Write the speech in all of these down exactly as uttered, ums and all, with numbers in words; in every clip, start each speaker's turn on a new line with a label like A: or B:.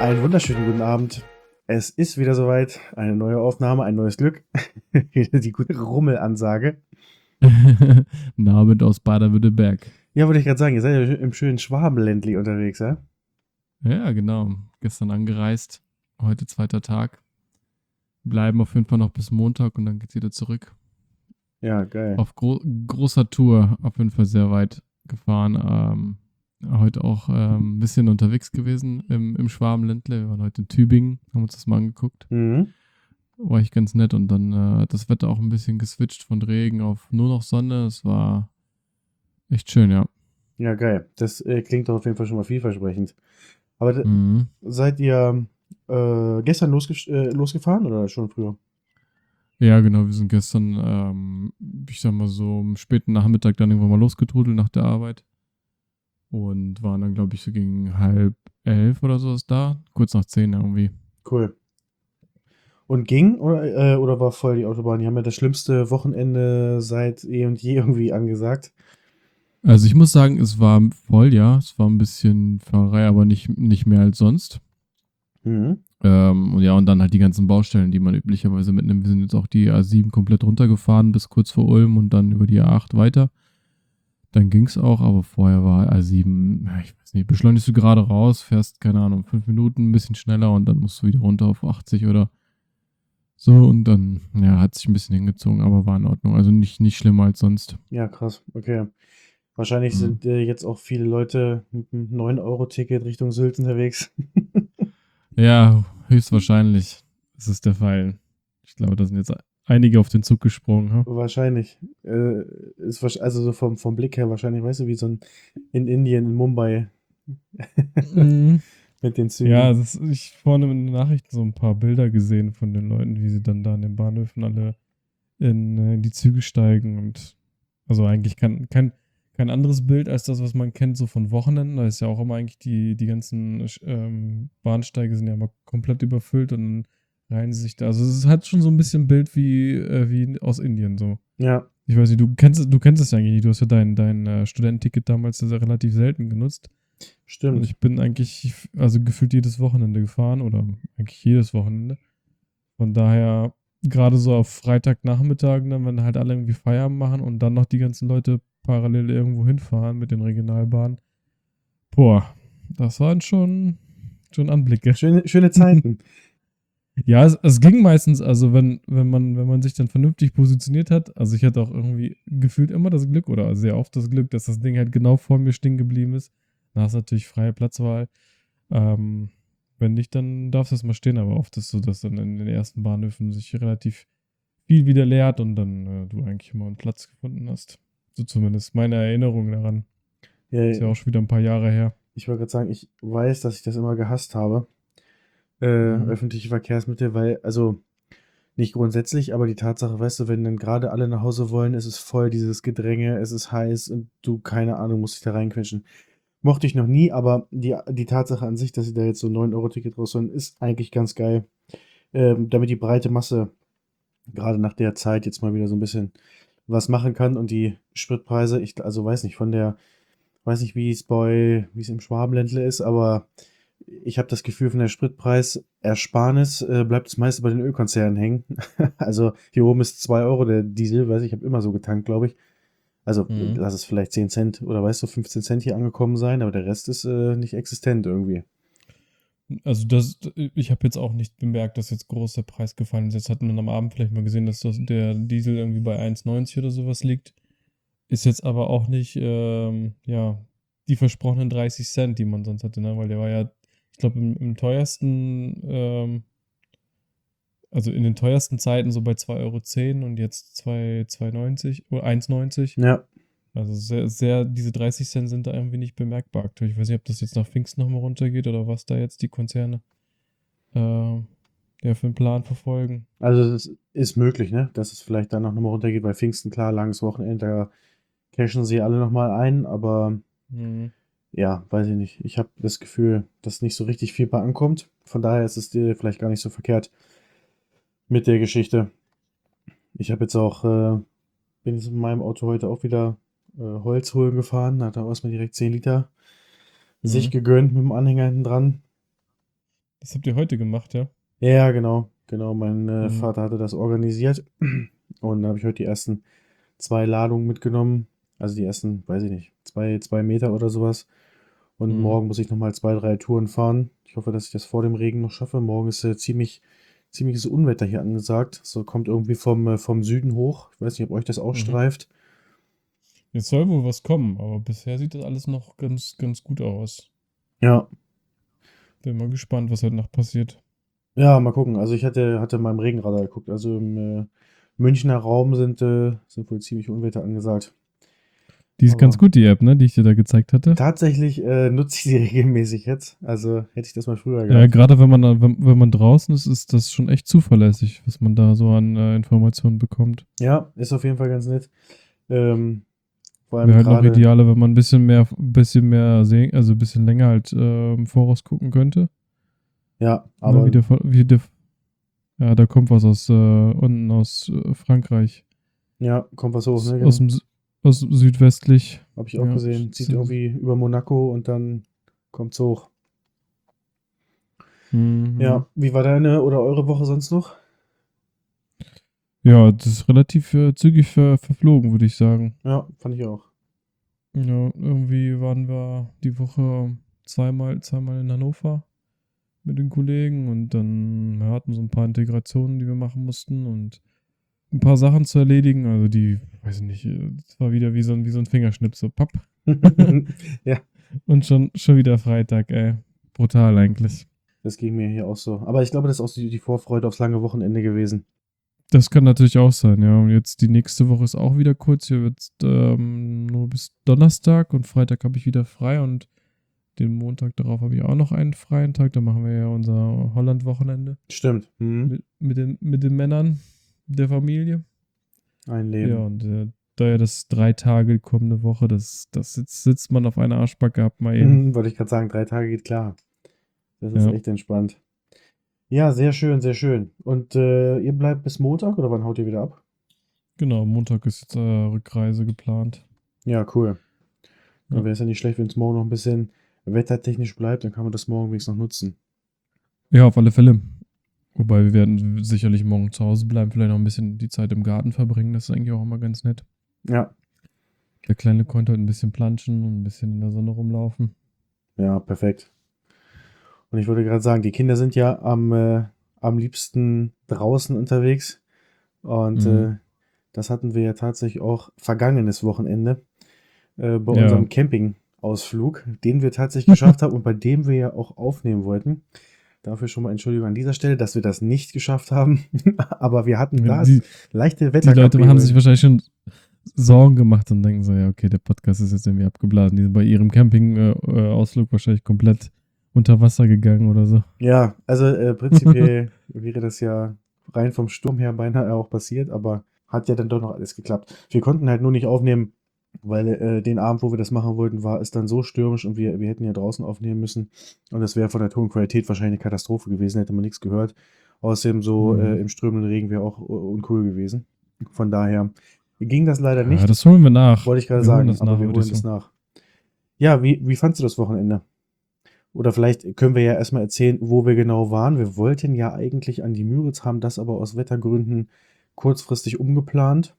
A: Einen wunderschönen guten Abend. Es ist wieder soweit. Eine neue Aufnahme, ein neues Glück. Wieder die gute Rummelansage.
B: Norbert aus Baden-Württemberg.
A: Ja, wollte ich gerade sagen, ihr seid ja im schönen Schwabenländli unterwegs, ja?
B: Ja, genau. Gestern angereist. Heute zweiter Tag. Bleiben auf jeden Fall noch bis Montag und dann geht's wieder zurück.
A: Ja, geil.
B: Auf gro großer Tour. Auf jeden Fall sehr weit gefahren. Ähm, heute auch ähm, ein bisschen unterwegs gewesen im, im Schwabenländle. Wir waren heute in Tübingen, haben uns das mal angeguckt.
A: Mhm.
B: War echt ganz nett und dann äh, hat das Wetter auch ein bisschen geswitcht von Regen auf nur noch Sonne. Es war echt schön, ja.
A: Ja, geil. Das äh, klingt doch auf jeden Fall schon mal vielversprechend. Aber d-
B: Mhm.
A: seid ihr äh, gestern losge äh, losgefahren oder schon früher?
B: Ja, genau, wir sind gestern, ähm, ich sag mal so, am späten Nachmittag dann irgendwann mal losgetrudelt nach der Arbeit und waren dann, glaube ich, so gegen halb elf oder so ist da, kurz nach zehn irgendwie.
A: Cool. Und ging oder, äh, oder war voll die Autobahn? Die haben ja das schlimmste Wochenende seit eh und je irgendwie angesagt.
B: Also ich muss sagen, es war voll, ja, es war ein bisschen Fahrerei, aber nicht, nicht mehr als sonst.
A: Mhm.
B: Ähm, und ja, und dann halt die ganzen Baustellen, die man üblicherweise mitnimmt. Wir sind jetzt auch die A sieben komplett runtergefahren bis kurz vor Ulm und dann über die A acht weiter. Dann ging es auch, aber vorher war A sieben, ja, ich weiß nicht, beschleunigst du gerade raus, fährst, keine Ahnung, fünf Minuten ein bisschen schneller und dann musst du wieder runter auf achtzig oder so und dann, ja, hat sich ein bisschen hingezogen, aber war in Ordnung. Also nicht, nicht schlimmer als sonst.
A: Ja, krass. Okay. Wahrscheinlich
B: Mhm.
A: sind äh, jetzt auch viele Leute mit einem neun-Euro-Ticket Richtung Sylt unterwegs.
B: Ja, höchstwahrscheinlich ist es der Fall. Ich glaube, da sind jetzt einige auf den Zug gesprungen. Ha?
A: Wahrscheinlich. Äh, ist wahrsch- also so vom, vom Blick her wahrscheinlich, weißt du, wie so ein in Indien, in Mumbai
B: Mhm.
A: mit den
B: Ja,
A: Zügen.
B: das, ich vorne in den Nachrichten so ein paar Bilder gesehen von den Leuten, wie sie dann da in den Bahnhöfen alle in, äh, in die Züge steigen und also eigentlich kein, kein, kein anderes Bild als das, was man kennt, so von Wochenenden. Da ist ja auch immer eigentlich die, die ganzen ähm, Bahnsteige sind ja immer komplett überfüllt und dann reihen sie sich da. Also es hat schon so ein bisschen Bild wie, äh, wie aus Indien so.
A: Ja,
B: Ich weiß nicht, du kennst, es- du kennst es ja eigentlich nicht. Du hast ja dein, dein äh, Studententicket damals sehr relativ selten genutzt. Und
A: stimmt.
B: ich bin eigentlich, also gefühlt jedes Wochenende gefahren oder eigentlich jedes Wochenende. Von daher, gerade so auf Freitagnachmittagen, dann, wenn halt alle irgendwie Feierabend machen und dann noch die ganzen Leute parallel irgendwo hinfahren mit den Regionalbahnen. Boah, das waren schon, schon Anblicke.
A: Schöne, schöne Zeiten.
B: Ja, es, es ging meistens, also wenn, wenn man, wenn man sich dann vernünftig positioniert hat, also ich hatte auch irgendwie gefühlt immer das Glück oder sehr oft das Glück, dass das Ding halt genau vor mir stehen geblieben ist. Da hast du natürlich freie Platzwahl. Ähm, wenn nicht, dann darfst du es mal stehen, aber oft ist es so, dass dann in den ersten Bahnhöfen sich relativ viel wieder leert und dann äh, du eigentlich immer einen Platz gefunden hast. So zumindest meine Erinnerung daran. Ist
A: Ja,
B: ja auch schon wieder ein paar Jahre her.
A: ich wollte gerade sagen, ich weiß, dass ich das immer gehasst habe. Äh,
B: Mhm.
A: öffentliche Verkehrsmittel, weil, also nicht grundsätzlich, aber die Tatsache, weißt du, wenn dann gerade alle nach Hause wollen, ist es voll dieses Gedränge, es ist heiß und du, keine Ahnung, musst dich da reinquetschen. Mochte ich noch nie, aber die, die Tatsache an sich, dass sie da jetzt so ein neun-Euro-Ticket rausholen, ist eigentlich ganz geil. Ähm, damit die breite Masse gerade nach der Zeit jetzt mal wieder so ein bisschen was machen kann und die Spritpreise, ich also weiß nicht, von der, weiß nicht, wie es bei, wie es im Schwabenländle ist, aber ich habe das Gefühl, von der Spritpreisersparnis äh, bleibt es meist bei den Ölkonzernen hängen. Also hier oben ist zwei Euro der Diesel, weiß ich, ich habe immer so getankt, glaube ich. Also
B: Mhm.
A: lass es vielleicht zehn Cent oder weißt du, fünfzehn Cent hier angekommen sein, aber der Rest ist äh, nicht existent irgendwie.
B: Also das, ich habe jetzt auch nicht bemerkt, dass jetzt groß der Preis gefallen ist. Jetzt hat man am Abend vielleicht mal gesehen, dass das, der Diesel irgendwie bei eins neunzig oder sowas liegt. Ist jetzt aber auch nicht, ähm, ja, die versprochenen dreißig Cent, die man sonst hatte, ne? Weil der war ja, ich glaube, im, im teuersten, ähm, also in den teuersten Zeiten so bei zwei Euro zehn und jetzt zwei zwei neunzig oder eins neunzig.
A: Ja,
B: Also sehr, sehr, diese dreißig Cent sind da irgendwie nicht bemerkbar aktuell. Ich weiß nicht, ob das jetzt nach Pfingsten nochmal runtergeht oder was da jetzt die Konzerne äh, ja, für einen Plan verfolgen.
A: also es ist möglich, ne, dass es vielleicht dann noch mal runtergeht. Bei Pfingsten, klar, langes Wochenende, da cashen sie alle noch mal ein, aber
B: Mhm.
A: ja, weiß ich nicht. Ich habe das Gefühl, dass nicht so richtig viel bei ankommt. Von daher ist es dir vielleicht gar nicht so verkehrt mit der Geschichte. Ich habe jetzt auch, äh, bin jetzt mit meinem Auto heute auch wieder äh, Holz holen gefahren. Da hat er erstmal direkt zehn Liter sich
B: Mhm.
A: gegönnt mit dem Anhänger hinten dran.
B: Das habt ihr heute gemacht, ja?
A: Ja, genau, genau. Mein äh,
B: Mhm.
A: Vater hatte das organisiert und dann habe ich heute die ersten zwei Ladungen mitgenommen. Also die ersten, weiß ich nicht, zwei, zwei Meter oder sowas. Und
B: Mhm.
A: morgen muss ich nochmal zwei, drei Touren fahren. Ich hoffe, dass ich das vor dem Regen noch schaffe. Morgen ist äh, ziemlich, ziemliches Unwetter hier angesagt. So kommt irgendwie vom, äh, vom Süden hoch. Ich weiß nicht, ob euch das auch
B: Mhm.
A: streift.
B: Jetzt soll wohl was kommen, aber bisher sieht das alles noch ganz, ganz gut aus.
A: Ja,
B: Bin mal gespannt, was heute Nacht passiert.
A: ja, mal gucken. Also ich hatte, hatte mal im Regenradar geguckt. Also im äh, Münchner Raum sind, äh, sind wohl ziemlich Unwetter angesagt.
B: Die ist ganz
A: Aber
B: gut, die App, ne, die ich dir da gezeigt hatte.
A: tatsächlich äh, nutze ich sie regelmäßig jetzt. Also hätte ich das mal früher
B: Ja,
A: gehabt.
B: gerade wenn man, da- wenn, wenn man draußen ist, ist das schon echt zuverlässig, was man da so an äh, Informationen bekommt.
A: Ja, ist auf jeden Fall ganz nett. Ähm, vor allem
B: Wäre halt noch
A: gerade,
B: idealer, wenn man ein bisschen mehr, ein bisschen mehr sehen, also ein bisschen länger halt äh, im Voraus gucken könnte.
A: ja,
B: Ne, wie
A: aber
B: der, wie der, ja, da kommt was aus äh, unten aus äh, Frankreich.
A: ja, kommt was hoch,
B: Aus,
A: ne?
B: aus
A: Genau.
B: dem Sü- aus südwestlich.
A: Habe ich auch
B: Ja,
A: gesehen.
B: ist
A: Zieht
B: ja-
A: irgendwie über Monaco und dann kommt's hoch.
B: Mhm.
A: Ja, wie war deine oder eure Woche sonst noch?
B: Ja, das ist relativ äh, zügig ver verflogen, würde ich sagen.
A: Ja, fand ich auch.
B: Ja, irgendwie waren wir die Woche zweimal, zweimal in Hannover mit den Kollegen und dann wir hatten so ein paar Integrationen, die wir machen mussten und ein paar Sachen zu erledigen. Also die, weiß ich nicht, es war wieder wie so ein, wie so ein Fingerschnipp, so papp.
A: Ja,
B: Und schon, schon wieder Freitag, ey. Brutal eigentlich.
A: das ging mir hier auch so. Aber ich glaube, das ist auch die, die Vorfreude aufs lange Wochenende gewesen.
B: Das kann natürlich auch sein, ja. Und jetzt die nächste Woche ist auch wieder kurz. Hier wird ähm, nur bis Donnerstag und Freitag habe ich wieder frei und den Montag darauf habe ich auch noch einen freien Tag. Da machen wir ja unser Holland-Wochenende
A: Stimmt. Mhm.
B: mit, mit, den, mit den Männern der Familie.
A: Ein
B: Ja,
A: Leben.
B: und äh, da ja das drei Tage kommende Woche, das, das sitzt, sitzt man auf einer Arschbacke ab mal eben.
A: Mhm, wollte ich gerade sagen, drei Tage geht klar. Das ist
B: Ja,
A: echt entspannt. Ja, sehr schön, sehr schön. Und äh, ihr bleibt bis Montag oder wann haut ihr wieder ab?
B: genau. Montag ist jetzt äh, Rückreise geplant.
A: Ja, cool. Dann
B: Ja.
A: wäre es ja nicht schlecht, wenn es morgen noch ein bisschen wettertechnisch bleibt, dann kann man das morgen wenigstens noch nutzen.
B: Ja, auf alle Fälle. Wobei wir werden sicherlich morgen zu Hause bleiben, vielleicht noch ein bisschen die Zeit im Garten verbringen. Das ist eigentlich auch immer ganz nett.
A: Ja,
B: Der Kleine konnte heute ein bisschen planschen und ein bisschen in der Sonne rumlaufen.
A: ja, perfekt. Und ich wollte gerade sagen, die Kinder sind ja am, äh, am liebsten draußen unterwegs. Und
B: Mhm.
A: äh, das hatten wir ja tatsächlich auch vergangenes Wochenende äh, bei
B: Ja.
A: unserem Campingausflug, den wir tatsächlich geschafft haben und bei dem wir ja auch aufnehmen wollten. Dafür schon mal Entschuldigung an dieser Stelle, dass wir das nicht geschafft haben. Aber wir hatten da
B: Die,
A: leichte
B: die Leute haben sich
A: Wetterkapriolen.
B: wahrscheinlich schon Sorgen gemacht und denken so, ja, okay, der Podcast ist jetzt irgendwie abgeblasen. Die sind bei ihrem Campingausflug äh, Ausflug wahrscheinlich komplett unter Wasser gegangen oder so.
A: Ja, also äh, prinzipiell wäre das ja rein vom Sturm her beinahe auch passiert, aber hat ja dann doch noch alles geklappt. Wir konnten halt nur nicht aufnehmen, weil äh, den Abend, wo wir das machen wollten, war es dann so stürmisch und wir, wir hätten ja draußen aufnehmen müssen. Und das wäre von der Tonqualität wahrscheinlich eine Katastrophe gewesen, hätte man nichts gehört. Außerdem so äh,
B: Mhm.
A: im strömenden Regen wäre auch äh, uncool gewesen. Von daher ging das leider
B: Ja,
A: nicht,
B: das holen wir nach.
A: wollte ich gerade
B: Wir holen
A: sagen,
B: das
A: aber
B: nach,
A: wir
B: würde ich
A: holen das
B: sagen.
A: nach. Ja, wie, wie fandst du das Wochenende? Oder vielleicht können wir ja erstmal erzählen, wo wir genau waren. Wir wollten ja eigentlich an die Müritz, haben das aber aus Wettergründen kurzfristig umgeplant.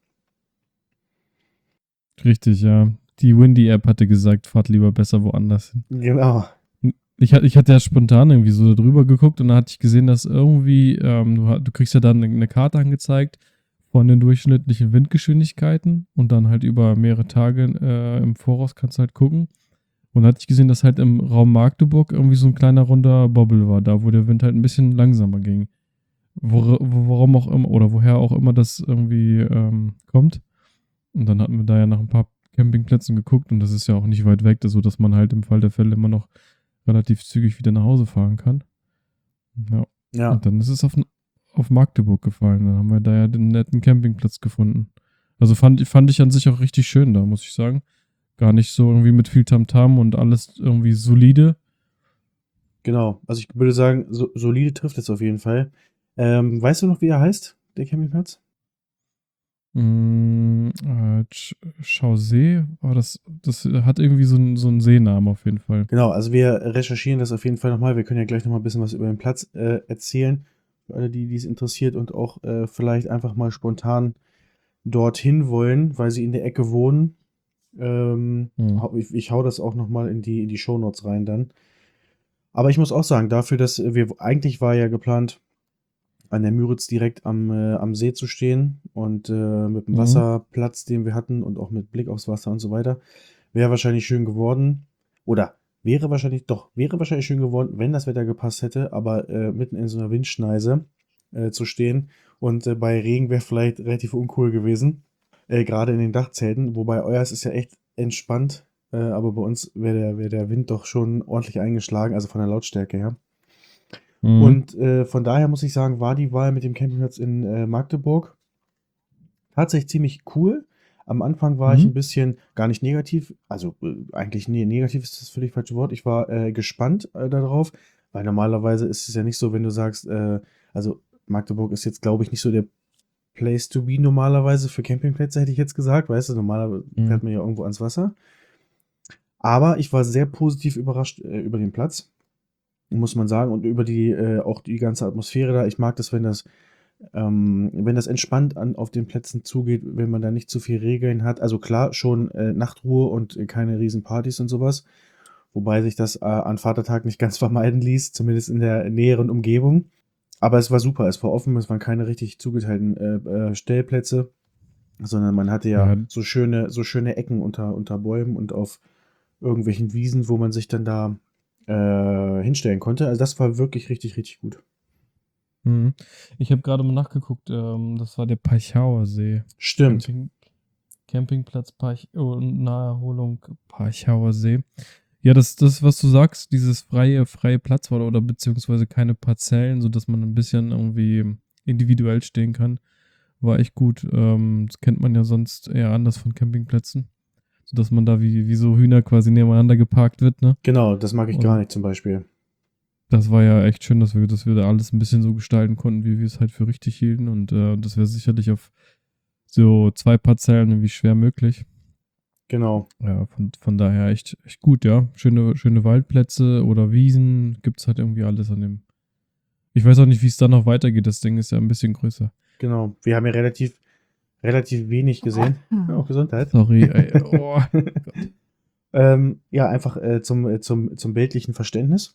B: Richtig, ja. Die Windy-App hatte gesagt, fahrt lieber besser woanders hin.
A: Genau.
B: Ich, hat- ich hatte ja spontan irgendwie so drüber geguckt und da hatte ich gesehen, dass irgendwie, ähm, du, ha- du kriegst ja dann eine, eine Karte angezeigt von den durchschnittlichen Windgeschwindigkeiten und dann halt über mehrere Tage äh, im Voraus kannst du halt gucken. Und da hatte ich gesehen, dass halt im Raum Magdeburg irgendwie so ein kleiner runder Bobble war, da wo der Wind halt ein bisschen langsamer ging. Wor warum auch immer, oder woher auch immer das irgendwie ähm, kommt. Und dann hatten wir da ja nach ein paar Campingplätzen geguckt und das ist ja auch nicht weit weg, so dass man halt im Fall der Fälle immer noch relativ zügig wieder nach Hause fahren kann. Ja.
A: Ja,
B: Und dann ist es auf, auf Magdeburg gefallen. Dann haben wir da ja den netten Campingplatz gefunden. Also fand, fand ich an sich auch richtig schön da, muss ich sagen. Gar nicht so irgendwie mit viel Tamtam und alles irgendwie solide.
A: genau. Also ich würde sagen, so, solide trifft es auf jeden Fall. Ähm, weißt du noch, wie er heißt, der Campingplatz?
B: Mm, äh, Ch- Chausee, aber das, das hat irgendwie so einen so einen Seenamen auf jeden Fall.
A: Genau, also wir recherchieren das auf jeden Fall nochmal. Wir können ja gleich nochmal ein bisschen was über den Platz äh, erzählen, für alle, die es interessiert und auch äh, vielleicht einfach mal spontan dorthin wollen, weil sie in der Ecke wohnen. Ähm,
B: Hm.
A: hau- ich, ich hau das auch nochmal in die, in die Shownotes rein dann. Aber ich muss auch sagen, dafür, dass wir eigentlich war ja geplant, an der Müritz direkt am, äh, am See zu stehen und äh, mit dem
B: Mhm.
A: Wasserplatz, den wir hatten und auch mit Blick aufs Wasser und so weiter, wäre wahrscheinlich schön geworden. Oder wäre wahrscheinlich, doch, wäre wahrscheinlich schön geworden, wenn das Wetter gepasst hätte, aber äh, mitten in so einer Windschneise äh, zu stehen und äh, bei Regen wäre vielleicht relativ uncool gewesen. Äh, gerade in den Dachzelten, wobei euers ist ja echt entspannt, äh, aber bei uns wäre der, wär der Wind doch schon ordentlich eingeschlagen, also von der Lautstärke her.
B: Mhm.
A: Und äh, von daher muss ich sagen, war die Wahl mit dem Campingplatz in äh, Magdeburg tatsächlich ziemlich cool. Am Anfang war ich
B: Mhm.
A: ein bisschen gar nicht negativ, also äh, eigentlich nee, negativ ist das völlig falsche Wort. Ich war äh, gespannt äh, darauf, weil normalerweise ist es ja nicht so, wenn du sagst, äh, also Magdeburg ist jetzt, glaube ich, nicht so der Place to be normalerweise für Campingplätze, hätte ich jetzt gesagt. Weißt du, normalerweise
B: Mhm.
A: fährt man ja irgendwo ans Wasser. Aber ich war sehr positiv überrascht äh, über den Platz, muss man sagen, und über die äh, auch die ganze Atmosphäre da. Ich mag das, wenn das ähm, wenn das entspannt an auf den Plätzen zugeht, wenn man da nicht zu viel Regeln hat. Also klar, schon äh, Nachtruhe und äh, keine Riesenpartys und sowas. Wobei sich das äh, an Vatertag nicht ganz vermeiden ließ, zumindest in der näheren Umgebung. Aber es war super, es war offen, es waren keine richtig zugeteilten äh, äh, Stellplätze, sondern man hatte ja
B: Ja,
A: so schöne, so schöne Ecken unter, unter Bäumen und auf irgendwelchen Wiesen, wo man sich dann da äh, hinstellen konnte. Also das war wirklich richtig, richtig gut.
B: mhm. Ich habe gerade mal nachgeguckt, ähm, das war der Peichauer See.
A: Stimmt.
B: Camping, Campingplatz Parch oh, Naherholung Peichauer See. Ja, das, das, was du sagst, dieses freie, freie Platzwahl oder beziehungsweise keine Parzellen, sodass man ein bisschen irgendwie individuell stehen kann, war echt gut. Ähm, das kennt man ja sonst eher anders von Campingplätzen. Sodass man da wie, wie so Hühner quasi nebeneinander geparkt wird, ne?
A: Genau, das mag ich gar
B: Und
A: nicht zum Beispiel.
B: das war ja echt schön, dass wir, dass wir da alles ein bisschen so gestalten konnten, wie wir es halt für richtig hielten. Und äh, das wäre sicherlich auf so zwei Parzellen irgendwie schwer möglich.
A: Genau,
B: Ja, von, von daher echt, echt gut, ja. Schöne, schöne Waldplätze oder Wiesen, gibt's halt irgendwie alles an dem. Ich weiß auch nicht, wie es dann noch weitergeht. Das Ding ist ja ein bisschen größer.
A: genau. Wir haben ja relativ, relativ wenig gesehen. Ja, auch Gesundheit.
B: Sorry, ey. Oh Gott.
A: ähm, ja, einfach äh, zum, äh, zum, zum bildlichen Verständnis.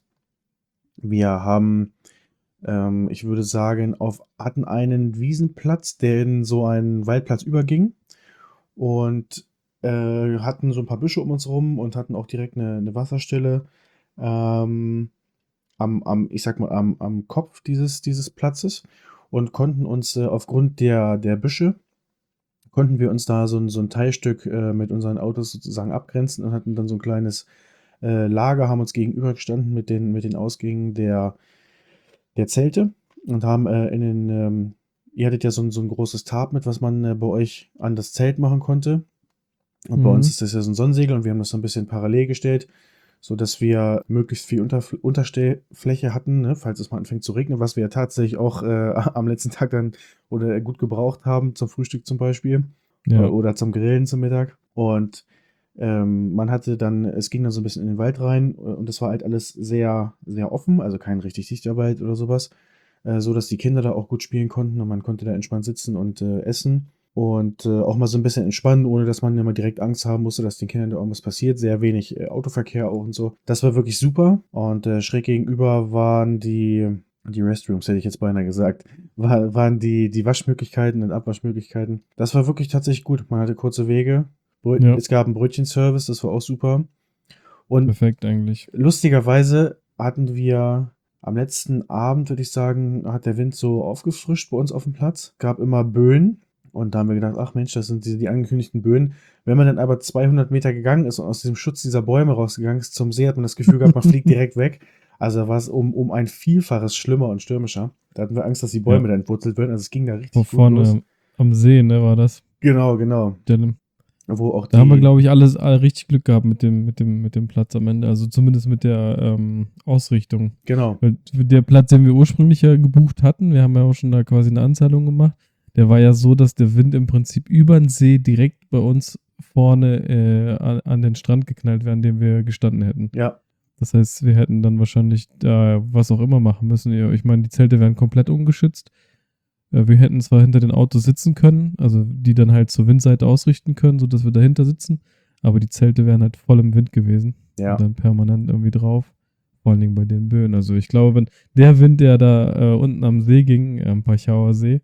A: Wir haben, ähm, ich würde sagen, auf, hatten einen Wiesenplatz, der in so einen Waldplatz überging und äh, hatten so ein paar Büsche um uns rum und hatten auch direkt eine, eine Wasserstelle ähm, am, am, ich sag mal, am, am Kopf dieses, dieses Platzes und konnten uns äh, aufgrund der, der Büsche konnten wir uns da so ein, so ein Teilstück äh, mit unseren Autos sozusagen abgrenzen und hatten dann so ein kleines äh, Lager, haben uns gegenübergestanden mit den, mit den Ausgängen der, der Zelte und haben äh, in den, ähm, ihr hattet ja so ein, so ein großes Tarp mit, was man äh, bei euch an das Zelt machen konnte. Und bei uns
B: Mhm.
A: ist das ja so ein Sonnensegel und wir haben das so ein bisschen parallel gestellt, sodass wir möglichst viel Unter Unterstellfläche hatten, ne, falls es mal anfängt zu regnen, was wir ja tatsächlich auch äh, am letzten Tag dann oder gut gebraucht haben, zum Frühstück zum Beispiel äh,
B: Ja.
A: oder zum Grillen zum Mittag. Und ähm, man hatte dann, es ging dann so ein bisschen in den Wald rein äh, und das war halt alles sehr, sehr offen, also kein richtig dichter Wald oder sowas, äh, so dass die Kinder da auch gut spielen konnten und man konnte da entspannt sitzen und äh, essen und äh, auch mal so ein bisschen entspannen, ohne dass man immer direkt Angst haben musste, dass den Kindern da irgendwas passiert. Sehr wenig äh, Autoverkehr auch und so. Das war wirklich super. Und äh, schräg gegenüber waren die, die Restrooms, hätte ich jetzt beinahe gesagt, war, waren die, die Waschmöglichkeiten und Abwaschmöglichkeiten. Das war wirklich tatsächlich gut. Man hatte kurze Wege. Brö
B: Ja,
A: es gab einen Brötchenservice, das war auch super. Und
B: perfekt eigentlich.
A: lustigerweise hatten wir am letzten Abend, würde ich sagen, hat der Wind so aufgefrischt bei uns auf dem Platz. Gab immer Böen. Und da haben wir gedacht, ach Mensch, das sind die, die angekündigten Böen. Wenn man dann aber zweihundert Meter gegangen ist und aus diesem Schutz dieser Bäume rausgegangen ist zum See, hat man das Gefühl gehabt, man fliegt direkt weg. Also da war es um, um ein Vielfaches schlimmer und stürmischer. Da hatten wir Angst, dass die
B: Ja,
A: Bäume da entwurzelt werden. Also es ging da
B: wo
A: richtig gut los.
B: vorne am See, ne, war das.
A: Genau, genau.
B: Der,
A: Wo auch
B: Da haben wir,
A: die,
B: glaube ich, alles alle richtig Glück gehabt mit dem, mit dem, mit dem Platz am Ende. Also zumindest mit der ähm, Ausrichtung.
A: genau,
B: Weil der Platz, den wir ursprünglich ja gebucht hatten, wir haben ja auch schon da quasi eine Anzahlung gemacht. der war ja so, dass der Wind im Prinzip über den See direkt bei uns vorne äh, an, an den Strand geknallt wäre, an dem wir gestanden hätten.
A: Ja,
B: Das heißt, wir hätten dann wahrscheinlich da was auch immer machen müssen. Ja, ich meine, die Zelte wären komplett ungeschützt. Äh, Wir hätten zwar hinter den Autos sitzen können, also die dann halt zur Windseite ausrichten können, sodass wir dahinter sitzen, aber die Zelte wären halt voll im Wind gewesen
A: ja.
B: und dann permanent irgendwie drauf. Vor allen Dingen bei den Böen. Also ich glaube, wenn der Wind, der da äh, unten am See ging, am Pachauer See,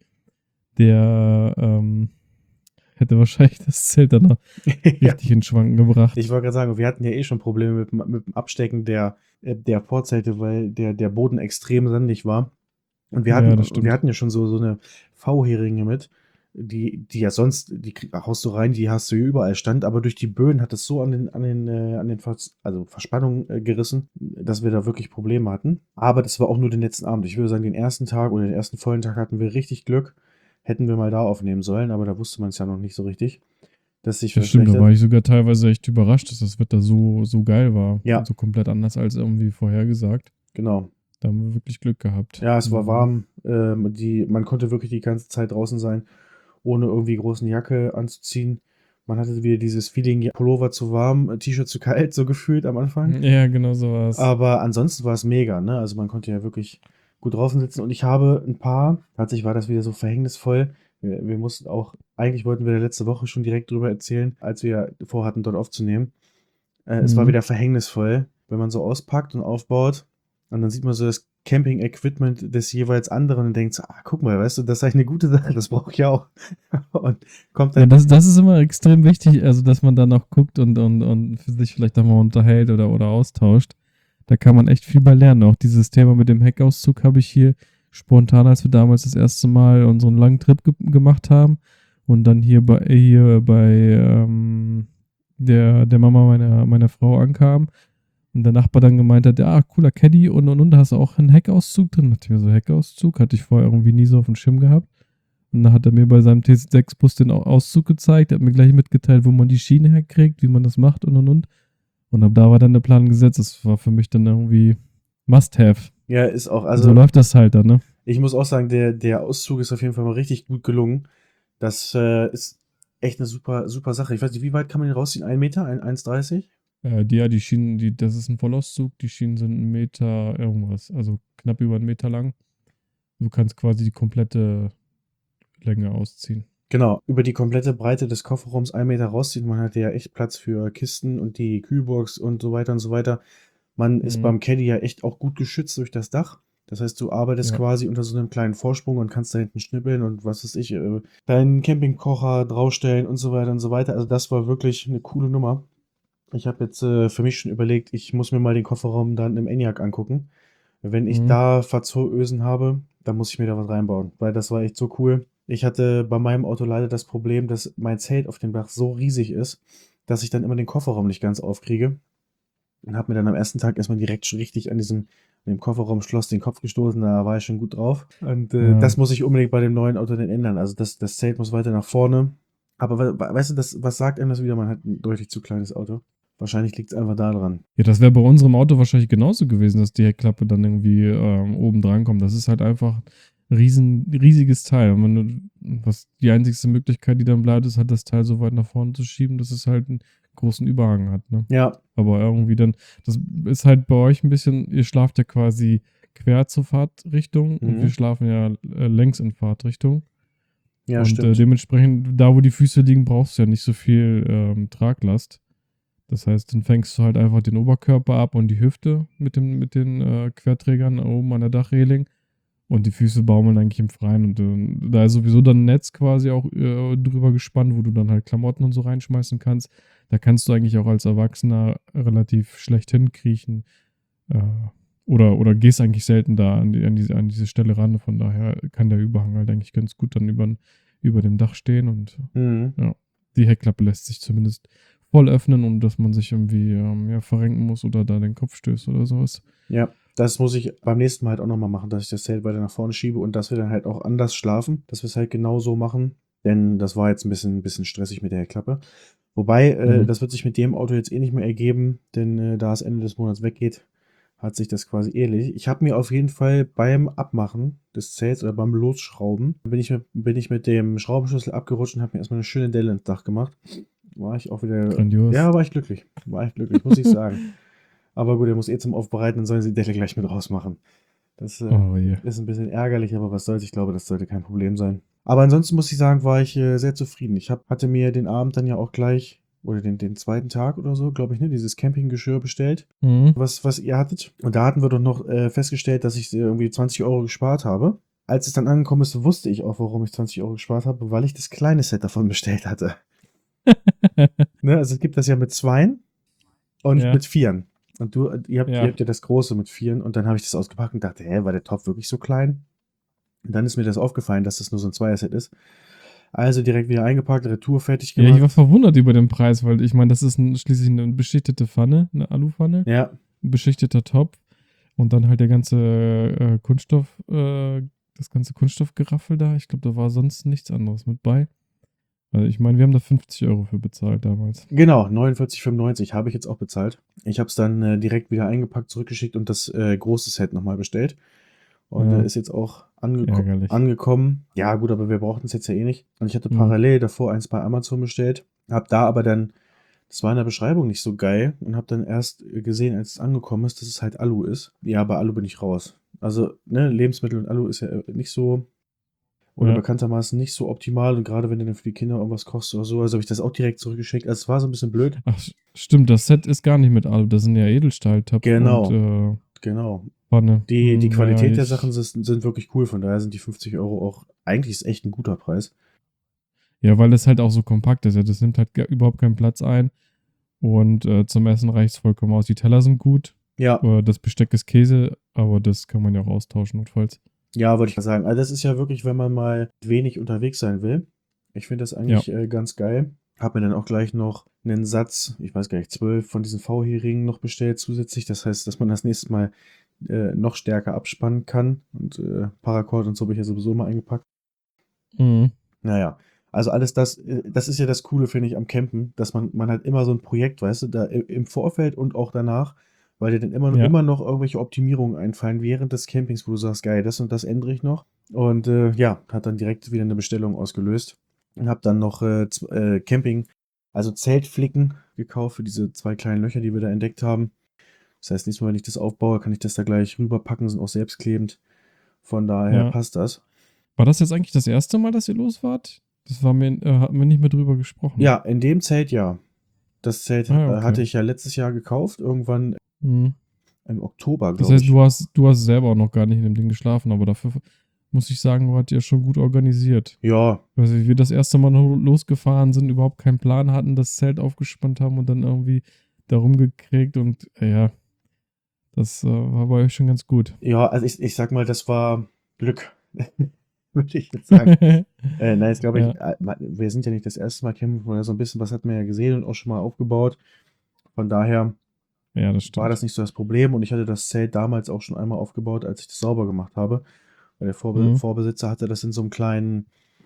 B: der ähm, hätte wahrscheinlich das Zelt dann noch
A: Ja.
B: richtig in Schwanken gebracht.
A: Ich wollte gerade sagen, wir hatten ja eh schon Probleme mit, dem- mit dem Abstecken der, äh, der Vorzelte, weil der, der Boden extrem sandig war. Und wir
B: Ja,
A: hatten,
B: das
A: wir
B: stimmt.
A: hatten ja schon so, so eine V-Heringe mit, die, die ja sonst, die krieg- haust du rein, die hast du hier überall stand, aber durch die Böen hat es so an den, an den, äh, an den Vers also Verspannungen äh, gerissen, dass wir da wirklich Probleme hatten. Aber das war auch nur den letzten Abend. Ich würde sagen, den ersten Tag oder den ersten vollen Tag hatten wir richtig Glück. Hätten wir mal da aufnehmen sollen, aber da wusste man es ja noch nicht so richtig, dass sich
B: Das stimmt, da
A: verschlechtert.
B: war ich sogar teilweise echt überrascht, dass das Wetter so, so geil war.
A: Ja.
B: So komplett anders als irgendwie vorhergesagt.
A: Genau.
B: Da haben wir wirklich Glück gehabt.
A: Ja, es war
B: Mhm.
A: warm. Ähm, die, man konnte wirklich die ganze Zeit draußen sein, ohne irgendwie großen Jacke anzuziehen. Man hatte wieder dieses Feeling, ja, Pullover zu warm, äh, T-Shirt zu kalt, so gefühlt am Anfang.
B: Ja, genau so war es.
A: Aber ansonsten war es mega, ne? Also man konnte ja wirklich gut draußen sitzen. Und ich habe ein paar, tatsächlich war das wieder so verhängnisvoll. Wir, wir mussten auch, eigentlich wollten wir letzte Woche schon direkt drüber erzählen, als wir vorhatten, dort aufzunehmen. Äh, es war
B: Mhm.
A: wieder verhängnisvoll, wenn man so auspackt und aufbaut und dann sieht man so das Camping-Equipment des jeweils anderen und denkt so, ah, guck mal, weißt du, das ist eigentlich eine gute Sache, das brauche ich auch. Und kommt
B: Ja,
A: dann,
B: das, das ist immer extrem wichtig, also dass man dann auch guckt und, und, und für sich vielleicht auch mal unterhält oder, oder austauscht. Da kann man echt viel bei lernen. Auch dieses Thema mit dem Heckauszug habe ich hier spontan, als wir damals das erste Mal unseren langen Trip ge gemacht haben und dann hier bei, hier bei ähm, der, der Mama meiner, meiner Frau ankam und der Nachbar dann gemeint hat, ja, cooler Caddy und und und, da hast du auch einen Heckauszug drin. Da dachte ich mir so, Heckauszug? Hatte ich vorher irgendwie nie so auf dem Schirm gehabt. Und dann hat er mir bei seinem T sechs Bus den Au- Auszug gezeigt, hat mir gleich mitgeteilt, wo man die Schiene herkriegt, wie man das macht und und und. Und ab da war dann der Plan gesetzt. Das war für mich dann irgendwie Must-Have.
A: ja, ist auch,
B: Und so
A: also
B: läuft das halt dann, ne?
A: ich muss auch sagen, der, der Auszug ist auf jeden Fall mal richtig gut gelungen. Das äh, ist echt eine super, super Sache. Ich weiß nicht, wie weit kann man den rausziehen? Ein Meter? Ein, eins dreißig?
B: Äh, die, ja, die Schienen, die, das ist ein Vollauszug, die Schienen sind einen Meter irgendwas, also knapp über einen Meter lang. Du kannst quasi die komplette Länge ausziehen.
A: Genau, über die komplette Breite des Kofferraums ein Meter rausziehen. Man hatte ja echt Platz für Kisten und die Kühlbox und so weiter und so weiter. Man ist
B: Mhm.
A: beim Caddy ja echt auch gut geschützt durch das Dach. Das heißt, du arbeitest
B: Ja.
A: quasi unter so einem kleinen Vorsprung und kannst da hinten schnippeln und was weiß ich, äh, deinen Campingkocher draufstellen und so weiter und so weiter. Also das war wirklich eine coole Nummer. Ich habe jetzt äh, für mich schon überlegt, ich muss mir mal den Kofferraum dann im ENIAC angucken. Wenn ich
B: Mhm.
A: da Verzöösen habe, dann muss ich mir da was reinbauen, weil das war echt so cool. Ich hatte bei meinem Auto leider das Problem, dass mein Zelt auf dem Dach so riesig ist, dass ich dann immer den Kofferraum nicht ganz aufkriege. Und habe mir dann am ersten Tag erstmal direkt schon richtig an diesem an dem Kofferraumschloss den Kopf gestoßen, da war ich schon gut drauf. Und äh,
B: Ja.
A: das muss ich unbedingt bei dem neuen Auto dann ändern. Also das, das Zelt muss weiter nach vorne. Aber we we- weißt du, das, was sagt einem das wieder? Man hat ein deutlich zu kleines Auto. Wahrscheinlich liegt es einfach daran.
B: Ja, das wäre bei unserem Auto wahrscheinlich genauso gewesen, dass die Heckklappe dann irgendwie ähm, oben dran kommt. Das ist halt einfach ein riesen, riesiges Teil. Und wenn du, was die einzigste Möglichkeit, die dann bleibt, ist halt das Teil so weit nach vorne zu schieben, dass es halt einen großen Überhang hat. Ne?
A: Ja,
B: Aber irgendwie dann, das ist halt bei euch ein bisschen, ihr schlaft ja quasi quer zur Fahrtrichtung und
A: Mhm.
B: wir schlafen ja äh, längs in Fahrtrichtung.
A: ja,
B: und äh,
A: stimmt.
B: dementsprechend, da wo die Füße liegen, brauchst du ja nicht so viel ähm, Traglast. Das heißt, dann fängst du halt einfach den Oberkörper ab und die Hüfte mit, dem, mit den äh, Querträgern oben an der Dachreling. Und die Füße baumeln eigentlich im Freien. Und äh, da ist sowieso dann ein Netz quasi auch äh, drüber gespannt, wo du dann halt Klamotten und so reinschmeißen kannst. Da kannst du eigentlich auch als Erwachsener relativ schlecht hinkriechen. Äh, oder, oder gehst eigentlich selten da an, die, an, diese, an diese Stelle ran. Von daher kann der Überhang halt eigentlich ganz gut dann über, über dem Dach stehen. Und
A: Mhm.
B: ja, die Heckklappe lässt sich zumindest voll öffnen, und dass man sich irgendwie ähm, ja, verrenken muss oder da den Kopf stößt oder sowas.
A: Ja, das muss ich beim nächsten Mal halt auch nochmal machen, dass ich das Zelt weiter nach vorne schiebe und dass wir dann halt auch anders schlafen, dass wir es halt genau so machen. Denn das war jetzt ein bisschen, ein bisschen stressig mit der Heckklappe. Wobei, äh,
B: Mhm.
A: das wird sich mit dem Auto jetzt eh nicht mehr ergeben, denn äh, da es Ende des Monats weggeht, hat sich das quasi ähnlich. Ich habe mir auf jeden Fall beim Abmachen des Zelts oder beim Losschrauben, bin ich mit, bin ich mit dem Schraubenschlüssel abgerutscht und habe mir erstmal eine schöne Delle ins Dach gemacht. War ich auch wieder,
B: Grandios.
A: ja, war ich glücklich. War ich glücklich, muss ich sagen. Aber gut, er muss eh zum Aufbereiten, dann sollen sie die Delle gleich mit rausmachen. Das äh,
B: Oh je.
A: ist ein bisschen ärgerlich, aber was soll's. Ich glaube, das sollte kein Problem sein. Aber ansonsten muss ich sagen, war ich äh, sehr zufrieden. Ich hab, hatte mir den Abend dann ja auch gleich, oder den, den zweiten Tag oder so, glaube ich, ne, dieses Campinggeschirr bestellt,
B: Mhm.
A: was, was ihr hattet. Und da hatten wir doch noch äh, festgestellt, dass ich äh, irgendwie zwanzig Euro gespart habe. Als es dann angekommen ist, wusste ich auch, warum ich zwanzig Euro gespart habe, weil ich das kleine Set davon bestellt hatte. Ne, also es gibt das ja mit Zweien und
B: Ja.
A: mit Vieren. Und du, ihr habt,
B: Ja.
A: ihr habt ja das große mit Vieren und dann habe ich das ausgepackt und dachte, hä, war der Topf wirklich so klein? Und dann ist mir das aufgefallen, dass das nur so ein Zweier-Set ist. Also direkt wieder eingepackt, Retour fertig
B: Ja, ich war
A: gemacht.
B: verwundert über den Preis, weil ich meine, das ist ein, schließlich eine beschichtete Pfanne, eine Alupfanne,
A: Ja,
B: ein beschichteter Topf und dann halt der ganze äh, Kunststoff, äh, das ganze Kunststoffgeraffel da. Ich glaube, da war sonst nichts anderes mit bei. Also ich meine, wir haben da fünfzig Euro für bezahlt damals.
A: genau, neunundvierzig fünfundneunzig habe ich jetzt auch bezahlt. Ich habe es dann äh, direkt wieder eingepackt, zurückgeschickt und das äh, große Set nochmal bestellt. Und
B: Ja,
A: äh, ist jetzt auch angeko
B: ärgerlich.
A: angekommen. Ja, gut, aber wir brauchten es jetzt ja eh nicht. Und ich hatte
B: Mhm.
A: parallel davor eins bei Amazon bestellt. Hab da aber dann, das war in der Beschreibung nicht so geil und habe dann erst gesehen, als es angekommen ist, dass es halt Alu ist. Ja, bei Alu bin ich raus. Also, ne, Lebensmittel und Alu ist ja nicht so, oder
B: Ja.
A: bekanntermaßen nicht so optimal. Und gerade wenn du dann für die Kinder irgendwas kochst oder so, also habe ich das auch direkt zurückgeschickt. Also es war so ein bisschen blöd.
B: Ach, stimmt, das Set ist gar nicht mit Alu, das sind ja Edelstahltopf
A: Genau,
B: und äh,
A: genau.
B: Pfanne.
A: Die, die
B: Hm,
A: Qualität
B: ja,
A: der
B: ich,
A: Sachen sind, sind wirklich cool, von daher sind die fünfzig Euro auch, eigentlich ist echt ein guter Preis.
B: ja, weil das halt auch so kompakt ist. Ja, das nimmt halt gar- überhaupt keinen Platz ein. Und äh, zum Essen reicht es vollkommen aus. Die Teller sind gut.
A: Ja,
B: Äh, das Besteck ist Käse, aber das kann man ja auch austauschen, notfalls.
A: ja, wollte ich mal sagen. Also das ist ja wirklich, wenn man mal wenig unterwegs sein will. Ich finde das
B: Ja.
A: eigentlich äh, ganz geil. Hab mir dann auch gleich noch einen Satz, ich weiß gar nicht, zwölf von diesen V-Heringen noch bestellt zusätzlich. Das heißt, dass man das nächste Mal äh, noch stärker abspannen kann. Und äh, Paracord und so habe ich ja sowieso mal eingepackt.
B: Mhm.
A: Naja, also alles das, äh, das ist ja das Coole, finde ich, am Campen, dass man, man hat immer so ein Projekt, weißt du, da i- im Vorfeld und auch danach, weil dir dann immer,
B: Ja.
A: immer noch irgendwelche Optimierungen einfallen während des Campings, wo du sagst, geil, das und das ändere ich noch. Und äh, ja, hat dann direkt wieder eine Bestellung ausgelöst. Und habe dann noch äh, z- äh, Camping, also Zeltflicken gekauft für diese zwei kleinen Löcher, die wir da entdeckt haben. Das heißt, nächstes Mal, wenn ich das aufbaue, kann ich das da gleich rüberpacken, sind auch selbstklebend. Von daher
B: Ja.
A: passt das.
B: War das jetzt eigentlich das erste Mal, dass ihr los wart? Das war mir, äh, hatten wir nicht mehr drüber gesprochen.
A: Ja, in dem Zelt ja. Das Zelt
B: Ah, ja,
A: äh,
B: okay.
A: hatte ich ja letztes Jahr gekauft, irgendwann
B: Mhm.
A: im Oktober,
B: Das
A: glaube
B: heißt,
A: ich.
B: du hast, du hast selber auch noch gar nicht in dem Ding geschlafen, aber dafür muss ich sagen, wart ihr schon gut organisiert.
A: Ja,
B: Also, wie wir das erste Mal noch losgefahren sind, überhaupt keinen Plan hatten, das Zelt aufgespannt haben und dann irgendwie da rumgekriegt und äh, ja, das äh, war bei euch schon ganz gut.
A: ja, also ich, ich sag mal, das war Glück, würde ich jetzt sagen. äh, nein, jetzt glaube
B: Ja,
A: ich, äh, wir sind ja nicht das erste Mal campen, sondern so ein bisschen was hat man ja gesehen und auch schon mal aufgebaut. Von daher
B: ja, das
A: war das
B: stimmt.
A: nicht so das Problem und ich hatte das Zelt damals auch schon einmal aufgebaut, als ich das sauber gemacht habe. Weil der Vorbe
B: Mhm.
A: Vorbesitzer hatte das in so einem kleinen,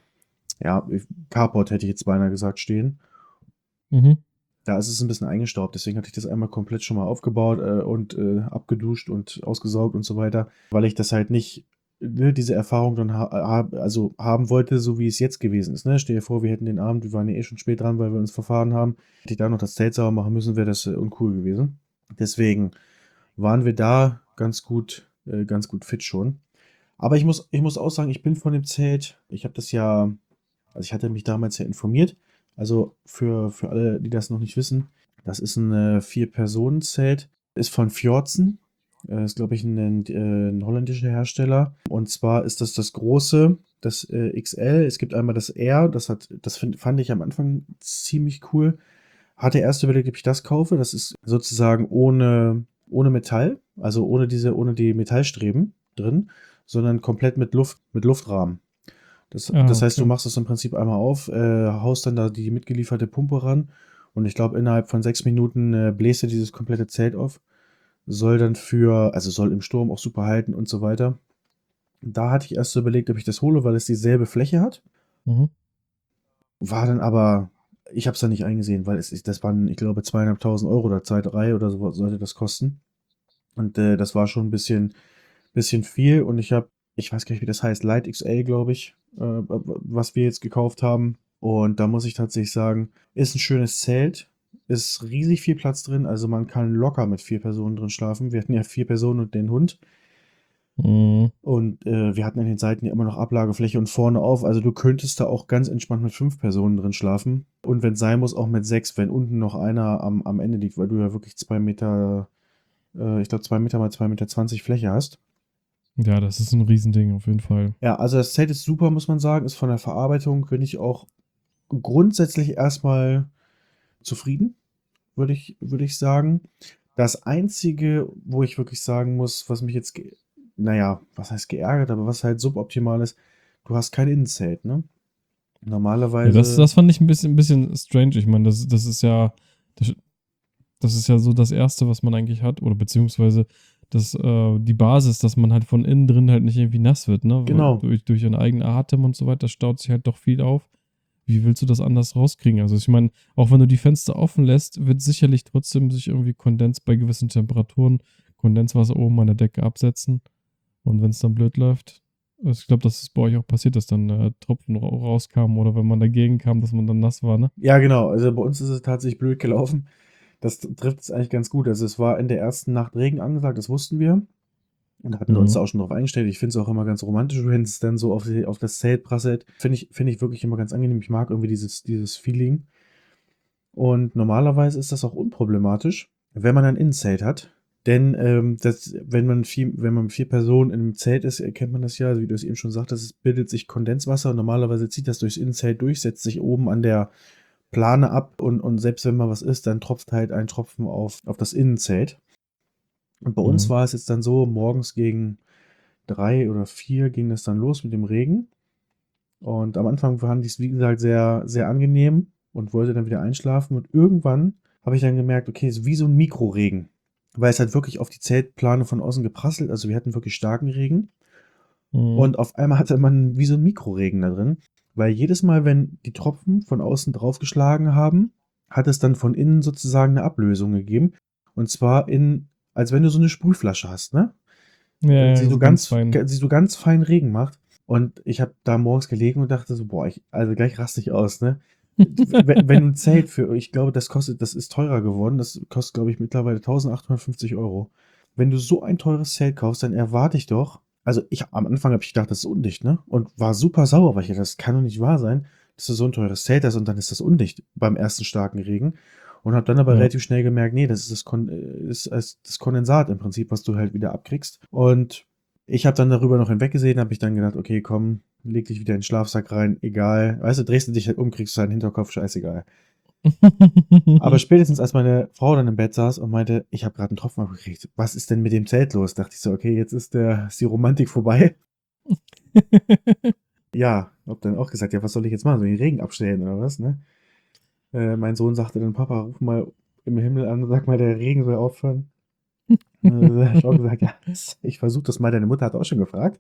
A: ja, Carport hätte ich jetzt beinahe gesagt, stehen.
B: Mhm.
A: Da ist es ein bisschen eingestaubt, deswegen hatte ich das einmal komplett schon mal aufgebaut, äh, und, äh, abgeduscht und ausgesaugt und so weiter, weil ich das halt nicht, ne, diese Erfahrung dann ha ha also haben wollte, so wie es jetzt gewesen ist, ne? Stell dir vor, wir hätten den Abend, wir waren ja eh schon spät dran, weil wir uns verfahren haben. Hätte ich da noch das Zelt sauber machen müssen, wäre das, äh, uncool gewesen. Deswegen waren wir da ganz gut äh, ganz gut fit schon. Aber ich muss ich muss auch sagen, ich bin von dem Zelt, ich habe das ja, also ich hatte mich damals ja informiert. Also für, für alle, die das noch nicht wissen, das ist ein äh, Vier-Personen-Zelt, ist von Fjordsen, äh, ist glaube ich ein, äh, ein holländischer Hersteller. Und zwar ist das das große, das äh, X L. Es gibt einmal das R, das hat, das find, fand ich am Anfang ziemlich cool. Hatte erst überlegt, ob ich das kaufe. Das ist sozusagen ohne, ohne Metall, also ohne diese, ohne die Metallstreben drin, sondern komplett mit Luft, mit Luftrahmen. Das,
B: Ah,
A: das heißt, du
B: okay.
A: machst es im Prinzip einmal auf, äh, haust dann da die mitgelieferte Pumpe ran und ich glaube, innerhalb von sechs Minuten äh, bläst er dieses komplette Zelt auf. Soll dann für, also soll im Sturm auch super halten und so weiter. Da hatte ich erst so überlegt, ob ich das hole, weil es dieselbe Fläche hat.
B: Mhm.
A: War dann aber, ich habe es dann nicht eingesehen, weil es ist, das waren, ich glaube, zweieinhalbtausend Euro oder zwei, drei oder so sollte das kosten. Und äh, das war schon ein bisschen, bisschen viel. Und ich habe, ich weiß gar nicht, wie das heißt, Light X L, glaube ich, äh, was wir jetzt gekauft haben. Und da muss ich tatsächlich sagen, ist ein schönes Zelt, ist riesig viel Platz drin. Also man kann locker mit vier Personen drin schlafen. Wir hatten ja vier Personen und den Hund.
B: Mhm.
A: Und äh, wir hatten an den Seiten ja immer noch Ablagefläche und vorne auf. Also du könntest da auch ganz entspannt mit fünf Personen drin schlafen. Und wenn es sein muss, auch mit sechs, wenn unten noch einer am, am Ende liegt, weil du ja wirklich zwei Meter, äh, ich glaube zwei Meter mal zwei Meter zwanzig Fläche hast.
B: Ja, das ist ein Riesending auf jeden Fall.
A: Ja, also das Zelt ist super, muss man sagen. Ist von der Verarbeitung, bin ich auch grundsätzlich erstmal zufrieden, würde ich, würde ich sagen. Das Einzige, wo ich wirklich sagen muss, was mich jetzt, ge- naja, was heißt geärgert, aber was halt suboptimal ist, du hast kein Innenzelt, ne?
B: Ja, das,
A: Normalerweise,
B: das fand ich ein bisschen, ein bisschen strange. Ich meine, das, das ist ja, das, das ist ja so das Erste, was man eigentlich hat, oder beziehungsweise das, äh, die Basis, dass man halt von innen drin halt nicht irgendwie nass wird, ne? Weil
A: genau,
B: Durch, durch einen eigenen Atem und so weiter staut sich halt doch viel auf. Wie willst du das anders rauskriegen? Also ich meine, auch wenn du die Fenster offen lässt, wird sicherlich trotzdem sich irgendwie Kondens bei gewissen Temperaturen, Kondenswasser oben an der Decke absetzen. Und wenn es dann blöd läuft, also ich glaube, das ist bei euch auch passiert, dass dann äh, Tropfen ra- rauskamen oder wenn man dagegen kam, dass man dann nass war, ne?
A: ja, genau. Also bei uns ist es tatsächlich blöd gelaufen. Das trifft es eigentlich ganz gut. Also es war in der ersten Nacht Regen angesagt, das wussten wir. Und da hatten wir uns
B: Mhm.
A: da auch schon drauf eingestellt. Ich finde es auch immer ganz romantisch, wenn es dann so auf, die, auf das Zelt prasselt. Finde ich, finde ich wirklich immer ganz angenehm. Ich mag irgendwie dieses, dieses Feeling. Und normalerweise ist das auch unproblematisch, wenn man ein Innenzelt hat. Denn ähm, das, wenn, man vier, wenn man mit vier Personen in einem Zelt ist, erkennt man das ja, also wie du es eben schon sagtest, es bildet sich Kondenswasser und normalerweise zieht das durchs Innenzelt durch, setzt sich oben an der Plane ab und, und selbst wenn mal was ist, dann tropft halt ein Tropfen auf, auf das Innenzelt. Und bei uns
B: Mhm.
A: war es jetzt dann so, morgens gegen drei oder vier ging das dann los mit dem Regen. Und am Anfang fand ich es, wie gesagt, sehr, sehr angenehm und wollte dann wieder einschlafen. Und irgendwann habe ich dann gemerkt, okay, es ist wie so ein Mikroregen. Weil es hat wirklich auf die Zeltplane von außen geprasselt. Also wir hatten wirklich starken Regen.
B: Mhm.
A: Und auf einmal hatte man wie so ein Mikroregen da drin. Weil jedes Mal, wenn die Tropfen von außen draufgeschlagen haben, hat es dann von innen sozusagen eine Ablösung gegeben. Und zwar in, als wenn du so eine Sprühflasche hast, ne?
B: Ja,
A: Sie
B: ja,
A: so
B: so ganz
A: ganz,
B: fein.
A: sie so ganz fein Regen macht. Und ich habe da morgens gelegen und dachte so, boah, ich, also gleich raste ich aus, ne? Wenn, wenn ein Zelt für, ich glaube, das kostet, das ist teurer geworden, das kostet, glaube ich, mittlerweile eintausendachthundertfünfzig Euro. Wenn du so ein teures Zelt kaufst, dann erwarte ich doch, also ich am Anfang habe ich gedacht, das ist undicht, ne? Und war super sauer, weil ich dachte, das kann doch nicht wahr sein, dass du so ein teures Zelt hast und dann ist das undicht beim ersten starken Regen. Und habe dann aber
B: Ja.
A: relativ schnell gemerkt, nee, das ist das, Kon äh, ist, ist das Kondensat im Prinzip, was du halt wieder abkriegst. Und ich habe dann darüber noch hinweggesehen, habe ich dann gedacht, okay, komm, leg dich wieder in den Schlafsack rein, egal. Weißt du, drehst du dich halt um, kriegst du einen Hinterkopf, scheißegal. Aber spätestens als meine Frau dann im Bett saß und meinte, ich habe gerade einen Tropfen abgekriegt, was ist denn mit dem Zelt los? Dachte ich so, okay, jetzt ist, der, ist die Romantik vorbei. Ja, hab dann auch gesagt, ja, was soll ich jetzt machen? Soll ich den Regen abstellen oder was, ne? Äh, mein Sohn sagte dann, Papa, ruf mal im Himmel an und sag mal, der Regen soll aufhören. Äh, da hab ich auch gesagt, ja, ich versuche das mal, deine Mutter hat auch schon gefragt.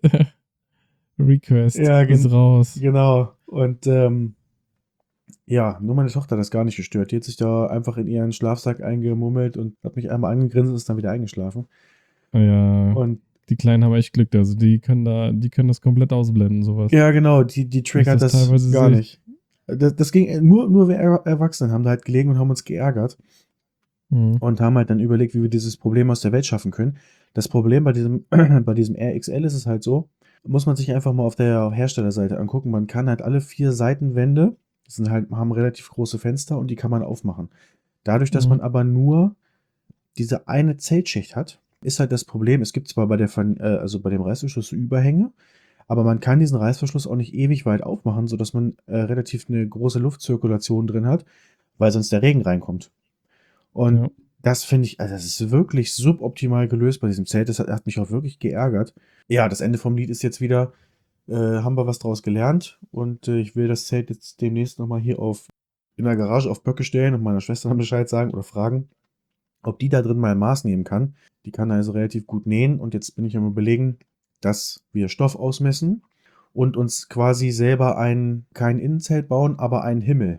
B: Request
A: Ja,
B: ist
A: gen
B: raus.
A: genau. Und ähm, ja, nur meine Tochter hat das gar nicht gestört. Die hat sich da einfach in ihren Schlafsack eingemummelt und hat mich einmal angegrinst und ist dann wieder eingeschlafen.
B: Ja,
A: Und
B: die Kleinen haben echt Glück. Also die können da, die können das komplett ausblenden, sowas.
A: ja, genau, die, die
B: Wenn ich
A: triggert
B: das
A: das
B: teilweise
A: gar
B: sehe.
A: nicht. Das, das ging nur, nur wir Er- Erwachsenen haben da halt gelegen und haben uns geärgert
B: Mhm.
A: und haben halt dann überlegt, wie wir dieses Problem aus der Welt schaffen können. Das Problem bei diesem, bei diesem R X L ist es halt so, muss man sich einfach mal auf der Herstellerseite angucken. Man kann halt alle vier Seitenwände, das sind halt, haben relativ große Fenster und die kann man aufmachen. Dadurch, dass
B: Mhm.
A: man aber nur diese eine Zeltschicht hat, ist halt das Problem, es gibt zwar bei der, Ver- äh, also bei dem Reißverschluss so Überhänge, aber man kann diesen Reißverschluss auch nicht ewig weit aufmachen, sodass man äh, relativ eine große Luftzirkulation drin hat, weil sonst der Regen reinkommt. Und
B: Ja.
A: das finde ich, also das ist wirklich suboptimal gelöst bei diesem Zelt. Das hat, hat mich auch wirklich geärgert. Ja, das Ende vom Lied ist jetzt wieder, äh, haben wir was draus gelernt und äh, ich will das Zelt jetzt demnächst nochmal hier auf in der Garage auf Böcke stellen und meiner Schwester dann Bescheid sagen oder fragen, ob die da drin mal ein Maß nehmen kann. Die kann also relativ gut nähen und jetzt bin ich am Überlegen, dass wir Stoff ausmessen und uns quasi selber ein, kein Innenzelt bauen, aber einen Himmel.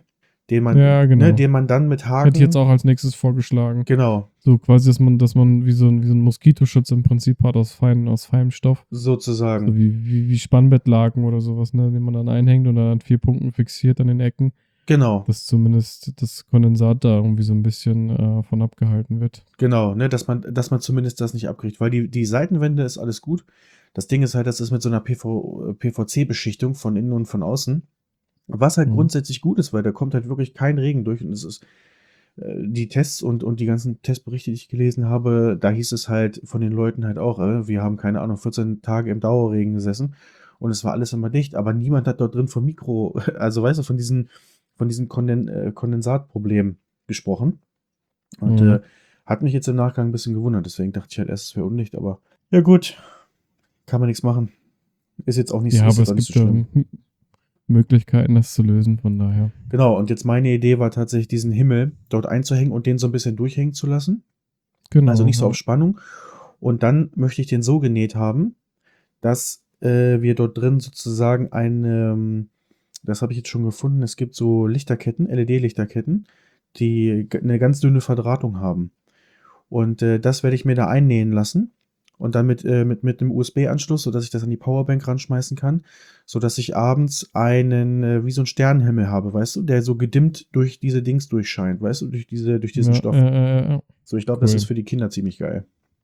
A: den man,
B: Ja,
A: ne,
B: genau.
A: den man dann mit
B: Hätte ich jetzt
A: Haken,
B: auch als nächstes vorgeschlagen.
A: genau,
B: So quasi, dass man, dass man wie so ein, wie so ein Moskitoschutz im Prinzip hat aus feinem, aus feinem Stoff. So
A: sozusagen.
B: wie, wie, wie Spannbettlaken oder sowas, ne, den man dann einhängt und dann an vier Punkten fixiert an den Ecken,
A: Genau,
B: dass zumindest das Kondensat da irgendwie so ein bisschen äh, von abgehalten wird.
A: genau, ne, dass man, dass man zumindest das nicht abkriegt, weil die, die Seitenwände ist alles gut. Das Ding ist halt, das ist mit so einer P V, P V C-Beschichtung von innen und von außen. Was halt
B: Mhm.
A: grundsätzlich gut ist, weil da kommt halt wirklich kein Regen durch und es ist äh, die Tests und, und die ganzen Testberichte, die ich gelesen habe, da hieß es halt von den Leuten halt auch, äh, wir haben keine Ahnung, vierzehn Tage im Dauerregen gesessen und es war alles immer dicht, aber niemand hat dort drin vom Mikro, also weißt du, von diesen, von diesen Konden, äh, Kondensatproblemen gesprochen und
B: Mhm.
A: äh, hat mich jetzt im Nachgang ein bisschen gewundert, deswegen dachte ich halt erst, es wäre undicht, aber ja gut, kann man nichts machen. Ist jetzt auch nicht,
B: Ja,
A: ist
B: aber
A: jetzt
B: es
A: auch nicht so
B: gibt
A: schlimm.
B: ähm, Möglichkeiten, das zu lösen, von daher.
A: Genau, und jetzt meine Idee war tatsächlich, diesen Himmel dort einzuhängen und den so ein bisschen durchhängen zu lassen. Also
B: Genau,
A: nicht so
B: ja.
A: auf Spannung. Und dann möchte ich den so genäht haben, dass äh, wir dort drin sozusagen eine, ähm, das habe ich jetzt schon gefunden, es gibt so Lichterketten, L E D-Lichterketten, die g- eine ganz dünne Verdrahtung haben. Und äh, das werde ich mir da einnähen lassen. Und dann mit, äh, mit, mit einem U S B-Anschluss, sodass ich das an die Powerbank ranschmeißen kann, sodass ich abends einen, äh, wie so einen Sternenhimmel habe, weißt du, der so gedimmt durch diese Dings durchscheint, weißt du, durch diese, durch diesen
B: Ja,
A: Stoff.
B: äh, äh, äh,
A: So, ich glaube, das ist
B: cool.
A: für die Kinder ziemlich geil.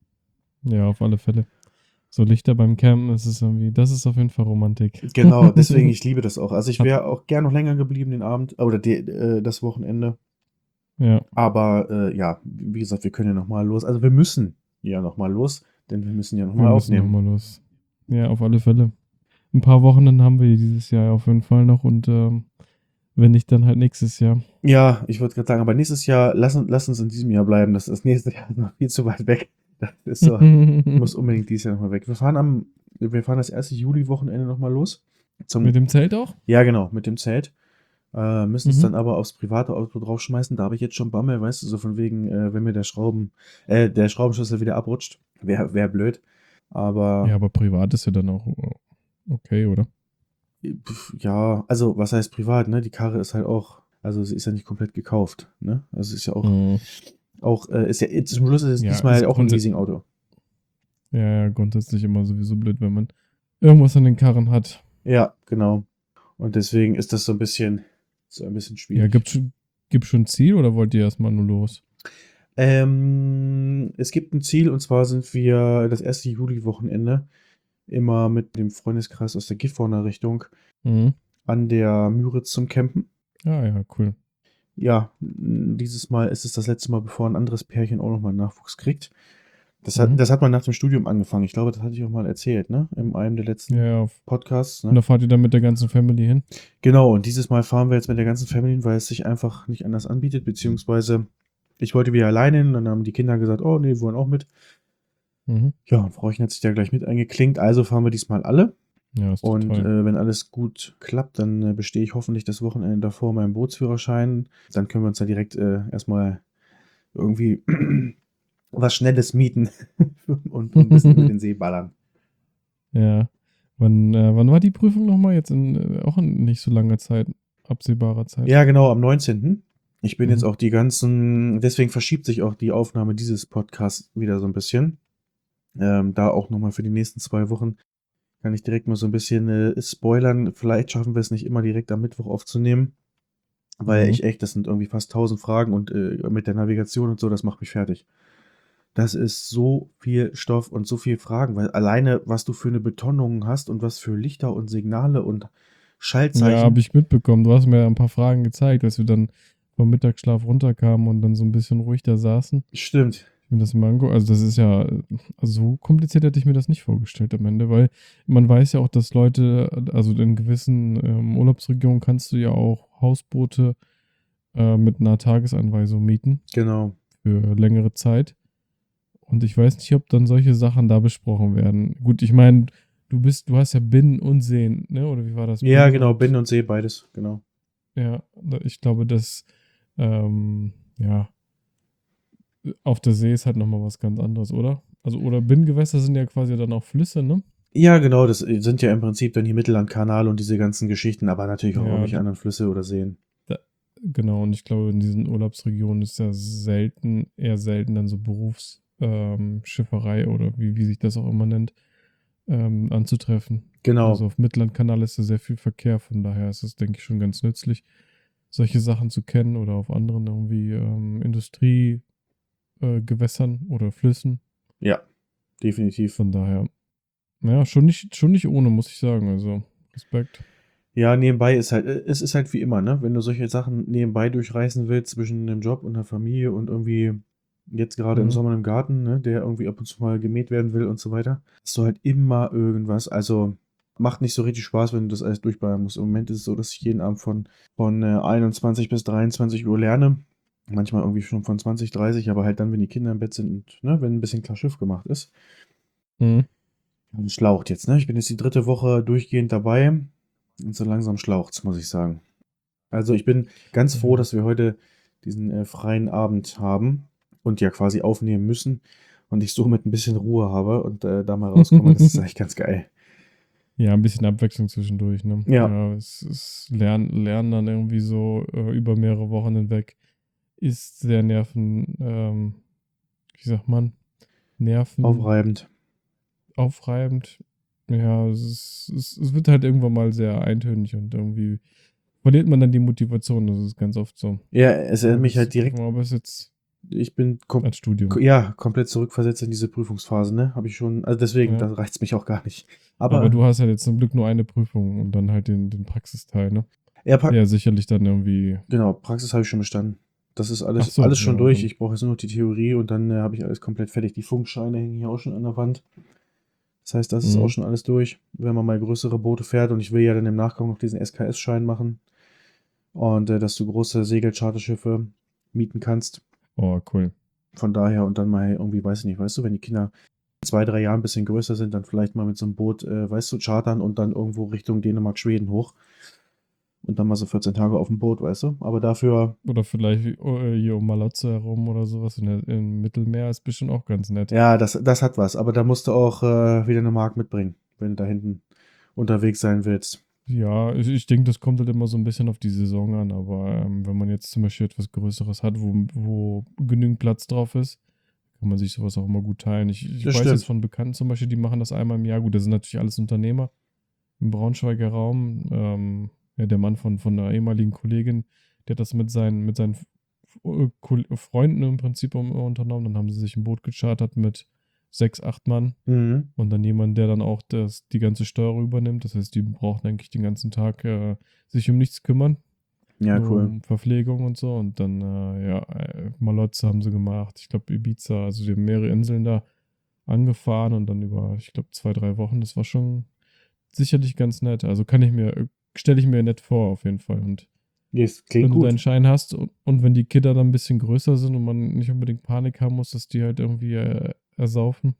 B: Ja, auf alle Fälle. So Lichter beim Campen, das ist irgendwie, das ist auf jeden Fall Romantik.
A: Genau, deswegen, ich liebe das auch. Also ich
B: Hat,
A: wäre auch gern noch länger geblieben den Abend, oder die, äh, das Wochenende.
B: ja,
A: Aber äh, ja, wie gesagt, wir können ja nochmal los. Also wir müssen ja nochmal los, denn wir müssen ja
B: wir
A: nochmal
B: müssen
A: aufnehmen.
B: nochmal los. Ja, auf alle Fälle. Ein paar Wochen dann haben wir dieses Jahr auf jeden Fall noch und ähm, wenn nicht, dann halt nächstes Jahr.
A: Ja, ich wollte gerade sagen, aber nächstes Jahr, lass, uns- lass uns in diesem Jahr bleiben. Das, das nächste Jahr ist noch viel zu weit weg. Das ist so, muss unbedingt dieses Jahr nochmal weg. Wir fahren am, wir fahren das erste Juli-Wochenende nochmal los. Zum,
B: Mit dem Zelt auch?
A: ja, genau, mit dem Zelt. Äh, müssen es
B: Mhm.
A: dann aber aufs private Auto draufschmeißen. Da habe ich jetzt schon Bammel, weißt du, so von wegen, äh, wenn mir der Schrauben, äh, der Schraubenschlüssel wieder abrutscht. Wäre wär blöd. Aber
B: Ja, aber privat ist ja dann auch äh, okay, oder?
A: pf, ja, also was heißt privat, ne? Die Karre ist halt auch, also sie ist ja nicht komplett gekauft, ne? Also sie ist ja auch,
B: Mhm.
A: auch, äh, ist ja, zum Schluss ist es
B: Ja,
A: diesmal
B: ist
A: auch ein
B: grundsätzlich,
A: Leasingauto.
B: ja, ja, grundsätzlich immer sowieso blöd, wenn man irgendwas an den Karren hat.
A: Ja, genau. Und deswegen ist das so ein bisschen, so ein bisschen
B: Ja,
A: schwierig.
B: gibt schon, gibt schon ein Ziel oder wollt ihr erstmal nur los?
A: Ähm, es gibt ein Ziel und zwar sind wir das erste Juli-Wochenende immer mit dem Freundeskreis aus der Gifhorner Richtung
B: Mhm.
A: an der Müritz zum Campen.
B: Ah, ja, cool.
A: Ja, n- dieses Mal ist es das letzte Mal, bevor ein anderes Pärchen auch nochmal Nachwuchs kriegt. Das hat,
B: Mhm.
A: das hat man nach dem Studium angefangen. Ich glaube, das hatte ich auch mal erzählt, ne? In einem der letzten
B: Ja, ja, auf,
A: Podcasts,
B: und
A: ne?
B: da fahrt ihr dann mit der ganzen Family hin?
A: Genau, und dieses Mal fahren wir jetzt mit der ganzen Family, weil es sich einfach nicht anders anbietet, beziehungsweise ich wollte wieder alleine hin, dann haben die Kinder gesagt, oh nee, wir wollen auch mit.
B: Mhm.
A: Ja, und Frauchen hat sich da gleich mit eingeklinkt, also fahren wir diesmal alle.
B: Ja, ist doch
A: Und
B: toll.
A: äh, wenn alles gut klappt, dann äh, bestehe ich hoffentlich das Wochenende davor meinen Bootsführerschein. Dann können wir uns da direkt äh, erstmal irgendwie was Schnelles mieten und, und ein bisschen über den See ballern.
B: Ja. Wann, äh, wann war die Prüfung nochmal? Jetzt in äh, auch in nicht so langer Zeit, absehbarer Zeit.
A: Ja, genau, am neunzehnten. Ich bin
B: Mhm.
A: jetzt auch die ganzen, deswegen verschiebt sich auch die Aufnahme dieses Podcasts wieder so ein bisschen. Ähm, da auch nochmal für die nächsten zwei Wochen kann ich direkt mal so ein bisschen äh, spoilern. Vielleicht schaffen wir es nicht immer direkt am Mittwoch aufzunehmen, weil
B: Mhm.
A: ich echt, das sind irgendwie fast tausend Fragen und äh, mit der Navigation und so, das macht mich fertig. Das ist so viel Stoff und so viel Fragen, weil alleine, was du für eine Betonung hast und was für Lichter und Signale und
B: Ja,
A: Schaltzeichen.
B: habe ich mitbekommen. Du hast mir ein paar Fragen gezeigt, als wir dann vom Mittagsschlaf runterkamen und dann so ein bisschen ruhig da saßen.
A: Stimmt.
B: Ich mir das mal angucke. Also das ist ja, also so kompliziert hätte ich mir das nicht vorgestellt am Ende, weil man weiß ja auch, dass Leute, also in gewissen ähm, Urlaubsregionen kannst du ja auch Hausboote äh, mit einer Tagesanweisung mieten
A: Genau.
B: für längere Zeit. Und ich weiß nicht, ob dann solche Sachen da besprochen werden. Gut, ich meine, du bist, du hast ja Binnen und Seen, ne? Oder wie war das?
A: Ja,
B: Binnen
A: genau,
B: und,
A: Binnen und See, beides, genau.
B: ja, da- ich glaube, dass, ähm, ja, auf der See ist halt nochmal was ganz anderes, oder? Also, oder Binnengewässer sind ja quasi dann auch Flüsse, ne?
A: Ja, genau, das sind ja im Prinzip dann die Mittellandkanal und diese ganzen Geschichten, aber natürlich auch
B: Ja,
A: irgendwelche
B: d-
A: anderen Flüsse oder Seen.
B: da, genau, und ich glaube, in diesen Urlaubsregionen ist ja selten, eher selten dann so Berufs, ähm, Schifferei oder wie, wie sich das auch immer nennt, ähm, anzutreffen. Also
A: Genau.
B: auf Mittellandkanal ist ja sehr viel Verkehr, von daher ist es, denke ich, schon ganz nützlich, solche Sachen zu kennen oder auf anderen irgendwie ähm, Industrie, äh, Gewässern oder Flüssen.
A: Ja, definitiv.
B: Von daher, ja, schon nicht, schon nicht ohne, muss ich sagen. Also Respekt.
A: Ja, nebenbei ist halt, äh, es ist halt wie immer, ne? Wenn du solche Sachen nebenbei durchreißen willst zwischen dem Job und der Familie und irgendwie jetzt gerade im
B: Mhm.
A: Sommer im Garten, ne, der irgendwie ab und zu mal gemäht werden will und so weiter, hast du halt immer irgendwas. Also macht nicht so richtig Spaß, wenn du das alles durchballern musst. Im Moment ist es so, dass ich jeden Abend von, von äh, einundzwanzig bis dreiundzwanzig Uhr lerne. Manchmal irgendwie schon von zwanzig, dreißig, aber halt dann, wenn die Kinder im Bett sind und ne, wenn ein bisschen klar Schiff gemacht ist.
B: Mhm.
A: Und schlaucht jetzt, ne? Ich bin jetzt die dritte Woche durchgehend dabei und so langsam schlaucht's, muss ich sagen. Also ich bin ganz froh,
B: Ja.
A: dass wir heute diesen äh, freien Abend haben und ja quasi aufnehmen müssen und ich somit ein bisschen Ruhe habe und äh, da mal rauskomme. Das ist eigentlich ganz geil.
B: Ja, ein bisschen Abwechslung zwischendurch, ne?
A: Ja,
B: Ja, es ist Lernen, Lernen dann irgendwie so äh, über mehrere Wochen hinweg ist sehr nerven, ähm, wie sagt man, nervenaufreibend.
A: aufreibend.
B: Ja, es, ist, es, es wird halt irgendwann mal sehr eintönig und irgendwie verliert man dann die Motivation. Das ist ganz oft so.
A: Ja, es erinnert
B: Aber
A: mich
B: es,
A: halt direkt,
B: aber es ist jetzt
A: ich bin kom
B: als Studium.
A: ko- ja, komplett zurückversetzt in diese Prüfungsphase, ne? Habe ich schon, also deswegen,
B: Ja.
A: da reizt mich auch gar nicht.
B: Aber
A: Aber
B: du hast ja jetzt zum Glück nur eine Prüfung und dann halt den, den Praxisteil, ne?
A: ja, pra
B: Der sicherlich dann irgendwie.
A: genau, Praxis habe ich schon bestanden. Das ist
B: Ach
A: alles,
B: so,
A: alles schon
B: ja,
A: durch.
B: dann.
A: Ich brauche jetzt nur noch die Theorie und dann äh, habe ich alles komplett fertig. Die Funkscheine hängen hier auch schon an der Wand. Das heißt, das ist auch
B: Mhm.
A: schon alles durch, wenn man mal größere Boote fährt. Und ich will ja dann im Nachgang noch diesen S K S-Schein machen. Und äh, dass du große Segelcharterschiffe mieten kannst.
B: Oh, cool.
A: Von daher und dann mal irgendwie, weiß ich nicht, weißt du, wenn die Kinder in zwei, drei Jahren ein bisschen größer sind, dann vielleicht mal mit so einem Boot, äh, weißt du, chartern und dann irgendwo Richtung Dänemark, Schweden hoch. Und dann mal so vierzehn Tage auf dem Boot, weißt du. Aber dafür,
B: Oder vielleicht äh, hier um Malotze herum oder sowas in der, im Mittelmeer ist bestimmt auch ganz nett.
A: ja, das, das hat was. Aber da musst du auch äh, wieder eine Mark mitbringen, wenn du da hinten unterwegs sein willst.
B: Ja, ich, ich denke, das kommt halt immer so ein bisschen auf die Saison an, aber ähm, wenn man jetzt zum Beispiel etwas Größeres hat, wo, wo genügend Platz drauf ist, kann man sich sowas auch immer gut teilen. Ich, ich
A: Das
B: weiß jetzt
A: stimmt.
B: von Bekannten zum Beispiel, die machen das einmal im Jahr. Gut, das sind natürlich alles Unternehmer im Braunschweiger Raum. Ähm, ja, der Mann von, von einer ehemaligen Kollegin, der hat das mit seinen, mit seinen F- F- Ko- Freunden im Prinzip um- unternommen. Dann haben sie sich ein Boot gechartert mit sechs, acht Mann.
A: Mhm.
B: Und dann jemand, der dann auch das, die ganze Steuerung übernimmt. Das heißt, die brauchen eigentlich den ganzen Tag äh, sich um nichts kümmern,
A: Ja,
B: nur
A: cool.
B: um Verpflegung und so. Und dann, äh, ja, äh, Malotze haben sie gemacht. Ich glaube, Ibiza, also die haben mehrere Inseln da angefahren und dann über, ich glaube, zwei, drei Wochen. Das war schon sicherlich ganz nett. Also kann ich mir, stelle ich mir nett vor, auf jeden Fall. Und
A: Das klingt
B: wenn du deinen
A: gut.
B: Schein hast und, und wenn die Kinder dann ein bisschen größer sind und man nicht unbedingt Panik haben muss, dass die halt irgendwie äh, ersaufen,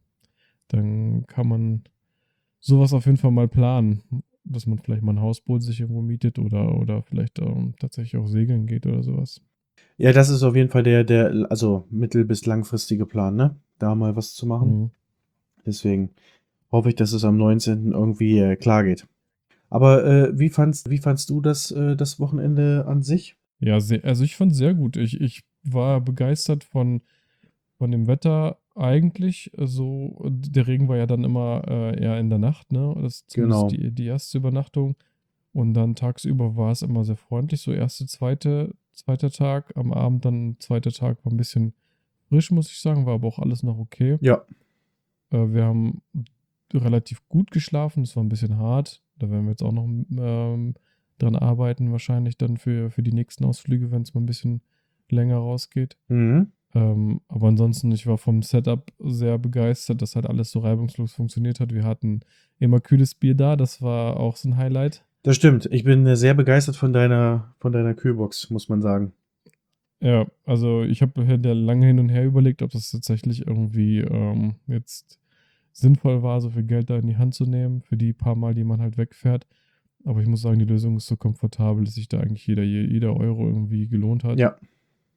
B: dann kann man sowas auf jeden Fall mal planen, dass man vielleicht mal ein Hausboot sich irgendwo mietet oder, oder vielleicht ähm, tatsächlich auch segeln geht oder sowas.
A: Ja, das ist auf jeden Fall der, der, also mittel- bis langfristige Plan, ne? Da mal was zu machen.
B: Mhm.
A: Deswegen hoffe ich, dass es am neunzehnten irgendwie äh, klar geht. Aber äh, wie fandst, wie fandst du das, äh, das Wochenende an sich?
B: Ja, sehr, also ich fand es sehr gut. Ich, ich war begeistert von, von dem Wetter eigentlich. Also der Regen war ja dann immer äh, eher in der Nacht, ne? Das ist zumindest
A: Genau.
B: die, die erste Übernachtung. Und dann tagsüber war es immer sehr freundlich. So erste, zweite, zweiter Tag. Am Abend dann zweiter Tag war ein bisschen frisch, muss ich sagen, war aber auch alles noch okay.
A: Ja.
B: Äh, wir haben relativ gut geschlafen, das war ein bisschen hart. Da werden wir jetzt auch noch ähm, dran arbeiten, wahrscheinlich dann für, für die nächsten Ausflüge, wenn es mal ein bisschen länger rausgeht.
A: Mhm.
B: Ähm, aber ansonsten, ich war vom Setup sehr begeistert, dass halt alles so reibungslos funktioniert hat. Wir hatten immer kühles Bier da, das war auch so ein Highlight.
A: Das stimmt. Ich bin äh, sehr begeistert von deiner, von deiner Kühlbox, muss man sagen.
B: Ja, also ich habe lange hin und her überlegt, ob das tatsächlich irgendwie ähm, jetzt sinnvoll war, so viel Geld da in die Hand zu nehmen, für die paar Mal, die man halt wegfährt. Aber ich muss sagen, die Lösung ist so komfortabel, dass sich da eigentlich jeder, jeder Euro irgendwie gelohnt hat.
A: Ja.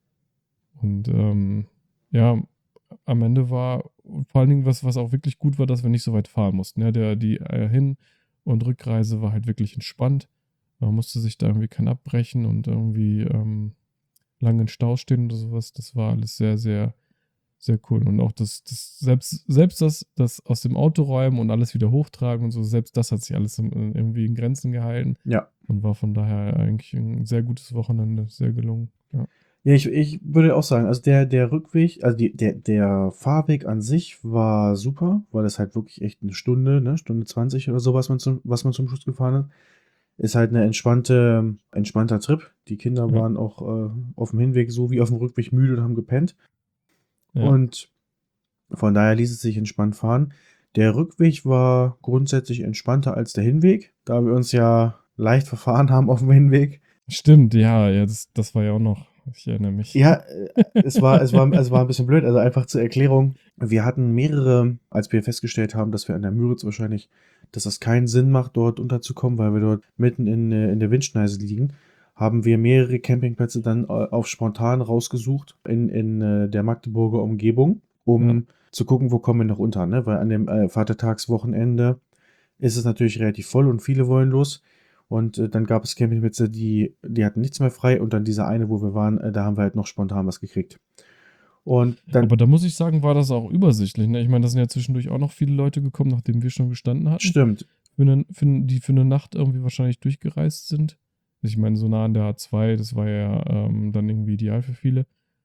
B: Und ähm, ja, am Ende war vor allen Dingen, was, was auch wirklich gut war, dass wir nicht so weit fahren mussten. Ja, der, die äh, Hin- und Rückreise war halt wirklich entspannt. Man musste sich da irgendwie kein abbrechen und irgendwie ähm, lange in Stau stehen oder sowas. Das war alles sehr, sehr, sehr cool. Und auch das, das selbst, selbst das, das aus dem Auto räumen und alles wieder hochtragen und so, selbst das hat sich alles in, irgendwie in Grenzen gehalten
A: Ja.
B: und war von daher eigentlich ein sehr gutes Wochenende, sehr gelungen. Ja.
A: Ja, ich, ich würde auch sagen, also der, der Rückweg, also die, der, der Fahrweg an sich war super, weil es halt wirklich echt eine Stunde, ne, Stunde zwanzig oder so, was man zum, was man zum Schluss gefahren hat. Ist halt eine entspannte, entspannter Trip. Die Kinder
B: Ja.
A: waren auch äh, auf dem Hinweg so wie auf dem Rückweg müde und haben gepennt.
B: Ja.
A: Und von daher ließ es sich entspannt fahren. Der Rückweg war grundsätzlich entspannter als der Hinweg, da wir uns ja leicht verfahren haben auf dem Hinweg.
B: Stimmt, ja, ja, das, das war ja auch noch, ich erinnere mich.
A: Ja, äh, es war, es war, es war ein bisschen blöd. Also einfach zur Erklärung. Wir hatten mehrere, als wir festgestellt haben, dass wir an der Müritz wahrscheinlich, dass das keinen Sinn macht, dort unterzukommen, weil wir dort mitten in, äh, in der Windschneise liegen, haben wir mehrere Campingplätze dann äh, auf spontan rausgesucht in, in äh, der Magdeburger Umgebung, um
B: Ja.
A: zu gucken, wo kommen wir noch unter, ne? Weil an dem äh, Vatertagswochenende ist es natürlich relativ voll und viele wollen los. Und äh, dann gab es Campingplätze, die, die hatten nichts mehr frei. Und dann diese eine, wo wir waren, äh, da haben wir halt noch spontan was gekriegt. Und dann,
B: Aber da muss ich sagen, war das auch übersichtlich. Ne? Ich meine, da sind ja zwischendurch auch noch viele Leute gekommen, nachdem wir schon gestanden hatten.
A: stimmt,
B: Für eine, für, die für eine Nacht irgendwie wahrscheinlich durchgereist sind. Ich meine, so nah an der A zwei, das war ja ähm, dann irgendwie ideal für viele.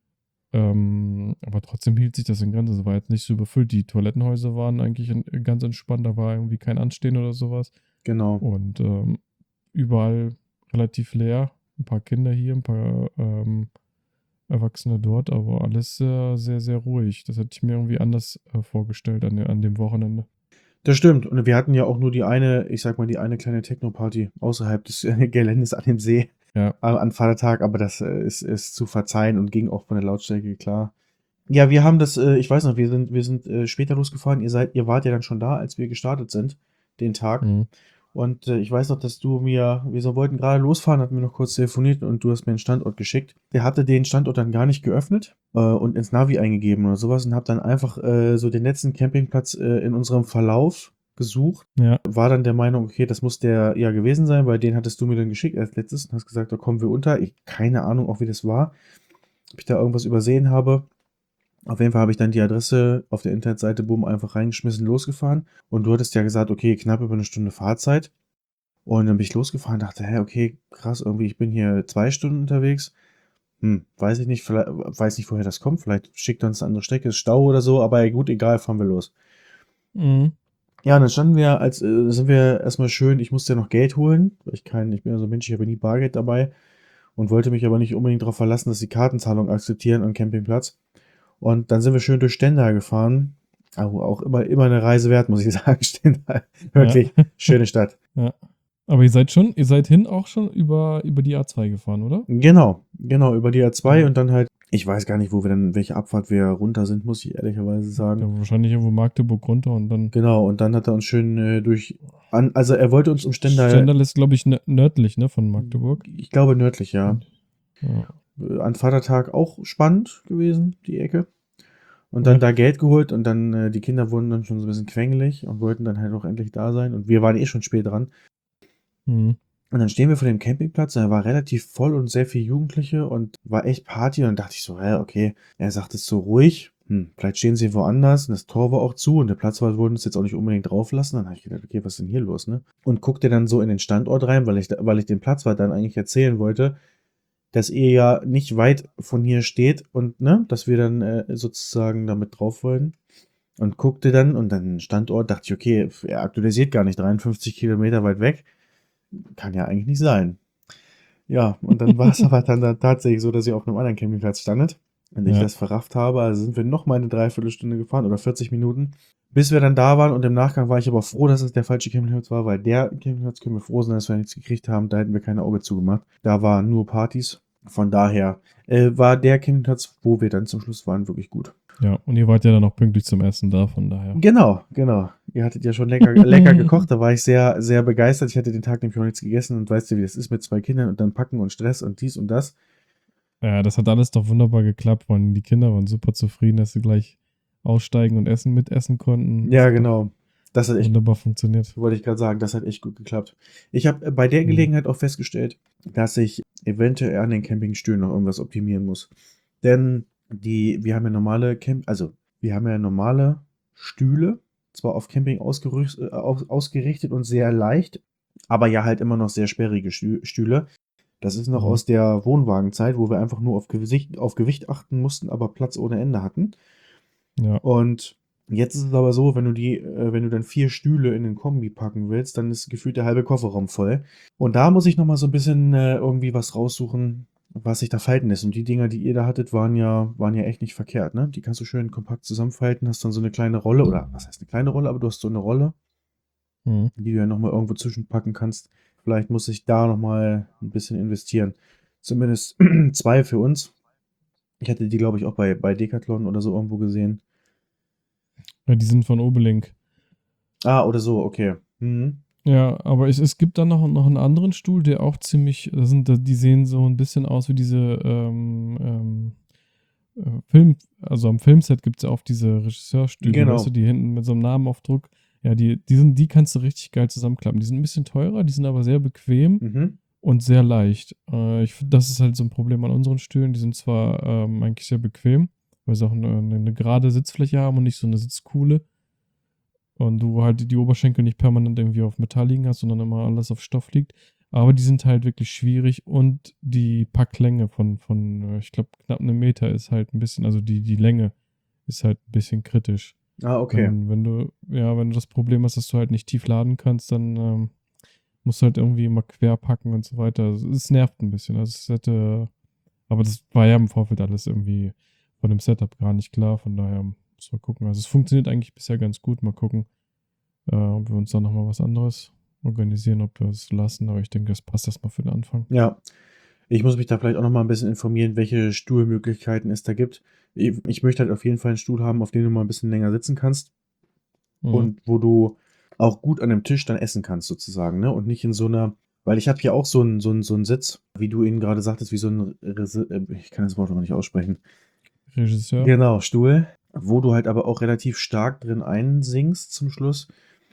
B: Ähm, aber trotzdem hielt sich das in Grenzen. Es war jetzt nicht so überfüllt. Die Toilettenhäuser waren eigentlich in, ganz entspannt. Da war irgendwie kein Anstehen oder sowas.
A: genau.
B: Und ähm, überall relativ leer. Ein paar Kinder hier, ein paar ähm, Erwachsene dort, aber alles sehr, sehr, sehr ruhig. Das hätte ich mir irgendwie anders äh, vorgestellt an, an dem Wochenende.
A: Das stimmt. Und wir hatten ja auch nur die eine, ich sag mal, die eine kleine Techno-Party außerhalb des äh, Geländes an dem See
B: Ja.
A: äh, an Vatertag, aber das äh, ist, ist zu verzeihen und ging auch von der Lautstärke klar. Ja, wir haben das, äh, ich weiß noch, wir sind, wir sind äh, später losgefahren. Ihr seid, ihr wart ja dann schon da, als wir gestartet sind, den Tag.
B: Mhm.
A: Und äh, ich weiß noch, dass du mir, wir so wollten gerade losfahren, hatten wir noch kurz telefoniert und du hast mir einen Standort geschickt. Der hatte den Standort dann gar nicht geöffnet äh, und ins Navi eingegeben oder sowas und hab dann einfach äh, so den letzten Campingplatz äh, in unserem Verlauf gesucht.
B: Ja.
A: War dann der Meinung, okay, das muss der ja gewesen sein, weil den hattest du mir dann geschickt als letztes und hast gesagt, da kommen wir unter. Ich keine Ahnung, auch wie das war. Ob ich da irgendwas übersehen habe. Auf jeden Fall habe ich dann die Adresse auf der Internetseite, boom, einfach reingeschmissen, losgefahren. Und du hattest ja gesagt, okay, knapp über eine Stunde Fahrzeit. Und dann bin ich losgefahren, dachte, hä, okay, krass, irgendwie, ich bin hier zwei Stunden unterwegs. Hm, weiß ich nicht, vielleicht, weiß nicht, woher das kommt. Vielleicht schickt uns eine andere Strecke, ist Stau oder so, aber gut, egal, fahren wir los.
B: Mhm.
A: Ja, und dann standen wir, als äh, sind wir erstmal schön, ich musste ja noch Geld holen, weil ich kein, ich bin ja so ein Mensch, ich habe nie Bargeld dabei und wollte mich aber nicht unbedingt darauf verlassen, dass die Kartenzahlung akzeptieren am Campingplatz. Und dann sind wir schön durch Stendal gefahren. Auch, auch immer, immer eine Reise wert, muss ich sagen, Stendal. Wirklich,
B: Ja.
A: schöne Stadt.
B: Ja. Aber ihr seid schon, ihr seid hin auch schon über, über die A zwei gefahren, oder?
A: Genau, genau, über die A zwei
B: Ja.
A: und dann halt, ich weiß gar nicht, wo wir dann, welche Abfahrt wir runter sind, muss ich ehrlicherweise sagen.
B: Ja, wahrscheinlich irgendwo Magdeburg runter und dann.
A: Genau, und dann hat er uns schön äh, durch, an, also er wollte uns um Stendal,
B: Stendal ist, glaube ich, nö- nördlich, ne, von Magdeburg.
A: ich glaube nördlich, ja.
B: Ja.
A: Äh, An Vatertag auch spannend gewesen, die Ecke. Und dann
B: Ja.
A: da Geld geholt und dann, äh, die Kinder wurden dann schon so ein bisschen quengelig und wollten dann halt auch endlich da sein. Und wir waren eh schon spät dran.
B: Mhm.
A: Und dann stehen wir vor dem Campingplatz, und er war relativ voll und sehr viele Jugendliche und war echt Party. Und dann dachte ich so, hä, okay, er sagt es so ruhig. Hm, vielleicht stehen sie woanders und das Tor war auch zu und der Platzwart wollte uns jetzt auch nicht unbedingt drauf lassen. Dann habe ich gedacht, okay, was ist denn hier los, ne? Und guckte dann so in den Standort rein, weil ich, weil ich dem Platzwart dann eigentlich erzählen wollte, dass ihr ja nicht weit von hier steht und, ne, dass wir dann äh, sozusagen damit drauf wollen. Und guckte dann und dann Standort, dachte ich, okay, er aktualisiert gar nicht, dreiundfünfzig Kilometer weit weg. Kann ja eigentlich nicht sein. Ja, und dann war es aber dann, dann tatsächlich so, dass ihr auf einem anderen Campingplatz standet und ich
B: Ja.
A: das verrafft habe. Also sind wir noch mal eine Dreiviertelstunde gefahren oder vierzig Minuten, bis wir dann da waren. Und im Nachgang war ich aber froh, dass es der falsche Campingplatz war, weil der Campingplatz, können wir froh sein, dass wir nichts gekriegt haben. Da hätten wir keine Auge zugemacht. Da waren nur Partys. Von daher äh, war der Campingplatz, wo wir dann zum Schluss waren, wirklich gut.
B: Ja, und ihr wart ja dann auch pünktlich zum Essen da, von daher.
A: Genau, genau. Ihr hattet ja schon lecker, lecker gekocht, da war ich sehr, sehr begeistert. Ich hatte den Tag nämlich auch nichts gegessen und weißt du, wie das ist mit zwei Kindern und dann packen und Stress und dies und das.
B: Ja, das hat alles doch wunderbar geklappt. Und die Kinder waren super zufrieden, dass sie gleich aussteigen und Essen mitessen konnten.
A: Ja,
B: Das ist
A: genau. Das hat echt,
B: wunderbar funktioniert.
A: wollte ich gerade sagen, das hat echt gut geklappt. Ich habe bei der
B: Mhm.
A: Gelegenheit auch festgestellt, dass ich eventuell an den Campingstühlen noch irgendwas optimieren muss. Denn die, wir haben ja normale Camp, also wir haben ja normale Stühle, zwar auf Camping ausgerüst, äh, aus, ausgerichtet und sehr leicht, aber ja halt immer noch sehr sperrige Stü- Stühle. Das ist noch
B: Mhm.
A: aus der Wohnwagenzeit, wo wir einfach nur auf Gewicht, auf Gewicht achten mussten, aber Platz ohne Ende hatten.
B: Ja.
A: Und jetzt ist es aber so, wenn du die, äh, wenn du dann vier Stühle in den Kombi packen willst, dann ist gefühlt der halbe Kofferraum voll. Und da muss ich noch mal so ein bisschen äh, irgendwie was raussuchen, was sich da falten lässt. Und die Dinger, die ihr da hattet, waren ja, waren ja echt nicht verkehrt, ne? Die kannst du schön kompakt zusammenfalten, hast dann so eine kleine Rolle, oder was heißt eine kleine Rolle, aber du hast so eine Rolle,
B: Mhm.
A: die du ja noch mal irgendwo zwischenpacken kannst. Vielleicht muss ich da noch mal ein bisschen investieren. Zumindest zwei für uns. Ich hatte die, glaube ich, auch bei, bei Decathlon oder so irgendwo gesehen.
B: Ja, die sind von Obelink.
A: Ah, oder so, okay. Mhm.
B: Ja, aber es, es gibt dann noch, noch einen anderen Stuhl, der auch ziemlich, das sind, die sehen so ein bisschen aus wie diese ähm, ähm, äh, Film, also am Filmset gibt es ja oft diese Regisseurstühle, weißt du,
A: Genau.
B: die hinten mit so einem Namenaufdruck. Ja, die, die sind, die kannst du richtig geil zusammenklappen. Die sind ein bisschen teurer, die sind aber sehr bequem
A: Mhm.
B: und sehr leicht. Äh, ich finde, das ist halt so ein Problem an unseren Stühlen. Die sind zwar ähm, eigentlich sehr bequem, weil sie auch eine, eine, eine gerade Sitzfläche haben und nicht so eine Sitzkuhle. Und du halt die Oberschenkel nicht permanent irgendwie auf Metall liegen hast, sondern immer alles auf Stoff liegt. Aber die sind halt wirklich schwierig und die Packlänge von, von äh, ich glaube, knapp einem Meter ist halt ein bisschen, also die, die Länge ist halt ein bisschen kritisch.
A: Ah, okay.
B: Wenn, wenn du, ja, wenn du das Problem hast, dass du halt nicht tief laden kannst, dann ähm, musst du halt irgendwie immer quer packen und so weiter. Also, es nervt ein bisschen. Also es hätte, aber das war ja im Vorfeld alles irgendwie von dem Setup gar nicht klar. Von daher muss man gucken. Also es funktioniert eigentlich bisher ganz gut. Mal gucken, äh, ob wir uns da nochmal was anderes organisieren, ob wir es lassen. Aber ich denke, das passt erstmal für den Anfang.
A: Ja. Ich muss mich da vielleicht auch noch mal ein bisschen informieren, welche Stuhlmöglichkeiten es da gibt. Ich ich möchte halt auf jeden Fall einen Stuhl haben, auf dem du mal ein bisschen länger sitzen kannst
B: Mhm.
A: und wo du auch gut an dem Tisch dann essen kannst sozusagen, ne? Und nicht in so einer, weil ich habe hier auch so einen so 'n so 'n Sitz, wie du ihn gerade sagtest, wie so ein Resi äh, ich kann das Wort aber nicht aussprechen.
B: Regisseur.
A: Genau, Stuhl, wo du halt aber auch relativ stark drin einsinkst zum Schluss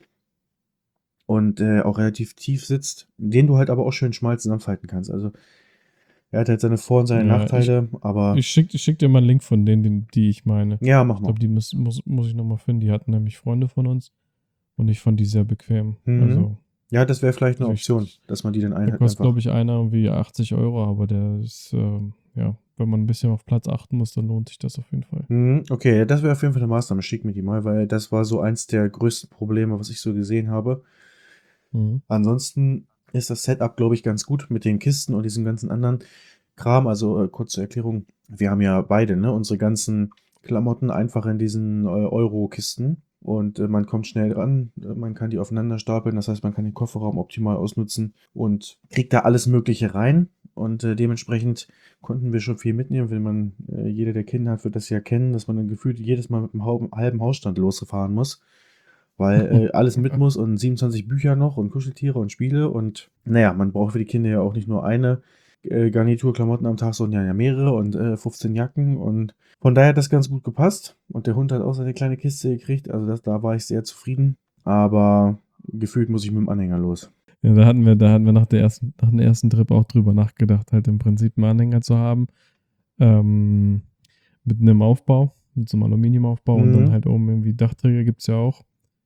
A: und, äh, auch relativ tief sitzt, den du halt aber auch schön schmal zusammenfalten kannst. Also, er hat halt seine Vor und seine
B: Ja, ich,
A: Nachteile, aber
B: ich schicke ich schick dir mal einen Link von denen, den, die ich meine.
A: ja, mach
B: Ich
A: mal.
B: glaube, die muss, muss, muss ich nochmal finden. Die hatten nämlich Freunde von uns und ich fand die sehr bequem.
A: Mhm.
B: Also,
A: Ja, das wäre vielleicht eine
B: also ich,
A: Option, dass man die dann
B: da
A: ein
B: kostet,
A: einfach
B: glaube ich, einer irgendwie achtzig Euro, aber der ist, ähm, ja, wenn man ein bisschen auf Platz achten muss, dann lohnt sich das auf jeden Fall.
A: mhm, okay, ja, das wäre auf jeden Fall eine Maßnahme. Schick mir die mal, weil das war so eins der größten Probleme, was ich so gesehen habe.
B: Mhm.
A: Ansonsten ist das Setup, glaube ich, ganz gut mit den Kisten und diesem ganzen anderen Kram. Also, äh, kurz zur Erklärung, wir haben ja beide, ne, unsere ganzen Klamotten einfach in diesen, äh, Euro-Kisten und, äh, man kommt schnell dran. Äh, man kann die aufeinander stapeln. Das heißt, man kann den Kofferraum optimal ausnutzen und kriegt da alles Mögliche rein und, äh, dementsprechend konnten wir schon viel mitnehmen. Wenn man äh, jeder, der Kinder hat, wird das ja kennen, dass man dann gefühlt jedes Mal mit einem hauben halben Hausstand losfahren muss, weil, äh, alles mit muss und siebenundzwanzig Bücher noch und Kuscheltiere und Spiele und naja, man braucht für die Kinder ja auch nicht nur eine, äh, Garnitur Klamotten am Tag, sondern ja mehrere und, äh, fünfzehn Jacken und von daher hat das ganz gut gepasst und der Hund hat auch seine kleine Kiste gekriegt, also das da war ich sehr zufrieden, aber gefühlt muss ich mit dem Anhänger los.
B: Ja, da hatten wir, da hatten wir nach der ersten, nach dem ersten Trip auch drüber nachgedacht, halt im Prinzip einen Anhänger zu haben. Ähm, mit einem Aufbau, mit so einem Aluminiumaufbau und dann
A: Mhm.
B: halt oben irgendwie Dachträger gibt es ja auch.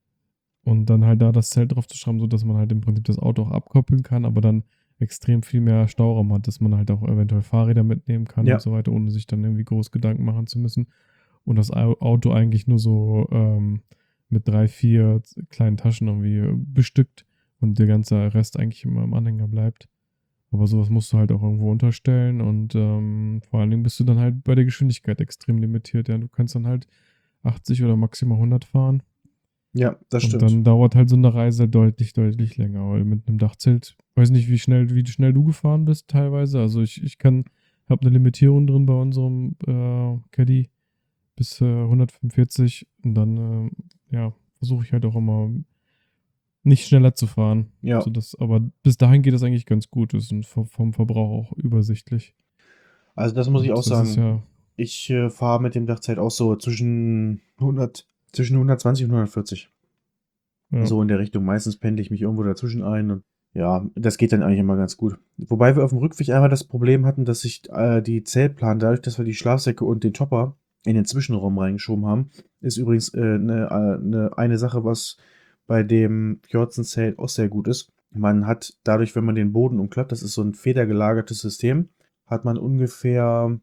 B: Und dann halt da das Zelt drauf zu schreiben, sodass man halt im Prinzip das Auto auch abkoppeln kann, aber dann extrem viel mehr Stauraum hat, dass man halt auch eventuell Fahrräder mitnehmen kann und
A: Ja.
B: so weiter, ohne sich dann irgendwie groß Gedanken machen zu müssen. Und das Au- Auto eigentlich nur so ähm, mit drei, vier kleinen Taschen irgendwie bestückt und der ganze Rest eigentlich immer im Anhänger bleibt. Aber sowas musst du halt auch irgendwo unterstellen und ähm, vor allen Dingen bist du dann halt bei der Geschwindigkeit extrem limitiert. Ja, du kannst dann halt achtzig oder maximal hundert fahren
A: Ja, das
B: und
A: stimmt.
B: dann dauert halt so eine Reise deutlich, deutlich länger. Weil mit einem Dachzelt, weiß nicht, wie schnell, wie schnell du gefahren bist teilweise. Also ich, ich kann, habe eine Limitierung drin bei unserem äh, Caddy bis äh, hundertfünfundvierzig und dann, äh, ja, versuche ich halt auch immer nicht schneller zu fahren.
A: Ja.
B: Sodass, aber bis dahin geht das eigentlich ganz gut. Das ist vom, vom Verbrauch auch übersichtlich.
A: Also, das muss ich auch
B: Und das ist
A: sagen.
B: ja,
A: Ich, äh, fahre mit dem Dachzelt auch so zwischen hundert zwischen hundertzwanzig und hundertvierzig.
B: Ja.
A: So in der Richtung. Meistens pendle ich mich irgendwo dazwischen ein. Und ja, das geht dann eigentlich immer ganz gut. Wobei wir auf dem Rückweg einmal das Problem hatten, dass sich äh, die Zeltplan, dadurch, dass wir die Schlafsäcke und den Topper in den Zwischenraum reingeschoben haben, ist übrigens äh, eine, eine, eine Sache, was bei dem Fjordsen-Zelt auch sehr gut ist. Man hat dadurch, wenn man den Boden umklappt, das ist so ein federgelagertes System, hat man ungefähr,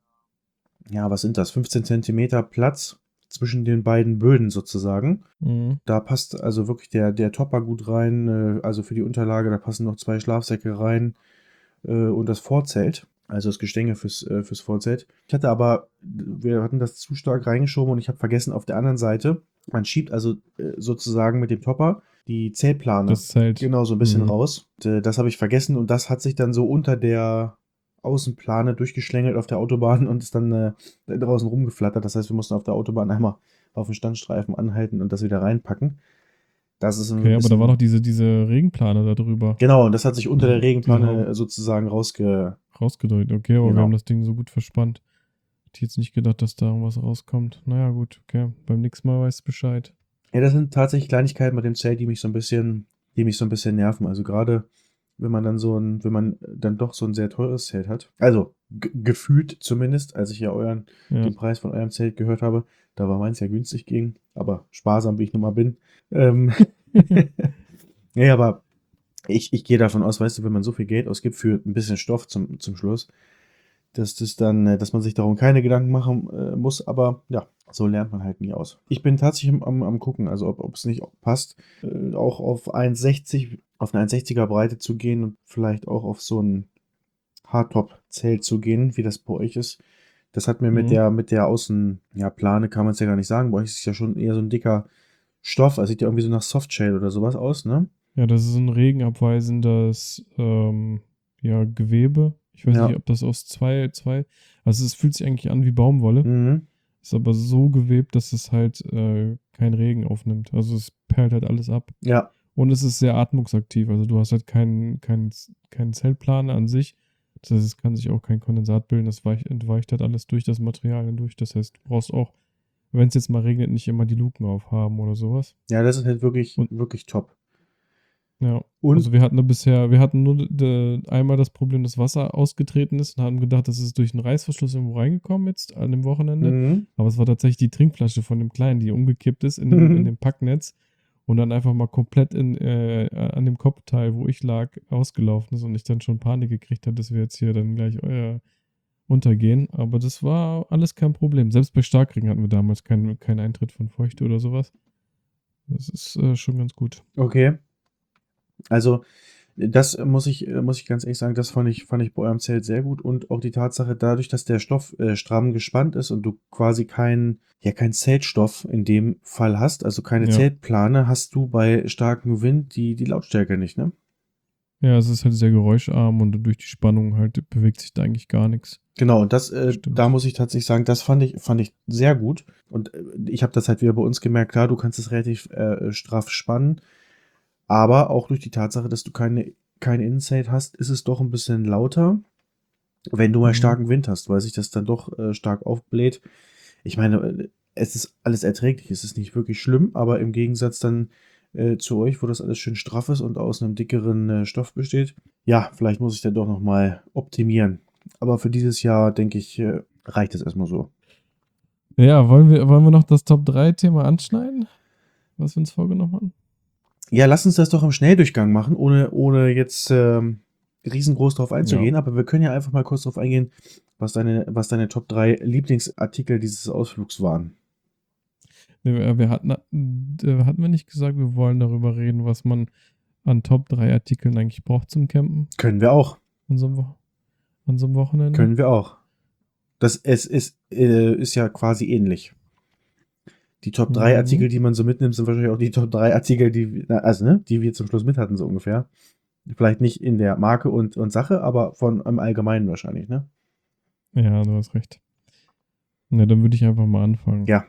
A: ja, was sind das, fünfzehn Zentimeter Platz zwischen den beiden Böden sozusagen.
B: Mhm.
A: Da passt also wirklich der, der Topper gut rein, äh, also für die Unterlage, da passen noch zwei Schlafsäcke rein äh, und das Vorzelt, also das Gestänge fürs, äh, fürs Vorzelt. Ich hatte aber, wir hatten das zu stark reingeschoben und ich habe vergessen, auf der anderen Seite, man schiebt also äh, sozusagen mit dem Topper die Zeltplane
B: Das Zelt.
A: genau so ein bisschen
B: Mhm.
A: raus. Und, äh, das habe ich vergessen und das hat sich dann so unter der Außenplane durchgeschlängelt auf der Autobahn und ist dann äh, draußen rumgeflattert. Das heißt, wir mussten auf der Autobahn einmal auf den Standstreifen anhalten und das wieder reinpacken. Das ist ein
B: Okay, aber da war
A: bisschen.
B: doch diese, diese Regenplane da drüber.
A: Genau, und das hat sich unter der
B: Diese
A: Regenplane
B: Haube
A: sozusagen rausge.
B: rausgedrückt. Okay, aber wir
A: Genau.
B: haben das Ding so gut verspannt. Hätte jetzt nicht gedacht, dass da irgendwas rauskommt. Naja, gut, okay. Beim nächsten Mal weißt du Bescheid.
A: Ja, das sind tatsächlich Kleinigkeiten mit dem Zelt, die mich so ein bisschen, die mich so ein bisschen nerven. Also gerade, wenn man dann so ein, wenn man dann doch so ein sehr teures Zelt hat. Also g- gefühlt zumindest, als ich ja euren,
B: Ja.
A: den Preis von eurem Zelt gehört habe, da war meins ja günstig gegen, aber sparsam wie ich nun mal bin. Ähm, ja, aber ich, ich gehe davon aus, weißt du, wenn man so viel Geld ausgibt für ein bisschen Stoff zum, zum Schluss, dass das dann, äh, dass man sich darum keine Gedanken machen äh, muss, aber ja, so lernt man halt nie aus. Ich bin tatsächlich am, am, am gucken, also ob ob es nicht passt, äh, auch auf eins sechzig, auf eine eins sechziger Breite zu gehen und vielleicht auch auf so ein Hardtop-Zelt zu gehen, wie das bei euch ist. Das hat mir mit
B: Mhm.
A: der, mit der Außen, ja, Plane kann man es ja gar nicht sagen. Bei euch ist es ja schon eher so ein dicker Stoff, also sieht ja irgendwie so nach Softshell oder sowas aus, ne?
B: Ja, das ist ein regenabweisendes ähm, ja, Gewebe. Ich weiß
A: Ja.
B: nicht, ob das aus zwei, zwei. Also es fühlt sich eigentlich an wie Baumwolle.
A: Mhm.
B: Ist aber so gewebt, dass es halt äh, kein Regen aufnimmt. Also es perlt halt alles ab.
A: Ja.
B: Und es ist sehr atmungsaktiv. Also du hast halt keinen keinen keinen Zeltplaner an sich. Das heißt, es kann sich auch kein Kondensat bilden. Das weich, entweicht halt alles durch das Material hindurch. Das heißt, du brauchst auch, wenn es jetzt mal regnet, nicht immer die Luken aufhaben oder sowas.
A: Ja, das ist halt wirklich,
B: Und
A: wirklich top.
B: ja,
A: Und
B: also wir hatten nur bisher, wir hatten nur de, einmal das Problem, dass Wasser ausgetreten ist und haben gedacht, das ist durch einen Reißverschluss irgendwo reingekommen jetzt an dem Wochenende.
A: mhm.
B: Aber es war tatsächlich die Trinkflasche von dem Kleinen, die umgekippt ist in dem, in dem Packnetz und dann einfach mal komplett in, äh, an dem Kopfteil, wo ich lag, ausgelaufen ist und ich dann schon Panik gekriegt habe, dass wir jetzt hier dann gleich äh, untergehen. Aber das war alles kein Problem. Selbst bei Starkregen hatten wir damals keinen keinen Eintritt von Feuchte oder sowas. Das ist äh, schon ganz gut.
A: Okay. Also, das muss ich, äh, muss ich ganz ehrlich sagen, das fand ich, fand ich bei eurem Zelt sehr gut. Und auch die Tatsache, dadurch, dass der Stoff äh, stramm gespannt ist und du quasi keinen, ja, keinen Zeltstoff in dem Fall hast, also keine
B: Ja.
A: Zeltplane, hast du bei starkem Wind die, die Lautstärke nicht, ne?
B: Ja, es ist halt sehr geräuscharm und durch die Spannung halt bewegt sich da eigentlich gar nichts.
A: Genau, und das, äh,
B: Stimmt.
A: da muss ich tatsächlich sagen, das fand ich, fand ich sehr gut. Und äh, ich habe das halt wieder bei uns gemerkt, klar, du kannst es relativ äh, straff spannen, aber auch durch die Tatsache, dass du keine, kein Innenzelt hast, ist es doch ein bisschen lauter, wenn du mal
B: Mhm.
A: starken Wind hast, weil sich das dann doch äh, stark aufbläht. Ich meine, äh, es ist alles erträglich, es ist nicht wirklich schlimm, aber im Gegensatz dann äh, zu euch, wo das alles schön straff ist und aus einem dickeren äh, Stoff besteht, ja, vielleicht muss ich dann doch nochmal optimieren. Aber für dieses Jahr, denke ich, äh, reicht es erstmal so.
B: Ja, wollen wir, wollen wir noch das Top drei Thema anschneiden, was wir uns vorgenommen haben?
A: Ja, lass uns das doch im Schnelldurchgang machen, ohne, ohne jetzt ähm, riesengroß drauf einzugehen. Aber wir können ja einfach mal kurz drauf eingehen, was deine, was deine Top drei Lieblingsartikel dieses Ausflugs waren.
B: Nee, wir, wir hatten, äh, hatten wir nicht gesagt, wir wollen darüber reden, was man an Top drei Artikeln eigentlich braucht zum Campen
A: Können wir auch.
B: an so einem, Wo- an so einem Wochenende?
A: Können wir auch. Das es ist, äh, ist ja quasi ähnlich. Die Top drei
B: Mhm.
A: Artikel, die man so mitnimmt, sind wahrscheinlich auch die Top drei Artikel, die, na, also, ne, die wir zum Schluss mit hatten, so ungefähr. Vielleicht nicht in der Marke und, und Sache, aber von im Allgemeinen wahrscheinlich, ne?
B: Ja, du hast recht. Na, dann würde ich einfach mal anfangen.
A: Ja.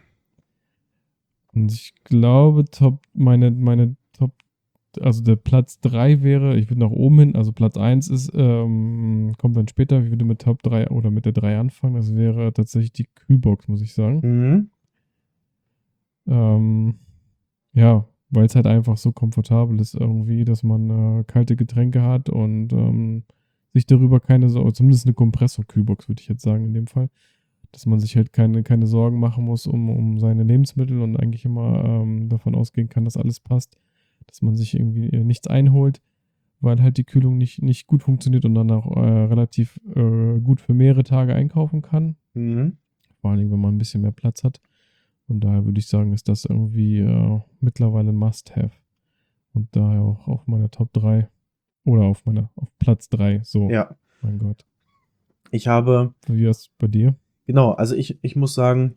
B: Und ich glaube, Top, meine, meine Top, also der Platz drei wäre, ich würde nach oben hin, also Platz eins ist, ähm, kommt dann später, ich würde mit Top drei oder mit der drei anfangen, das wäre tatsächlich die Kühlbox, muss ich sagen.
A: Mhm.
B: Ähm, ja, weil es halt einfach so komfortabel ist irgendwie, dass man äh, kalte Getränke hat und ähm, sich darüber keine Sorgen, zumindest eine Kompressor-Kühlbox würde ich jetzt sagen in dem Fall, dass man sich halt keine, keine Sorgen machen muss um, um seine Lebensmittel und eigentlich immer ähm, davon ausgehen kann, dass alles passt, dass man sich irgendwie äh, nichts einholt, weil halt die Kühlung nicht, nicht gut funktioniert und dann auch äh, relativ äh, gut für mehrere Tage einkaufen kann.
A: Mhm.
B: Vor allem, wenn man ein bisschen mehr Platz hat. Und daher würde ich sagen, ist das irgendwie äh, mittlerweile ein Must-Have. Und daher auch auf meiner Top drei oder auf meiner, auf Platz drei. So,
A: Ja,
B: mein Gott.
A: ich habe,
B: Wie ist es bei dir?
A: genau, also ich, ich muss sagen,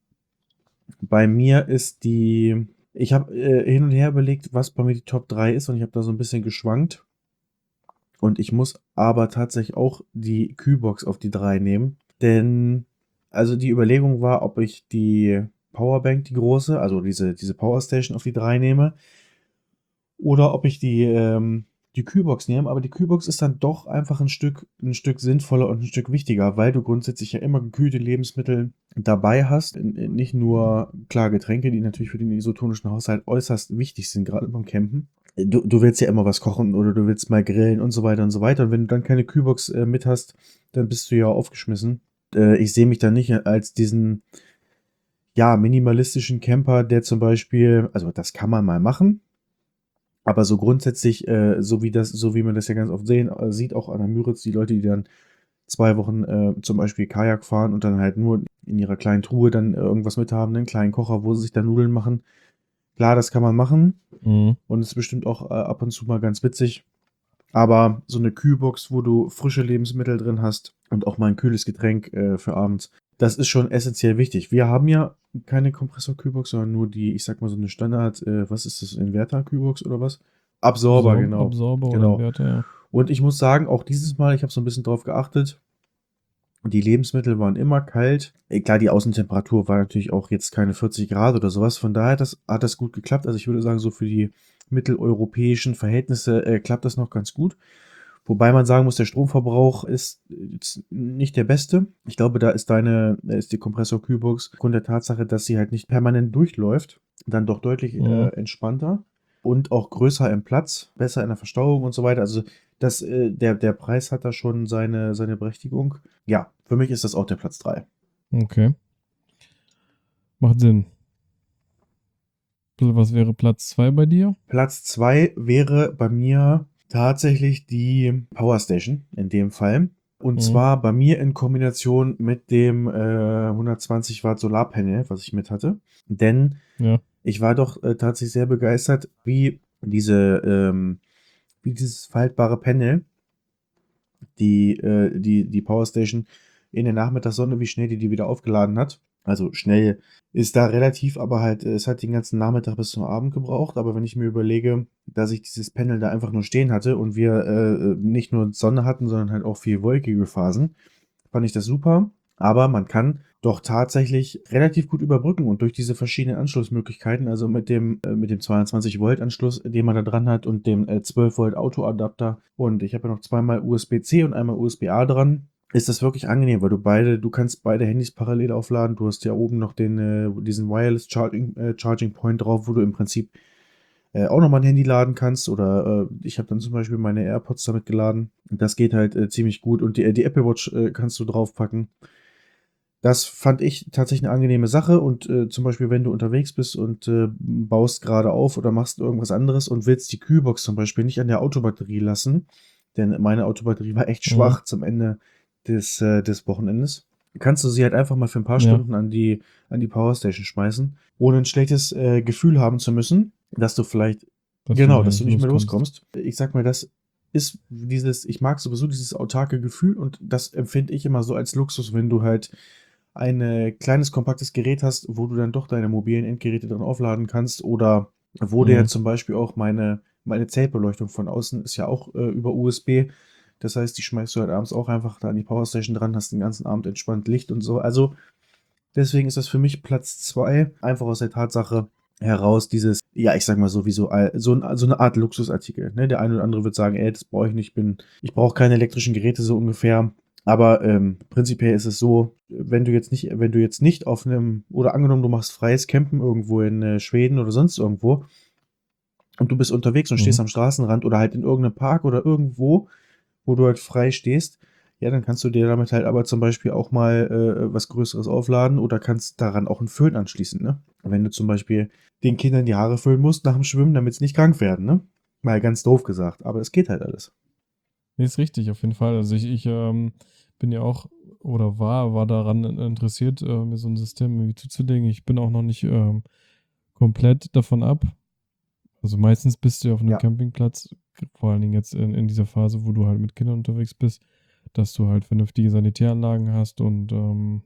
A: bei mir ist die, ich habe äh, hin und her überlegt, was bei mir die Top drei ist und ich habe da so ein bisschen geschwankt. Und ich muss aber tatsächlich auch die Kühlbox auf die drei nehmen. Denn, also die Überlegung war, ob ich die Powerbank, die große, also diese, diese Powerstation auf die drei nehme, oder ob ich die, ähm, die Kühlbox nehme. Aber die Kühlbox ist dann doch einfach ein Stück, ein Stück sinnvoller und ein Stück wichtiger, weil du grundsätzlich ja immer gekühlte Lebensmittel dabei hast. In- in- Nicht nur, klar, Getränke, die natürlich für den isotonischen Haushalt äußerst wichtig sind, gerade beim Campen. Du, du willst ja immer was kochen oder du willst mal grillen und so weiter und so weiter. Und wenn du dann keine Kühlbox äh, mit hast, dann bist du ja aufgeschmissen. Äh, ich sehe mich da nicht als diesen, ja, minimalistischen Camper, der zum Beispiel, also das kann man mal machen, aber so grundsätzlich, äh, so wie das, so wie man das ja ganz oft sehen, äh, sieht, auch an der Müritz, die Leute, die dann zwei Wochen äh, zum Beispiel Kajak fahren und dann halt nur in ihrer kleinen Truhe dann äh, irgendwas mit haben, einen kleinen Kocher, wo sie sich dann Nudeln machen. Klar, das kann man machen
B: Mhm.
A: und ist bestimmt auch äh, ab und zu mal ganz witzig. Aber so eine Kühlbox, wo du frische Lebensmittel drin hast und auch mal ein kühles Getränk äh, für abends, das ist schon essentiell wichtig. Wir haben ja keine Kompressor-Kühlbox, sondern nur die, ich sag mal so eine Standard, äh, was ist das, Inverter-Kühlbox oder was? Absorber,
B: Absor
A: genau.
B: Absorber oder
A: Genau.
B: Inverter, ja.
A: Und ich muss sagen, auch dieses Mal, ich habe so ein bisschen drauf geachtet, die Lebensmittel waren immer kalt. Äh, Klar, die Außentemperatur war natürlich auch jetzt keine vierzig Grad oder sowas. Von daher hat das, hat das gut geklappt. Also ich würde sagen, so für die mitteleuropäischen Verhältnisse äh, klappt das noch ganz gut. Wobei man sagen muss, der Stromverbrauch ist jetzt nicht der beste. Ich glaube, da ist deine, da ist die Kompressor-Kühlbox aufgrund der Tatsache, dass sie halt nicht permanent durchläuft, dann doch deutlich
B: Mhm.
A: äh, entspannter und auch größer im Platz, besser in der Verstauung und so weiter. Also das, äh, der, der Preis hat da schon seine, seine Berechtigung. Ja, für mich ist das auch der Platz drei.
B: Okay. Macht Sinn. Was wäre Platz zwei bei dir?
A: Platz zwei wäre bei mir tatsächlich die Powerstation in dem Fall. Und
B: Mhm.
A: zwar bei mir in Kombination mit dem äh, hundertzwanzig Watt Solarpanel, was ich mit hatte. Denn
B: Ja.
A: ich war doch äh, tatsächlich sehr begeistert, wie diese, ähm, wie dieses faltbare Panel, die, äh, die, die Powerstation in der Nachmittagssonne, wie schnell die die wieder aufgeladen hat. Also schnell ist da relativ, aber halt, äh, es hat den ganzen Nachmittag bis zum Abend gebraucht. Aber wenn ich mir überlege, dass ich dieses Panel da einfach nur stehen hatte und wir äh, nicht nur Sonne hatten, sondern halt auch viel wolkige Phasen, fand ich das super. Aber man kann doch tatsächlich relativ gut überbrücken und durch diese verschiedenen Anschlussmöglichkeiten, also mit dem, äh, mit dem zweiundzwanzig Volt Anschluss, den man da dran hat und dem äh, zwölf Volt Autoadapter und ich habe ja noch zweimal U S B-C und einmal U S B-A dran, ist das wirklich angenehm, weil du beide, du kannst beide Handys parallel aufladen. Du hast ja oben noch den, äh, diesen Wireless Charging, äh, Charging Point drauf, wo du im Prinzip äh, auch nochmal ein Handy laden kannst. Oder äh, ich habe dann zum Beispiel meine AirPods damit geladen. Das geht halt äh, ziemlich gut. Und die, äh, die Apple Watch äh, kannst du draufpacken. Das fand ich tatsächlich eine angenehme Sache. Und äh, zum Beispiel, wenn du unterwegs bist und äh, baust gerade auf oder machst irgendwas anderes und willst die Kühlbox zum Beispiel nicht an der Autobatterie lassen, denn meine Autobatterie war echt
B: Mhm.
A: schwach zum Ende des, äh, des Wochenendes, kannst du sie halt einfach mal für ein paar
B: Ja.
A: Stunden an die, an die Powerstation schmeißen, ohne ein schlechtes äh, Gefühl haben zu müssen, dass du vielleicht,
B: Dass du
A: genau,
B: da
A: dass du
B: nicht
A: nicht mehr
B: loskommst.
A: loskommst. Ich sag mal, das ist dieses, ich mag sowieso dieses autarke Gefühl und das empfinde ich immer so als Luxus, wenn du halt ein äh, kleines, kompaktes Gerät hast, wo du dann doch deine mobilen Endgeräte dran aufladen kannst oder wo der
B: Mhm.
A: zum Beispiel auch meine, meine Zeltbeleuchtung von außen ist ja auch äh, über U S B. Das heißt, die schmeißt du halt abends auch einfach da an die Powerstation dran, hast den ganzen Abend entspannt Licht und so. Also deswegen ist das für mich Platz zwei, einfach aus der Tatsache heraus, dieses, ja, ich sag mal sowieso, so, ein, so eine Art Luxusartikel. Ne? Der eine oder andere wird sagen, ey, das brauche ich nicht, bin, ich brauche keine elektrischen Geräte so ungefähr. Aber ähm, prinzipiell ist es so, wenn du jetzt nicht, wenn du jetzt nicht auf einem, oder angenommen, du machst freies Campen irgendwo in äh, Schweden oder sonst irgendwo, und du bist unterwegs und stehst
B: Mhm.
A: am Straßenrand oder halt in irgendeinem Park oder irgendwo, wo du halt frei stehst, ja, dann kannst du dir damit halt aber zum Beispiel auch mal äh, was Größeres aufladen oder kannst daran auch einen Föhn anschließen, ne? Wenn du zum Beispiel den Kindern die Haare föhnen musst nach dem Schwimmen, damit sie nicht krank werden, ne? Mal ganz doof gesagt, aber es geht halt alles.
B: Nee, ist richtig, auf jeden Fall. Also ich, ich ähm, bin ja auch oder war, war daran interessiert, äh, mir so ein System irgendwie zuzulegen. Ich bin auch noch nicht ähm, komplett davon ab. Also meistens bist du ja auf einem
A: Ja,
B: Campingplatz, vor allen Dingen jetzt in, in dieser Phase, wo du halt mit Kindern unterwegs bist, dass du halt vernünftige Sanitäranlagen hast und ähm,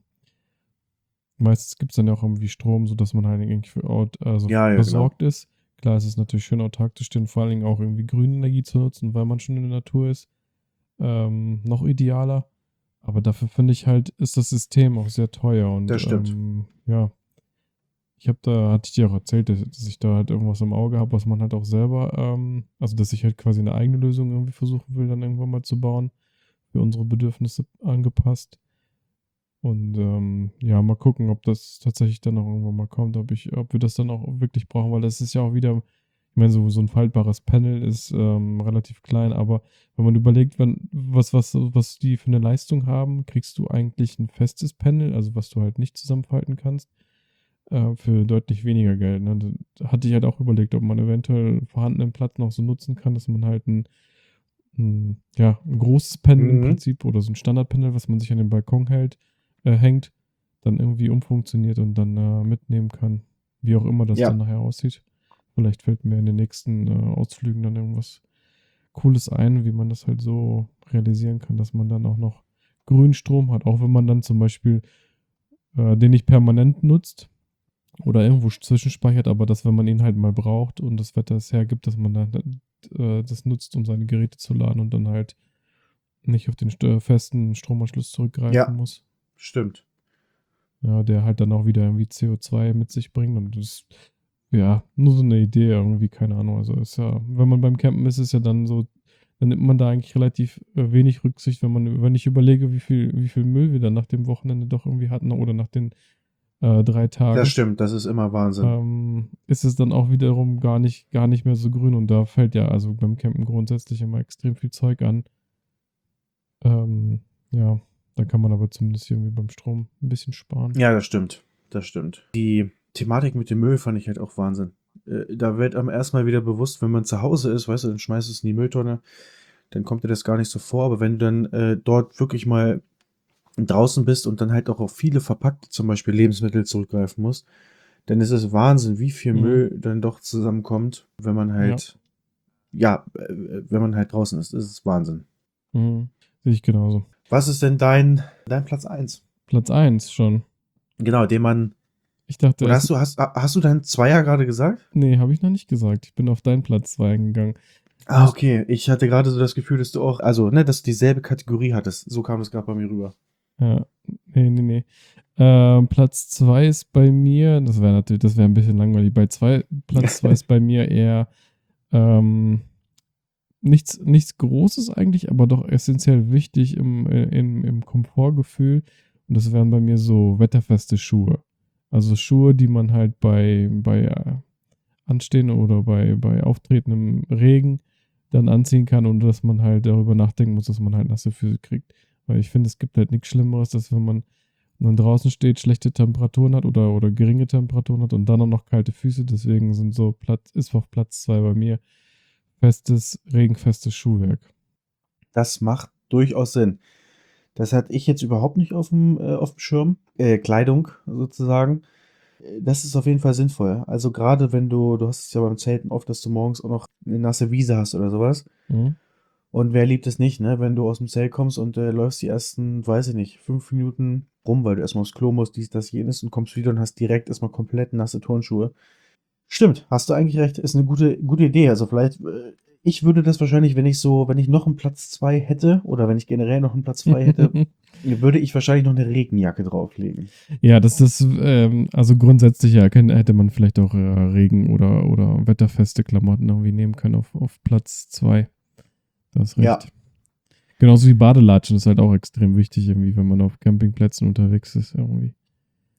B: meistens gibt es dann ja auch irgendwie Strom, sodass man halt irgendwie für Aut also
A: ja, ja, genau.
B: versorgt ist. Klar, es ist natürlich schön autark zu stehen, vor allen Dingen auch irgendwie grüne Energie zu nutzen, weil man schon in der Natur ist. Ähm, noch idealer. Aber dafür finde ich halt, ist das System auch sehr teuer und
A: Das stimmt.
B: ähm, ja, ich habe da, hatte ich dir auch erzählt, dass, dass ich da halt irgendwas im Auge habe, was man halt auch selber, ähm, also dass ich halt quasi eine eigene Lösung irgendwie versuchen will, dann irgendwann mal zu bauen, für unsere Bedürfnisse angepasst. Und ähm, ja, mal gucken, ob das tatsächlich dann auch irgendwann mal kommt, ob ich, ob wir das dann auch wirklich brauchen, weil das ist ja auch wieder, ich meine, so, so ein faltbares Panel ist ähm, relativ klein, aber wenn man überlegt, wenn, was, was, was die für eine Leistung haben, kriegst du eigentlich ein festes Panel, also was du halt nicht zusammenfalten kannst, äh, für deutlich weniger Geld. Ne? Da hatte ich halt auch überlegt, ob man eventuell vorhandenen Platz noch so nutzen kann, dass man halt ein, ein, ja, ein großes Panel im
A: Mhm.
B: Prinzip oder so ein Standardpanel, was man sich an den Balkon hält, äh, hängt, dann irgendwie umfunktioniert und dann äh, mitnehmen kann. Wie auch immer das dann
A: Ja,
B: nachher aussieht. Vielleicht fällt mir in den nächsten äh, Ausflügen dann irgendwas Cooles ein, wie man das halt so realisieren kann, dass man dann auch noch Grünstrom hat, auch wenn man dann zum Beispiel äh, den nicht permanent nutzt oder irgendwo zwischenspeichert, aber dass, wenn man ihn halt mal braucht und das Wetter es hergibt, dass man dann äh, das nutzt, um seine Geräte zu laden und dann halt nicht auf den st- festen Stromanschluss zurückgreifen
A: ja,
B: muss.
A: stimmt.
B: Ja, der halt dann auch wieder irgendwie C O zwei mit sich bringt und das, ja, nur so eine Idee irgendwie, keine Ahnung. Also ist ja, wenn man beim Campen ist, ist ja dann so, dann nimmt man da eigentlich relativ äh, wenig Rücksicht, wenn man, wenn ich überlege, wie viel, wie viel Müll wir dann nach dem Wochenende doch irgendwie hatten oder nach den äh, drei
A: Das
B: Tagen,
A: stimmt, das ist immer Wahnsinn.
B: ähm, ist es dann auch wiederum gar nicht, gar nicht mehr so grün und da fällt ja also beim Campen grundsätzlich immer extrem viel Zeug an. Ähm, ja, da kann man aber zumindest irgendwie beim Strom ein bisschen sparen.
A: Ja, das stimmt. Das stimmt. Die Thematik mit dem Müll fand ich halt auch Wahnsinn. Äh, da wird einem erstmal wieder bewusst, wenn man zu Hause ist, weißt du, dann schmeißt du es in die Mülltonne, dann kommt dir das gar nicht so vor. Aber wenn du dann äh, dort wirklich mal draußen bist und dann halt auch auf viele verpackte, zum Beispiel Lebensmittel zurückgreifen musst, dann ist es Wahnsinn, wie viel
B: Mhm.
A: Müll dann doch zusammenkommt, wenn man
B: Ja.
A: halt, ja, äh, wenn man halt draußen ist. Das ist Wahnsinn.
B: Mhm. Sehe ich genauso.
A: Was ist denn dein, dein Platz eins?
B: Platz eins schon.
A: Genau, den man.
B: Ich dachte
A: Oder
B: erst,
A: hast du, hast, hast du deinen Zweier gerade gesagt?
B: nee, habe ich noch nicht gesagt. Ich bin auf deinen Platz zwei eingegangen.
A: Ah,
B: Ich,
A: okay. Ich hatte gerade so das Gefühl, dass du auch, also, ne, dass du dieselbe Kategorie hattest. So kam das gerade bei mir rüber.
B: ja, nee, nee, nee. Ähm, Platz zwei ist bei mir, das wäre natürlich, das wäre ein bisschen langweilig. Bei zwei, Platz zwei ist bei mir eher ähm, nichts, nichts Großes eigentlich, aber doch essentiell wichtig im, äh, im, im Komfortgefühl. Und das wären bei mir so wetterfeste Schuhe. Also Schuhe, die man halt bei, bei äh, Anstehen oder bei, bei auftretendem Regen dann anziehen kann, ohne dass man halt darüber nachdenken muss, dass man halt nasse Füße kriegt. Weil ich finde, es gibt halt nichts Schlimmeres, dass wenn man dann draußen steht, schlechte Temperaturen hat oder, oder geringe Temperaturen hat und dann auch noch kalte Füße. Deswegen sind so Platz, ist auf Platz zwei bei mir festes, regenfestes Schuhwerk.
A: Das macht durchaus Sinn. Das hatte ich jetzt überhaupt nicht auf dem, äh, auf dem Schirm. Äh, Kleidung sozusagen. Äh, Das ist auf jeden Fall sinnvoll. Also gerade wenn du, du hast es ja beim Zelten oft, dass du morgens auch noch eine nasse Wiese hast oder sowas.
B: Mhm.
A: Und wer liebt es nicht, ne? Wenn du aus dem Zelt kommst und äh, läufst die ersten, weiß ich nicht, fünf Minuten rum, weil du erstmal aufs Klo musst, dies, das, jenes und kommst wieder und hast direkt erstmal komplett nasse Turnschuhe. Stimmt, hast du eigentlich recht, ist eine gute, gute Idee. Also vielleicht, äh, ich würde das wahrscheinlich, wenn ich so, wenn ich noch einen Platz zwei hätte oder wenn ich generell noch einen Platz frei hätte, würde ich wahrscheinlich noch eine Regenjacke drauflegen.
B: Ja, das ist, ähm, also grundsätzlich ja, kann, hätte man vielleicht auch äh, Regen- oder, oder wetterfeste Klamotten irgendwie nehmen können auf, auf Platz zwei. Da hast
A: Ja,
B: recht. Genauso wie Badelatschen ist halt auch extrem wichtig, irgendwie, wenn man auf Campingplätzen unterwegs ist, irgendwie.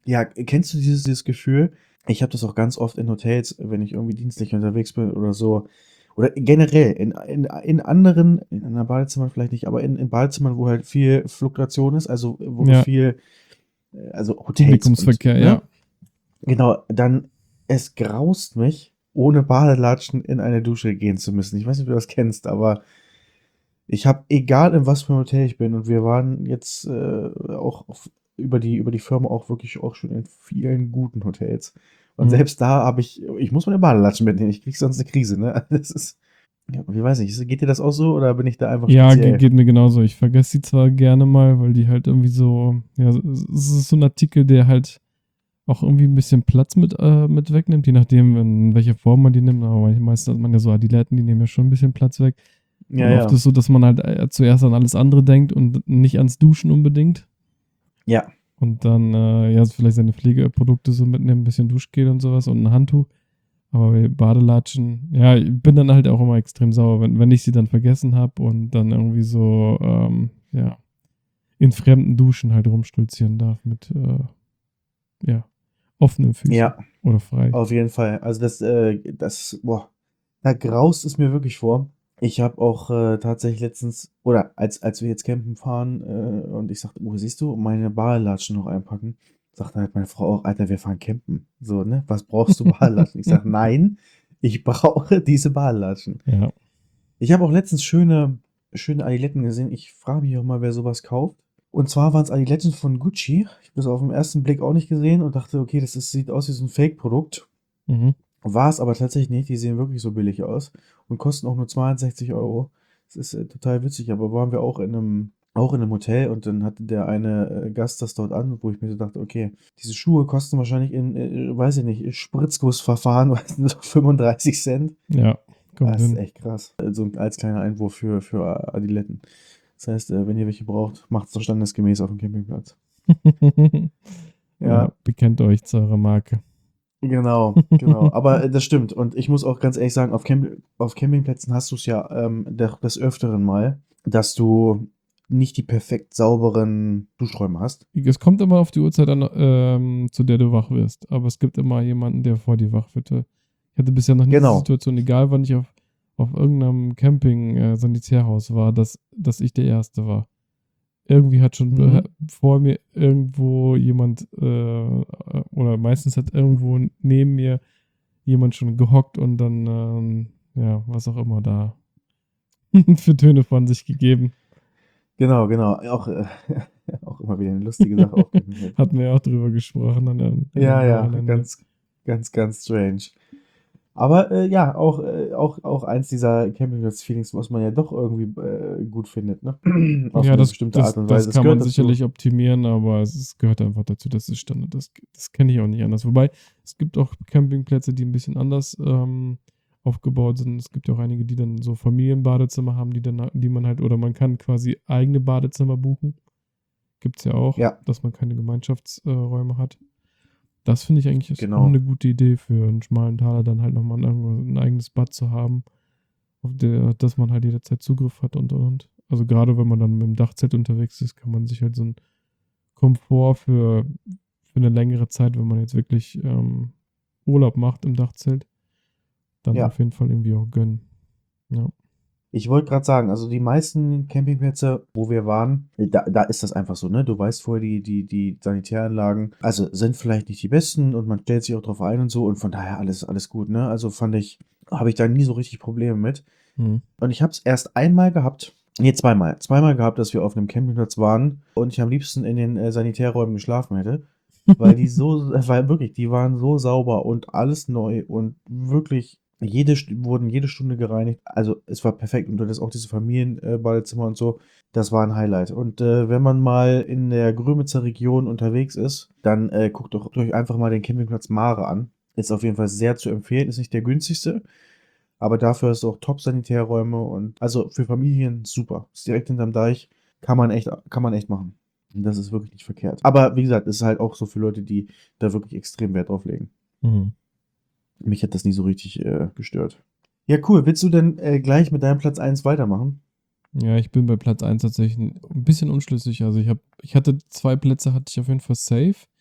A: Ja, kennst du dieses, dieses Gefühl? Ich habe das auch ganz oft in Hotels, wenn ich irgendwie dienstlich unterwegs bin oder so. Oder generell in, in, in anderen, in anderen Badezimmern vielleicht nicht, aber in, in Badezimmern, wo halt viel Fluktuation ist, also wo du
B: Ja,
A: viel, äh, also Hotels und,
B: Publikumsverkehr,
A: ne?
B: ja.
A: Genau, dann, es graust mich, ohne Badelatschen in eine Dusche gehen zu müssen. Ich weiß nicht, ob du das kennst, aber ich habe, egal in was für einem Hotel ich bin, und wir waren jetzt äh, auch auf, über die, über die Firma auch wirklich auch schon in vielen guten Hotels. Und
B: Mhm.
A: selbst da habe ich, ich muss meine Badelatschen mitnehmen, ich krieg sonst eine Krise, ne? Das ist, ja, ich weiß nicht, geht dir das auch so oder bin ich da einfach
B: Ja, ge-
A: speziell?
B: geht mir genauso. Ich vergesse die zwar gerne mal, weil die halt irgendwie so, ja, es ist so ein Artikel, der halt auch irgendwie ein bisschen Platz mit, äh, mit wegnimmt, je nachdem, in welcher Form man die nimmt. Aber meistens hat man ja so Adiletten, die nehmen ja schon ein bisschen Platz weg.
A: Ja,
B: Und oft ist
A: ja.
B: es so, dass man halt äh, zuerst an alles andere denkt und nicht ans Duschen unbedingt.
A: Ja,
B: Und dann, äh, ja, vielleicht seine Pflegeprodukte so mitnehmen, ein bisschen Duschgel und sowas und ein Handtuch. Aber bei Badelatschen, ja, ich bin dann halt auch immer extrem sauer, wenn, wenn ich sie dann vergessen habe und dann irgendwie so, ähm, ja, in fremden Duschen halt rumstolzieren darf mit, äh, ja, offenen Füßen
A: ja,
B: oder frei.
A: auf jeden Fall. Also das, äh, das, boah, da graust es mir wirklich vor. Ich habe auch äh, tatsächlich letztens, oder als, als wir jetzt campen fahren äh, und ich sagte, oh, siehst du, meine Badelatschen noch einpacken, sagte halt meine Frau auch, Alter, wir fahren campen. So, ne? Was brauchst du Badelatschen? Ich sage, nein, ich brauche diese Badelatschen.
B: Ja.
A: Ich habe auch letztens schöne, schöne Adiletten gesehen. Ich frage mich auch mal, wer sowas kauft. Und zwar waren es Adiletten von Gucci. Ich habe das auf den ersten Blick auch nicht gesehen und dachte, okay, das ist, sieht aus wie so ein Fake-Produkt.
B: Mhm.
A: War es aber tatsächlich nicht. Die sehen wirklich so billig aus und kosten auch nur zweiundsechzig Euro. Das ist äh, total witzig, aber waren wir auch in einem, auch in einem Hotel und dann hatte der eine äh, Gast das dort an, wo ich mir so dachte, okay, diese Schuhe kosten wahrscheinlich in, äh, weiß ich nicht, Spritzgussverfahren, weißt du, so fünfunddreißig Cent.
B: Ja, kommt
A: Das ist
B: hin.
A: echt krass. Also als kleiner Einwurf für, für Adiletten. Das heißt, äh, wenn ihr welche braucht, macht es doch standesgemäß auf dem Campingplatz.
B: Ja,
A: Ja,
B: bekennt euch zu eurer Marke.
A: genau, genau. Aber äh, das stimmt. Und ich muss auch ganz ehrlich sagen, auf, Camp auf Campingplätzen hast du es ja ähm, der- des Öfteren mal, dass du nicht die perfekt sauberen Duschräume hast.
B: Es kommt immer auf die Uhrzeit an, ähm, zu der du wach wirst. Aber es gibt immer jemanden, der vor dir wach wird. Ich hatte bisher noch nie diese
A: Genau.
B: Situation, egal wann ich auf, auf irgendeinem Camping-Sanitärhaus war, dass, dass ich der Erste war. Irgendwie hat schon be-
A: Mhm.
B: vor mir irgendwo jemand, äh, oder meistens hat irgendwo neben mir jemand schon gehockt und dann, ähm, ja, was auch immer da für Töne von sich gegeben.
A: Genau, genau. Auch, äh, auch immer wieder eine lustige Sache auf Campingplätzen.
B: Hatten wir ja auch drüber gesprochen an dem, an
A: Ja,
B: dem
A: ja,
B: Wochenende.
A: ganz, ganz, ganz strange. Aber äh, ja, auch, äh, auch, auch eins dieser Campingplatz-Feelings, was man ja doch irgendwie äh, gut findet, ne? Auf
B: Ja,
A: eine
B: das,
A: bestimmte
B: das,
A: Art und
B: das
A: Weise. Es
B: kann man
A: gehört dazu.
B: sicherlich optimieren, aber es ist, gehört einfach dazu, das ist Standard. Das, das kenne ich auch nicht anders. Wobei, es gibt auch Campingplätze, die ein bisschen anders ähm, aufgebaut sind. Es gibt ja auch einige, die dann so Familienbadezimmer haben, die dann, die man halt, oder man kann quasi eigene Badezimmer buchen. Gibt es ja auch,
A: Ja,
B: dass man keine Gemeinschaftsräume hat. Das finde ich eigentlich ist auch
A: genau.
B: eine gute Idee für einen schmalen Taler, dann halt nochmal ein, ein eigenes Bad zu haben, auf der, dass man halt jederzeit Zugriff hat und und und. Also gerade wenn man dann mit dem Dachzelt unterwegs ist, kann man sich halt so einen Komfort für, für eine längere Zeit, wenn man jetzt wirklich ähm, Urlaub macht im Dachzelt, dann
A: Ja.
B: auf jeden Fall irgendwie auch gönnen. Ja.
A: Ich wollte gerade sagen, also die meisten Campingplätze, wo wir waren, da, da ist das einfach so, ne? Du weißt vorher, die, die, die Sanitäranlagen, also sind vielleicht nicht die besten und man stellt sich auch drauf ein und so und von daher alles, alles gut, ne? Also fand ich, habe ich da nie so richtig Probleme mit.
B: Mhm.
A: Und ich habe es erst einmal gehabt, nee, zweimal, zweimal gehabt, dass wir auf einem Campingplatz waren und ich am liebsten in den äh, Sanitärräumen geschlafen hätte, weil die so, weil wirklich, die waren so sauber und alles neu und wirklich jede, St- wurden jede Stunde gereinigt. Also es war perfekt und du hattest auch diese Familienbadezimmer und so. Das war ein Highlight. Und äh, wenn man mal in der Grömitzer Region unterwegs ist, dann äh, guckt doch euch einfach mal den Campingplatz Mare an. Ist auf jeden Fall sehr zu empfehlen. Ist nicht der günstigste, aber dafür hast du auch Top-Sanitärräume und also für Familien super. Ist direkt hinterm Deich. Kann man echt, kann man echt machen. Und das ist wirklich nicht verkehrt. Aber wie gesagt, es ist halt auch so für Leute, die da wirklich extrem Wert drauf legen.
B: Mhm.
A: Mich hat das nie so richtig äh, gestört. Ja, cool. Willst du denn äh, gleich mit deinem Platz eins weitermachen?
B: Ja, ich bin bei Platz eins tatsächlich ein bisschen unschlüssig. Also ich habe, ich hatte zwei Plätze, hatte ich auf jeden Fall safe.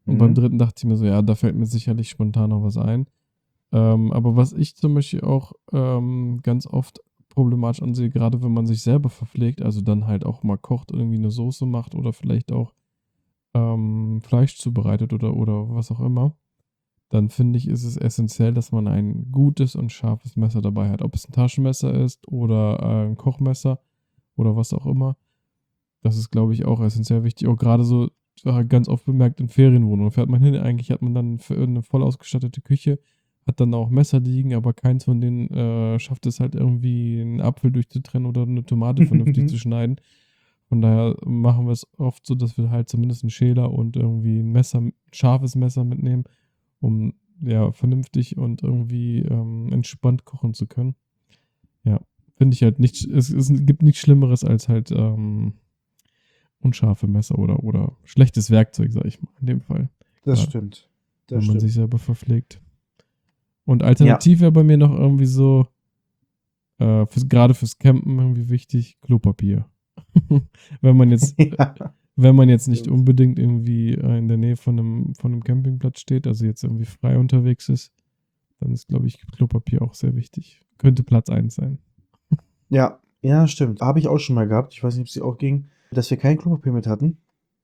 B: Und beim
A: Mhm.
B: dritten dachte ich mir so, ja, da fällt mir sicherlich spontan noch was ein. Ähm, aber was ich zum Beispiel auch ähm, ganz oft problematisch ansehe, gerade wenn man sich selber verpflegt, also dann halt auch mal kocht, irgendwie eine Soße macht oder vielleicht auch ähm, Fleisch zubereitet oder, oder was auch immer, dann finde ich, ist es essentiell, dass man ein gutes und scharfes Messer dabei hat. Ob es ein Taschenmesser ist oder äh, ein Kochmesser oder was auch immer. Das ist, glaube ich, auch essentiell wichtig. Auch gerade so äh, ganz oft bemerkt in Ferienwohnungen fährt man hin. Eigentlich hat man dann für eine voll ausgestattete Küche, hat dann auch Messer liegen, aber keins von denen äh, schafft es halt irgendwie, einen Apfel durchzutrennen oder eine Tomate vernünftig zu schneiden. Von daher machen wir es oft so, dass wir halt zumindest einen Schäler und irgendwie ein Messer, ein scharfes Messer mitnehmen, um ja vernünftig und irgendwie ähm, entspannt kochen zu können. Ja, finde ich halt nicht, es, es gibt nichts Schlimmeres als halt ähm, unscharfe Messer oder, oder schlechtes Werkzeug, sag ich mal, in dem Fall.
A: Das
B: Gerade
A: stimmt. Das
B: wenn man sich
A: stimmt.
B: selber verpflegt. Und
A: Ja.
B: alternativ wäre bei mir noch irgendwie so, äh, fürs, gerade fürs Campen irgendwie wichtig, Klopapier. Wenn man jetzt,
A: Ja.
B: wenn man jetzt nicht
A: Stimmt.
B: unbedingt irgendwie äh, in der Nähe von einem, von einem Campingplatz steht, also jetzt irgendwie frei unterwegs ist, dann ist, glaube ich, Klopapier auch sehr wichtig. Könnte Platz eins sein.
A: Ja, ja, stimmt. Habe ich auch schon mal gehabt. Ich weiß nicht, ob es dir auch ging, dass wir kein Klopapier mit hatten.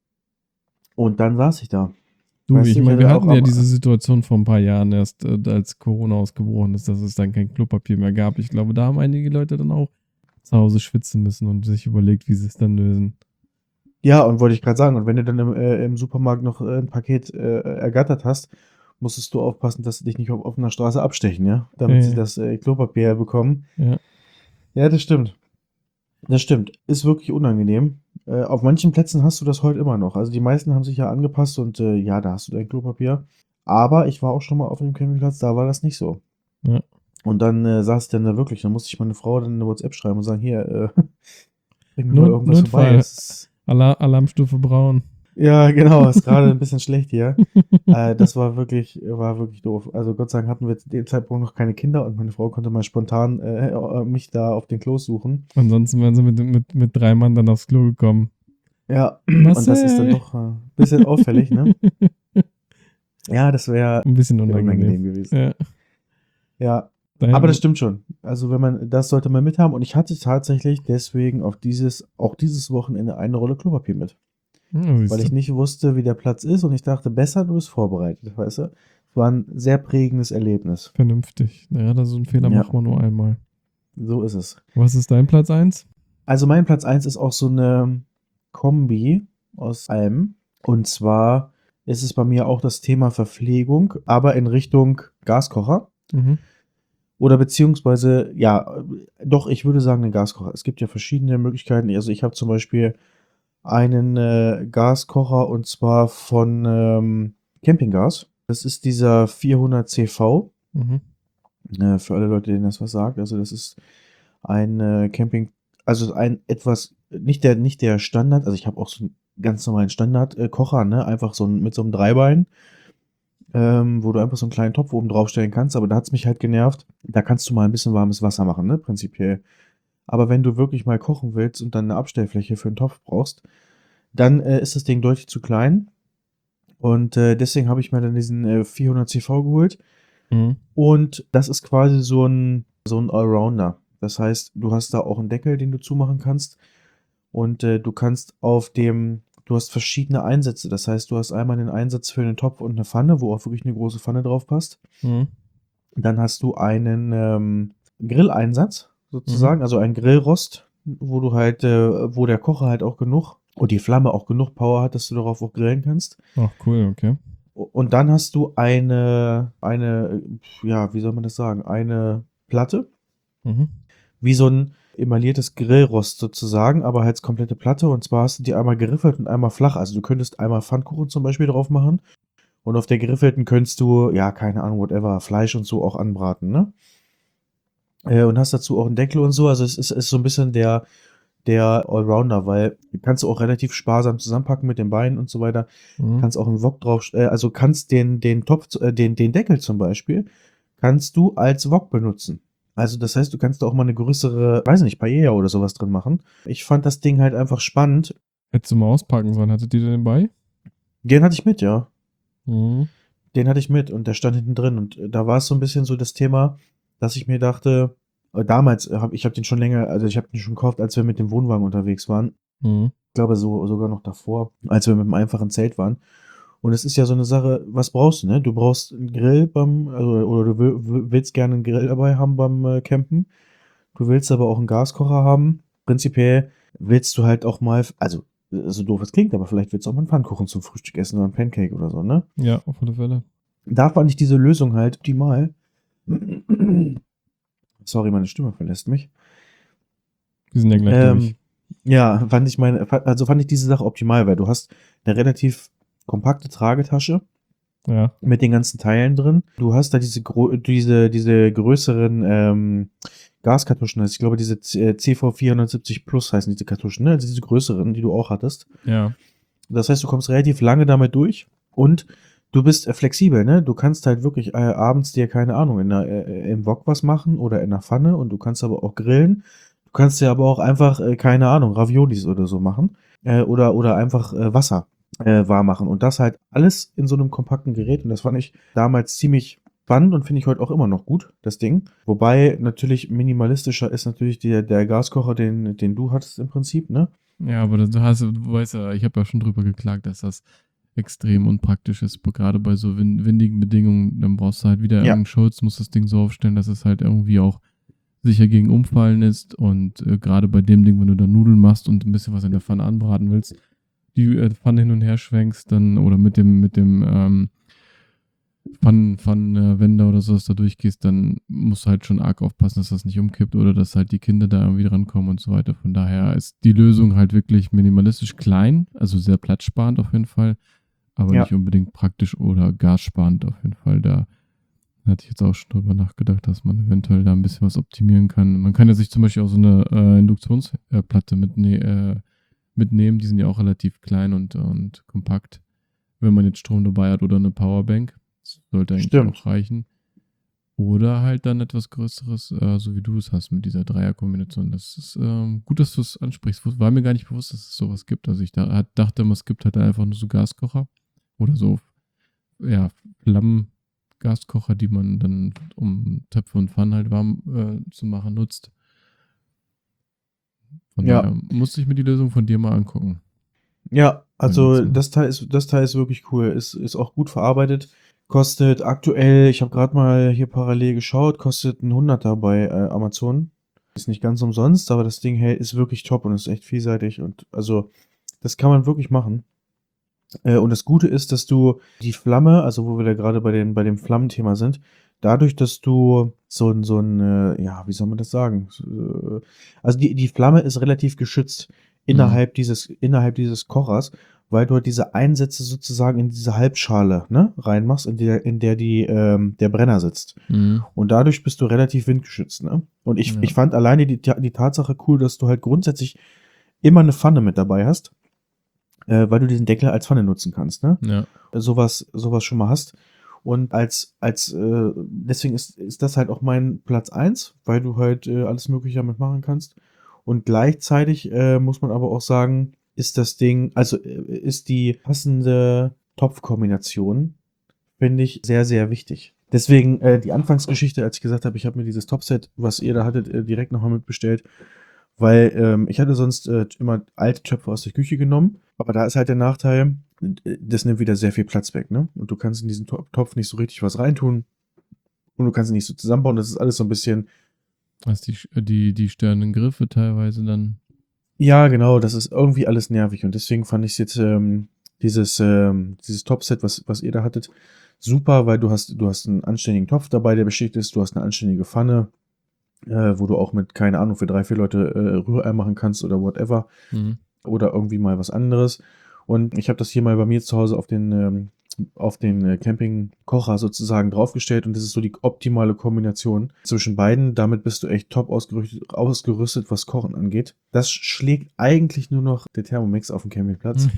A: Und dann saß ich da.
B: Du,
A: Weißt
B: ich
A: du, ich
B: meine, wir
A: hatte auch
B: hatten ja
A: am.
B: diese Situation vor ein paar Jahren erst, äh, als Corona ausgebrochen ist, dass es dann kein Klopapier mehr gab. Ich glaube, da haben einige Leute dann auch zu Hause schwitzen müssen und sich überlegt, wie sie es dann lösen.
A: Ja, und wollte ich gerade sagen, und wenn du dann im, äh, im Supermarkt noch äh, ein Paket äh, ergattert hast, musstest du aufpassen, dass sie dich nicht auf offener Straße abstechen, ja? Damit sie
B: Äh,
A: das äh, Klopapier bekommen.
B: ja.
A: Ja, das stimmt. Das stimmt. Ist wirklich unangenehm. Äh, auf manchen Plätzen hast du das heute immer noch. Also die meisten haben sich ja angepasst und äh, ja, da hast du dein Klopapier. Aber ich war auch schon mal auf einem Campingplatz, da war das nicht so.
B: Ja.
A: Und dann äh, saß ich dann da wirklich, dann musste ich meine Frau dann eine WhatsApp schreiben und sagen, hier, äh, bring mir mal
B: Not,
A: irgendwas vorbei.
B: Notfall.
A: Es ist,
B: Alar Alarmstufe braun.
A: ja, genau, ist gerade ein bisschen schlecht hier. Äh, das war wirklich, war wirklich doof. Also Gott sei Dank hatten wir zu dem Zeitpunkt noch keine Kinder und meine Frau konnte mal spontan äh, äh, mich da auf den Klos suchen.
B: Ansonsten wären sie mit, mit, mit drei Mann dann aufs Klo gekommen.
A: Ja, und das ist dann
B: Marcel!
A: doch ein äh, bisschen auffällig, ne? Ja, das wäre
B: Ein bisschen
A: unangenehm
B: unangenehm.
A: gewesen.
B: Ja.
A: Ja,
B: Daher,
A: aber das stimmt schon. Also wenn man, das sollte man mit haben. Und ich hatte tatsächlich deswegen auf dieses, auch dieses Wochenende eine Rolle Klopapier mit.
B: ja,
A: Weil
B: siehst
A: ich
B: du.
A: nicht wusste, wie der Platz ist und ich dachte, besser, du bist vorbereitet, weißt du? Es war ein sehr prägendes Erlebnis.
B: Vernünftig. Ja, das ist so ein Fehler
A: Ja,
B: macht man nur einmal.
A: so ist es.
B: Was ist dein Platz eins?
A: Also mein Platz eins ist auch so eine Kombi aus allem. Und zwar ist es bei mir auch das Thema Verpflegung, aber in Richtung Gaskocher.
B: Mhm.
A: Oder beziehungsweise, ja, doch, ich würde sagen, ein Gaskocher. Es gibt ja verschiedene Möglichkeiten. Also ich habe zum Beispiel einen äh, Gaskocher und zwar von ähm, Campinggas. Das ist dieser vierhundert C V.
B: Mhm.
A: Äh, für alle Leute, denen das was sagt. Also das ist ein äh, Camping, also ein etwas, nicht der, nicht der Standard, also ich habe auch so einen ganz normalen Standard-Kocher, ne? Einfach so ein, mit so einem Dreibein, ähm, wo du einfach so einen kleinen Topf oben drauf stellen kannst, aber da hat es mich halt genervt. Da kannst du mal ein bisschen warmes Wasser machen, ne? Prinzipiell. Aber wenn du wirklich mal kochen willst und dann eine Abstellfläche für einen Topf brauchst, dann äh, ist das Ding deutlich zu klein. Und äh, deswegen habe ich mir dann diesen äh, vierhundert C V geholt.
B: Mhm.
A: Und das ist quasi so ein, so ein Allrounder. Das heißt, du hast da auch einen Deckel, den du zumachen kannst. Und äh, du kannst auf dem, du hast verschiedene Einsätze. Das heißt, du hast einmal den Einsatz für einen Topf und eine Pfanne, wo auch wirklich eine große Pfanne drauf passt.
B: Mhm.
A: Dann hast du einen ähm, Grilleinsatz
B: Mhm.
A: sozusagen, also ein Grillrost, wo du halt, äh, wo der Kocher halt auch genug und die Flamme auch genug Power hat, dass du darauf auch grillen kannst.
B: Ach, cool, okay.
A: Und dann hast du eine, eine, ja, wie soll man das sagen, eine Platte,
B: Mhm.
A: wie so ein emailliertes Grillrost sozusagen, aber halt komplette Platte. Und zwar hast du die einmal geriffelt und einmal flach. Also du könntest einmal Pfannkuchen zum Beispiel drauf machen und auf der geriffelten könntest du, ja, keine Ahnung, whatever, Fleisch und so auch anbraten, ne? Äh, und hast dazu auch einen Deckel und so. Also es ist, ist so ein bisschen der, der Allrounder, weil kannst du auch relativ sparsam zusammenpacken mit den Beinen und so weiter.
B: Mhm.
A: Kannst auch einen Wok drauf, äh, also kannst den, den Topf, äh, den, den Deckel zum Beispiel, kannst du als Wok benutzen. Also das heißt, du kannst da auch mal eine größere, weiß nicht, Paella oder sowas drin machen. Ich fand das Ding halt einfach spannend.
B: Hättest du mal auspacken sollen. Hattet ihr den bei?
A: Den hatte ich mit, ja.
B: Mhm.
A: Den hatte ich mit und der stand hinten drin. Und äh, da war es so ein bisschen so das Thema, dass ich mir dachte, äh, damals habe ich habe den schon länger, also ich habe den schon gekauft, als wir mit dem Wohnwagen unterwegs waren.
B: Mhm.
A: Ich glaube so, sogar noch davor, als wir mit dem einfachen Zelt waren. Und es ist ja so eine Sache, was brauchst du, ne? Du brauchst einen Grill beim, also, oder du will, willst gerne einen Grill dabei haben beim äh, Campen. Du willst aber auch einen Gaskocher haben. Prinzipiell willst du halt auch mal, also so doof es klingt, aber vielleicht willst du auch mal einen Pfannkuchen zum Frühstück essen oder einen Pancake oder so, ne?
B: Ja, auf alle Fälle.
A: Da fand ich diese Lösung halt optimal. Sorry, meine Stimme verlässt mich.
B: Die sind ja gleich
A: Ähm,
B: durch.
A: ja, fand ich meine, also fand ich diese Sache optimal, weil du hast eine relativ kompakte Tragetasche
B: Ja.
A: mit den ganzen Teilen drin. Du hast da diese, gro diese, diese größeren ähm, Gaskartuschen. Also ich glaube, diese C V vierhundertsiebzig Plus heißen diese Kartuschen, ne? Also diese größeren, die du auch hattest.
B: Ja.
A: Das heißt, du kommst relativ lange damit durch und du bist äh, flexibel, ne? Du kannst halt wirklich äh, abends dir, keine Ahnung, in der, äh, im Wok was machen oder in der Pfanne und du kannst aber auch grillen. Du kannst dir aber auch einfach, äh, keine Ahnung, Raviolis oder so machen. Äh, oder, oder einfach äh, Wasser äh, warm machen. Und das halt alles in so einem kompakten Gerät. Und das fand ich damals ziemlich spannend und finde ich heute auch immer noch gut, das Ding. Wobei natürlich minimalistischer ist natürlich der, der Gaskocher, den, den du hattest im Prinzip, ne?
B: Ja, aber du hast, du weißt ja, ich habe ja schon drüber geklagt, dass das extrem unpraktisch ist, gerade bei so win windigen Bedingungen. Dann brauchst du halt wieder
A: Ja.
B: irgendeinen Schutz, musst das Ding so aufstellen, dass es halt irgendwie auch sicher gegen Umfallen ist. Und äh, gerade bei dem Ding, wenn du da Nudeln machst und ein bisschen was in der Pfanne anbraten willst, die äh, Pfanne hin und her schwenkst, dann oder mit dem, mit dem ähm, Pfannen, Pfannenwender oder sowas da durchgehst, dann musst du halt schon arg aufpassen, dass das nicht umkippt oder dass halt die Kinder da irgendwie drankommen und so weiter. Von daher ist die Lösung halt wirklich minimalistisch klein, also sehr platzsparend auf jeden Fall, aber
A: Ja.
B: nicht unbedingt praktisch oder gassparend auf jeden Fall. Da hatte ich jetzt auch schon drüber nachgedacht, dass man eventuell da ein bisschen was optimieren kann. Man kann ja sich zum Beispiel auch so eine äh, Induktionsplatte mitne äh, mitnehmen, die sind ja auch relativ klein und, und kompakt, wenn man jetzt Strom dabei hat oder eine Powerbank. Das sollte eigentlich
A: Stimmt.
B: auch reichen. Oder halt dann etwas Größeres, äh, so wie du es hast mit dieser Dreierkombination. Das ist ähm, gut, dass du es ansprichst. War mir gar nicht bewusst, dass es sowas gibt. Also ich da, hat, dachte immer, es gibt halt einfach nur so Gaskocher oder so, ja, Flammengaskocher, die man dann, um Töpfe und Pfannen halt warm äh, zu machen, nutzt. Von
A: Ja.
B: daher musste ich mir die Lösung von dir mal angucken.
A: Ja, also
B: Nutzen.
A: das Teil ist, das Teil ist wirklich cool. Ist, ist auch gut verarbeitet. Kostet aktuell, ich habe gerade mal hier parallel geschaut, kostet ein Hunderter bei äh, Amazon. Ist nicht ganz umsonst, aber das Ding hey, ist wirklich top und ist echt vielseitig. Und also, das kann man wirklich machen. Äh, und das Gute ist, dass du die Flamme, also wo wir da gerade bei, den, bei dem Flammenthema sind, dadurch, dass du so ein, so ein, äh, ja, wie soll man das sagen? So, äh, Also die, die Flamme ist relativ geschützt innerhalb dieses, innerhalb dieses Kochers, weil du halt diese Einsätze sozusagen in diese Halbschale, ne, reinmachst, in der, in der die, ähm, der Brenner sitzt.
B: Mhm.
A: Und dadurch bist du relativ windgeschützt, ne? Und ich,
B: Ja.
A: ich fand alleine die, die Tatsache cool, dass du halt grundsätzlich immer eine Pfanne mit dabei hast, äh, weil du diesen Deckel als Pfanne nutzen kannst, ne?
B: Ja.
A: Sowas, sowas schon mal hast. Und als, als, äh, deswegen ist, ist das halt auch mein Platz eins, weil du halt äh, alles Mögliche damit machen kannst. Und gleichzeitig äh, muss man aber auch sagen, ist das Ding, also äh, ist die passende Topfkombination, finde ich, sehr, sehr wichtig. Deswegen äh, die Anfangsgeschichte, als ich gesagt habe, ich habe mir dieses Topset, was ihr da hattet, äh, direkt nochmal mitbestellt, weil ähm, ich hatte sonst äh, immer alte Töpfe aus der Küche genommen, aber da ist halt der Nachteil, äh, das nimmt wieder sehr viel Platz weg, ne? Und du kannst in diesen To- Topf nicht so richtig was reintun und du kannst ihn nicht so zusammenbauen. Das ist alles so ein bisschen,
B: Hast die, die, die störenden Griffe teilweise dann.
A: ja, genau, das ist irgendwie alles nervig und deswegen fand ich jetzt ähm, dieses, ähm, dieses Topset, was, was ihr da hattet, super, weil du hast, du hast einen anständigen Topf dabei, der beschichtet ist, du hast eine anständige Pfanne, äh, wo du auch mit, keine Ahnung, für drei, vier Leute äh, Rührei machen kannst oder whatever.
B: Mhm.
A: Oder irgendwie mal was anderes. Und ich habe das hier mal bei mir zu Hause auf den, ähm, auf den äh, Campingkocher sozusagen draufgestellt und das ist so die optimale Kombination zwischen beiden. Damit bist du echt top ausgerüstet, ausgerüstet, was Kochen angeht. Das schlägt eigentlich nur noch der Thermomix auf dem Campingplatz,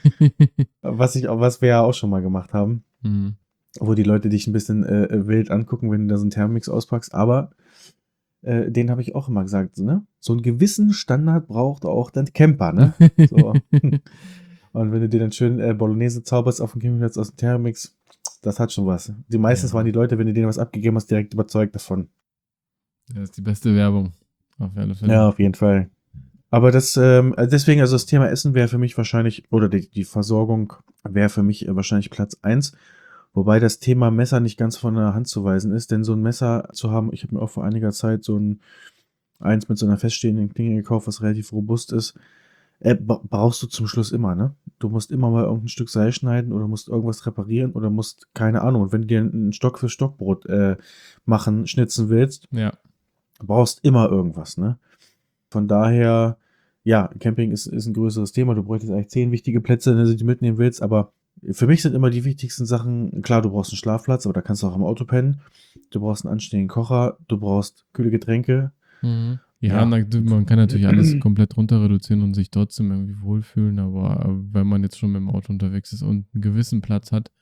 A: was ich, was wir ja auch schon mal gemacht haben,
B: Mhm.
A: wo die Leute dich ein bisschen äh, wild angucken, wenn du da so einen Thermomix auspackst. Aber äh, den habe ich auch immer gesagt, so, ne? So einen gewissen Standard braucht auch dein Camper, ne? So. Und wenn du dir dann schön äh, Bolognese zauberst auf dem Campingplatz aus dem Thermomix, das, das hat schon was. Die meistens
B: Ja.
A: waren die Leute, wenn du denen was abgegeben hast, direkt überzeugt davon.
B: Das ist die beste Werbung. Auf alle Fälle.
A: Ja, auf jeden Fall. Aber das, ähm, also deswegen, also das Thema Essen wäre für mich wahrscheinlich, oder die, die Versorgung wäre für mich äh, wahrscheinlich Platz eins. Wobei das Thema Messer nicht ganz von der Hand zu weisen ist, denn so ein Messer zu haben, ich habe mir auch vor einiger Zeit so ein eins mit so einer feststehenden Klinge gekauft, was relativ robust ist. Äh, bra- brauchst du zum Schluss immer, ne? Du musst immer mal irgendein Stück Seil schneiden oder musst irgendwas reparieren oder musst, keine Ahnung, und wenn du dir ein Stock für Stockbrot äh, machen, schnitzen willst,
B: Ja.
A: brauchst immer irgendwas, ne? Von daher, ja, Camping ist, ist ein größeres Thema. Du bräuchtest eigentlich zehn wichtige Plätze, wenn du die mitnehmen willst, aber für mich sind immer die wichtigsten Sachen, klar, du brauchst einen Schlafplatz, aber da kannst du auch im Auto pennen. Du brauchst einen anständigen Kocher, du brauchst kühle Getränke.
B: Mhm. Ja,
A: Ja.
B: na, du- man kann natürlich alles komplett runter reduzieren und sich trotzdem irgendwie wohlfühlen, aber äh, wenn man jetzt schon mit dem Auto unterwegs ist und einen gewissen Platz hat,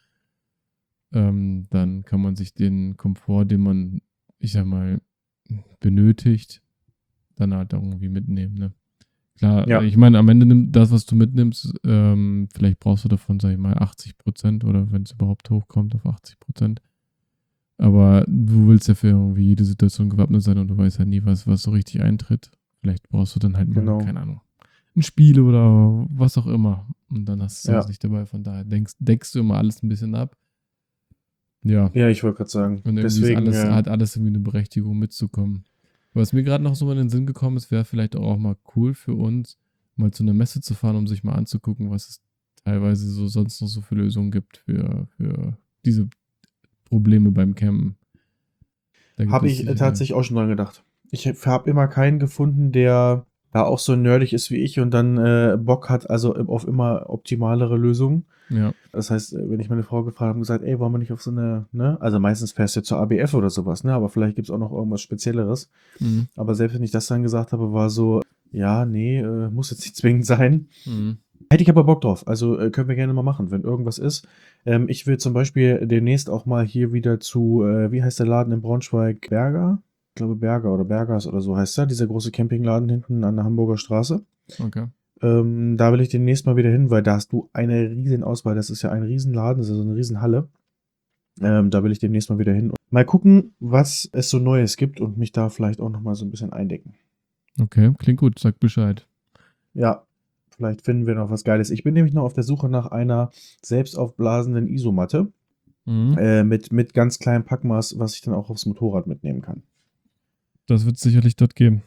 B: ähm, dann kann man sich den Komfort, den man, ich sag mal, benötigt, dann halt auch irgendwie mitnehmen, ne? Klar,
A: Ja.
B: ich meine, am Ende nimmt das, was du mitnimmst, ähm, vielleicht brauchst du davon, sag ich mal, achtzig Prozent oder wenn es überhaupt hochkommt auf achtzig Prozent. Aber du willst ja für irgendwie jede Situation gewappnet sein und du weißt ja nie, was, was so richtig eintritt. Vielleicht brauchst du dann halt mal,
A: Genau.
B: keine Ahnung, ein Spiel oder was auch immer. Und dann hast du
A: Ja.
B: es nicht dabei. Von daher denkst, deckst du immer alles ein bisschen ab. Ja.
A: Ja, ich wollte gerade sagen.
B: Und irgendwie
A: Deswegen,
B: ist alles,
A: äh,
B: hat alles irgendwie eine Berechtigung mitzukommen. Was mir gerade noch so in den Sinn gekommen ist, wäre vielleicht auch mal cool für uns, mal zu einer Messe zu fahren, um sich mal anzugucken, was es teilweise so sonst noch so für Lösungen gibt für, für diese Probleme beim Campen. Da gibt
A: habe
B: es
A: ich äh,
B: sicher-
A: tatsächlich auch schon dran gedacht. Ich habe immer keinen gefunden, der da auch so nerdig ist wie ich und dann äh, Bock hat, also auf immer optimalere Lösungen.
B: Ja,
A: Das heißt, äh, wenn ich meine Frau gefragt habe, und gesagt, ey, wollen wir nicht auf so eine, ne? Also meistens fährst du zur A B F oder sowas, ne? Aber vielleicht gibt es auch noch irgendwas Spezielleres.
B: mhm.
A: Aber selbst wenn ich das dann gesagt habe, war so, ja, nee, äh, muss jetzt nicht zwingend sein.
B: Mhm.
A: Hätte ich aber Bock drauf. Also äh, können wir gerne mal machen, wenn irgendwas ist. Ähm, ich will zum Beispiel demnächst auch mal hier wieder zu, äh, wie heißt der Laden in Braunschweig? Berger? Ich glaube Berger oder Bergers oder so heißt er. Dieser große Campingladen hinten an der Hamburger Straße.
B: Okay.
A: Ähm, da will ich demnächst mal wieder hin, weil da hast du eine riesen Auswahl. Das ist ja ein Riesenladen, das ist also eine Riesenhalle. Ähm, da will ich demnächst mal wieder hin. Mal gucken, was es so Neues gibt und mich da vielleicht auch nochmal so ein bisschen eindecken.
B: Okay, klingt gut, sag Bescheid.
A: Ja, vielleicht finden wir noch was Geiles. Ich bin nämlich noch auf der Suche nach einer selbstaufblasenden Isomatte
B: Mhm.
A: äh, mit, mit ganz kleinem Packmaß, was ich dann auch aufs Motorrad mitnehmen kann.
B: Das wird es sicherlich dort geben.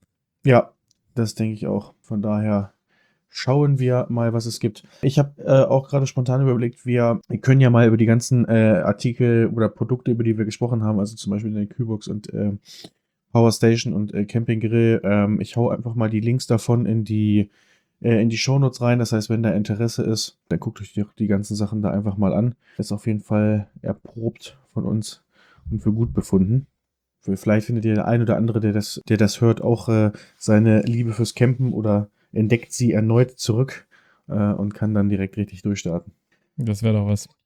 A: Ja, das denke ich auch. Von daher schauen wir mal, was es gibt. Ich habe äh, auch gerade spontan überlegt, wir können ja mal über die ganzen äh, Artikel oder Produkte, über die wir gesprochen haben, also zum Beispiel den Kühlbox und äh, Power Station und äh, Campinggrill, ähm, ich hau einfach mal die Links davon in die, äh, in die Shownotes rein. Das heißt, wenn da Interesse ist, dann guckt euch die, die ganzen Sachen da einfach mal an. Ist auf jeden Fall erprobt von uns und für gut befunden. Vielleicht findet ihr der ein oder andere, der das, der das hört, auch äh, seine Liebe fürs Campen oder entdeckt sie erneut zurück äh, und kann dann direkt richtig durchstarten.
B: Das wäre doch was.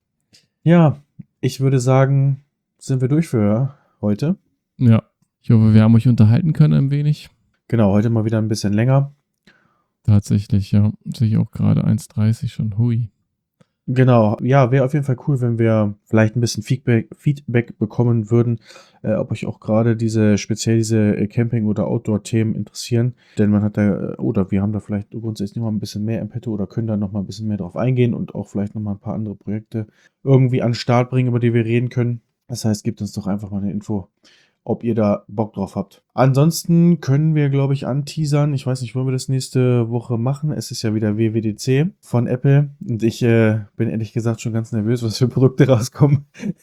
A: Ja, ich würde sagen, sind wir durch für heute.
B: Ja, ich hoffe, wir haben euch unterhalten können ein wenig.
A: Genau, heute mal wieder ein bisschen länger.
B: Tatsächlich, ja. Sehe ich auch gerade eins dreißig schon. Hui.
A: Genau, ja, wäre auf jeden Fall cool, wenn wir vielleicht ein bisschen Feedback, Feedback bekommen würden, äh, ob euch auch gerade diese, speziell diese äh, Camping- oder Outdoor-Themen interessieren. Denn man hat da, äh, oder wir haben da vielleicht grundsätzlich noch mal ein bisschen mehr im Petto oder können da noch mal ein bisschen mehr drauf eingehen und auch vielleicht noch mal ein paar andere Projekte irgendwie an den Start bringen, über die wir reden können. Das heißt, gebt uns doch einfach mal eine Info, ob ihr da Bock drauf habt. Ansonsten können wir, glaube ich, anteasern. Ich weiß nicht, wollen wir das nächste Woche machen? Es ist ja wieder W W D C von Apple und ich äh, bin ehrlich gesagt schon ganz nervös, was für Produkte rauskommen.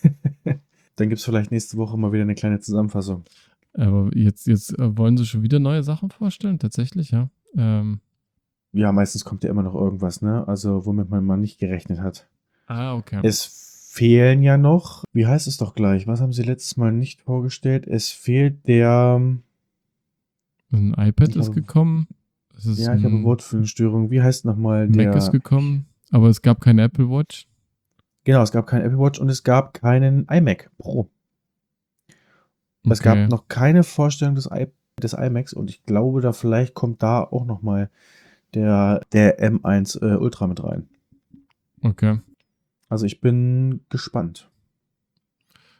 A: Dann gibt es vielleicht nächste Woche mal wieder eine kleine Zusammenfassung.
B: Aber jetzt, jetzt äh, wollen sie schon wieder neue Sachen vorstellen? Tatsächlich, ja. Ähm,
A: Ja, meistens kommt ja immer noch irgendwas, ne? Also, womit man mal nicht gerechnet hat.
B: ah, okay.
A: Es fehlen ja noch, wie heißt es doch gleich? Was haben sie letztes Mal nicht vorgestellt? Es fehlt der,
B: Ein iPad
A: Ich
B: ist
A: habe-
B: gekommen. Es ist
A: ja, ich habe
B: ein
A: Wortfindungsstörung. Wie heißt nochmal der?
B: Mac ist gekommen, aber es gab keine Apple Watch.
A: Genau, es gab keinen Apple Watch und es gab keinen iMac Pro. Es
B: Okay.
A: gab noch keine Vorstellung des, I des iMacs und ich glaube, da vielleicht kommt da auch nochmal der, der M eins äh, Ultra mit rein.
B: Okay.
A: Also ich bin gespannt.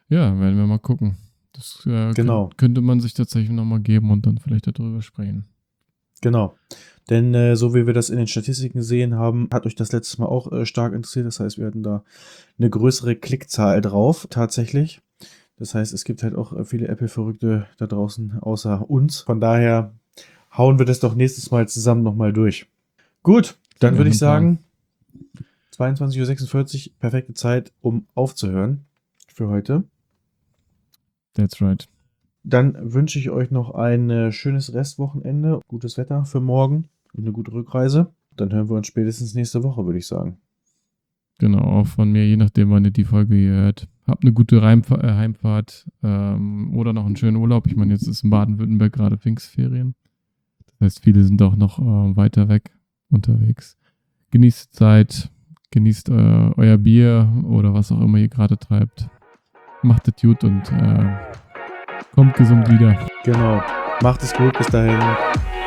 B: Ja, werden wir mal gucken. Das äh,
A: Genau.
B: könnt, könnte man sich tatsächlich nochmal geben und dann vielleicht darüber sprechen.
A: Genau. Denn äh, so wie wir das in den Statistiken gesehen haben, hat euch das letztes Mal auch äh, stark interessiert. Das heißt, wir hatten da eine größere Klickzahl drauf, tatsächlich. Das heißt, es gibt halt auch äh, viele Apple-Verrückte da draußen außer uns. Von daher hauen wir das doch nächstes Mal zusammen nochmal durch. Gut, dann
B: Ja,
A: würde ich
B: wunderbar.
A: sagen, zweiundzwanzig Uhr sechsundvierzig, perfekte Zeit, um aufzuhören für heute.
B: That's right.
A: Dann wünsche ich euch noch ein äh, schönes Restwochenende, gutes Wetter für morgen und eine gute Rückreise. Dann hören wir uns spätestens nächste Woche, würde ich sagen.
B: Genau, auch von mir, je nachdem, wann ihr die Folge hier hört. Habt eine gute Reimfa- äh, Heimfahrt ähm, oder noch einen schönen Urlaub. Ich meine, jetzt ist in Baden-Württemberg gerade Pfingstferien. Das heißt, viele sind auch noch äh, weiter weg unterwegs. Genießt die Zeit, genießt äh, euer Bier oder was auch immer ihr gerade treibt. Macht es gut und äh, kommt gesund wieder.
A: Genau. Macht es gut. Bis dahin.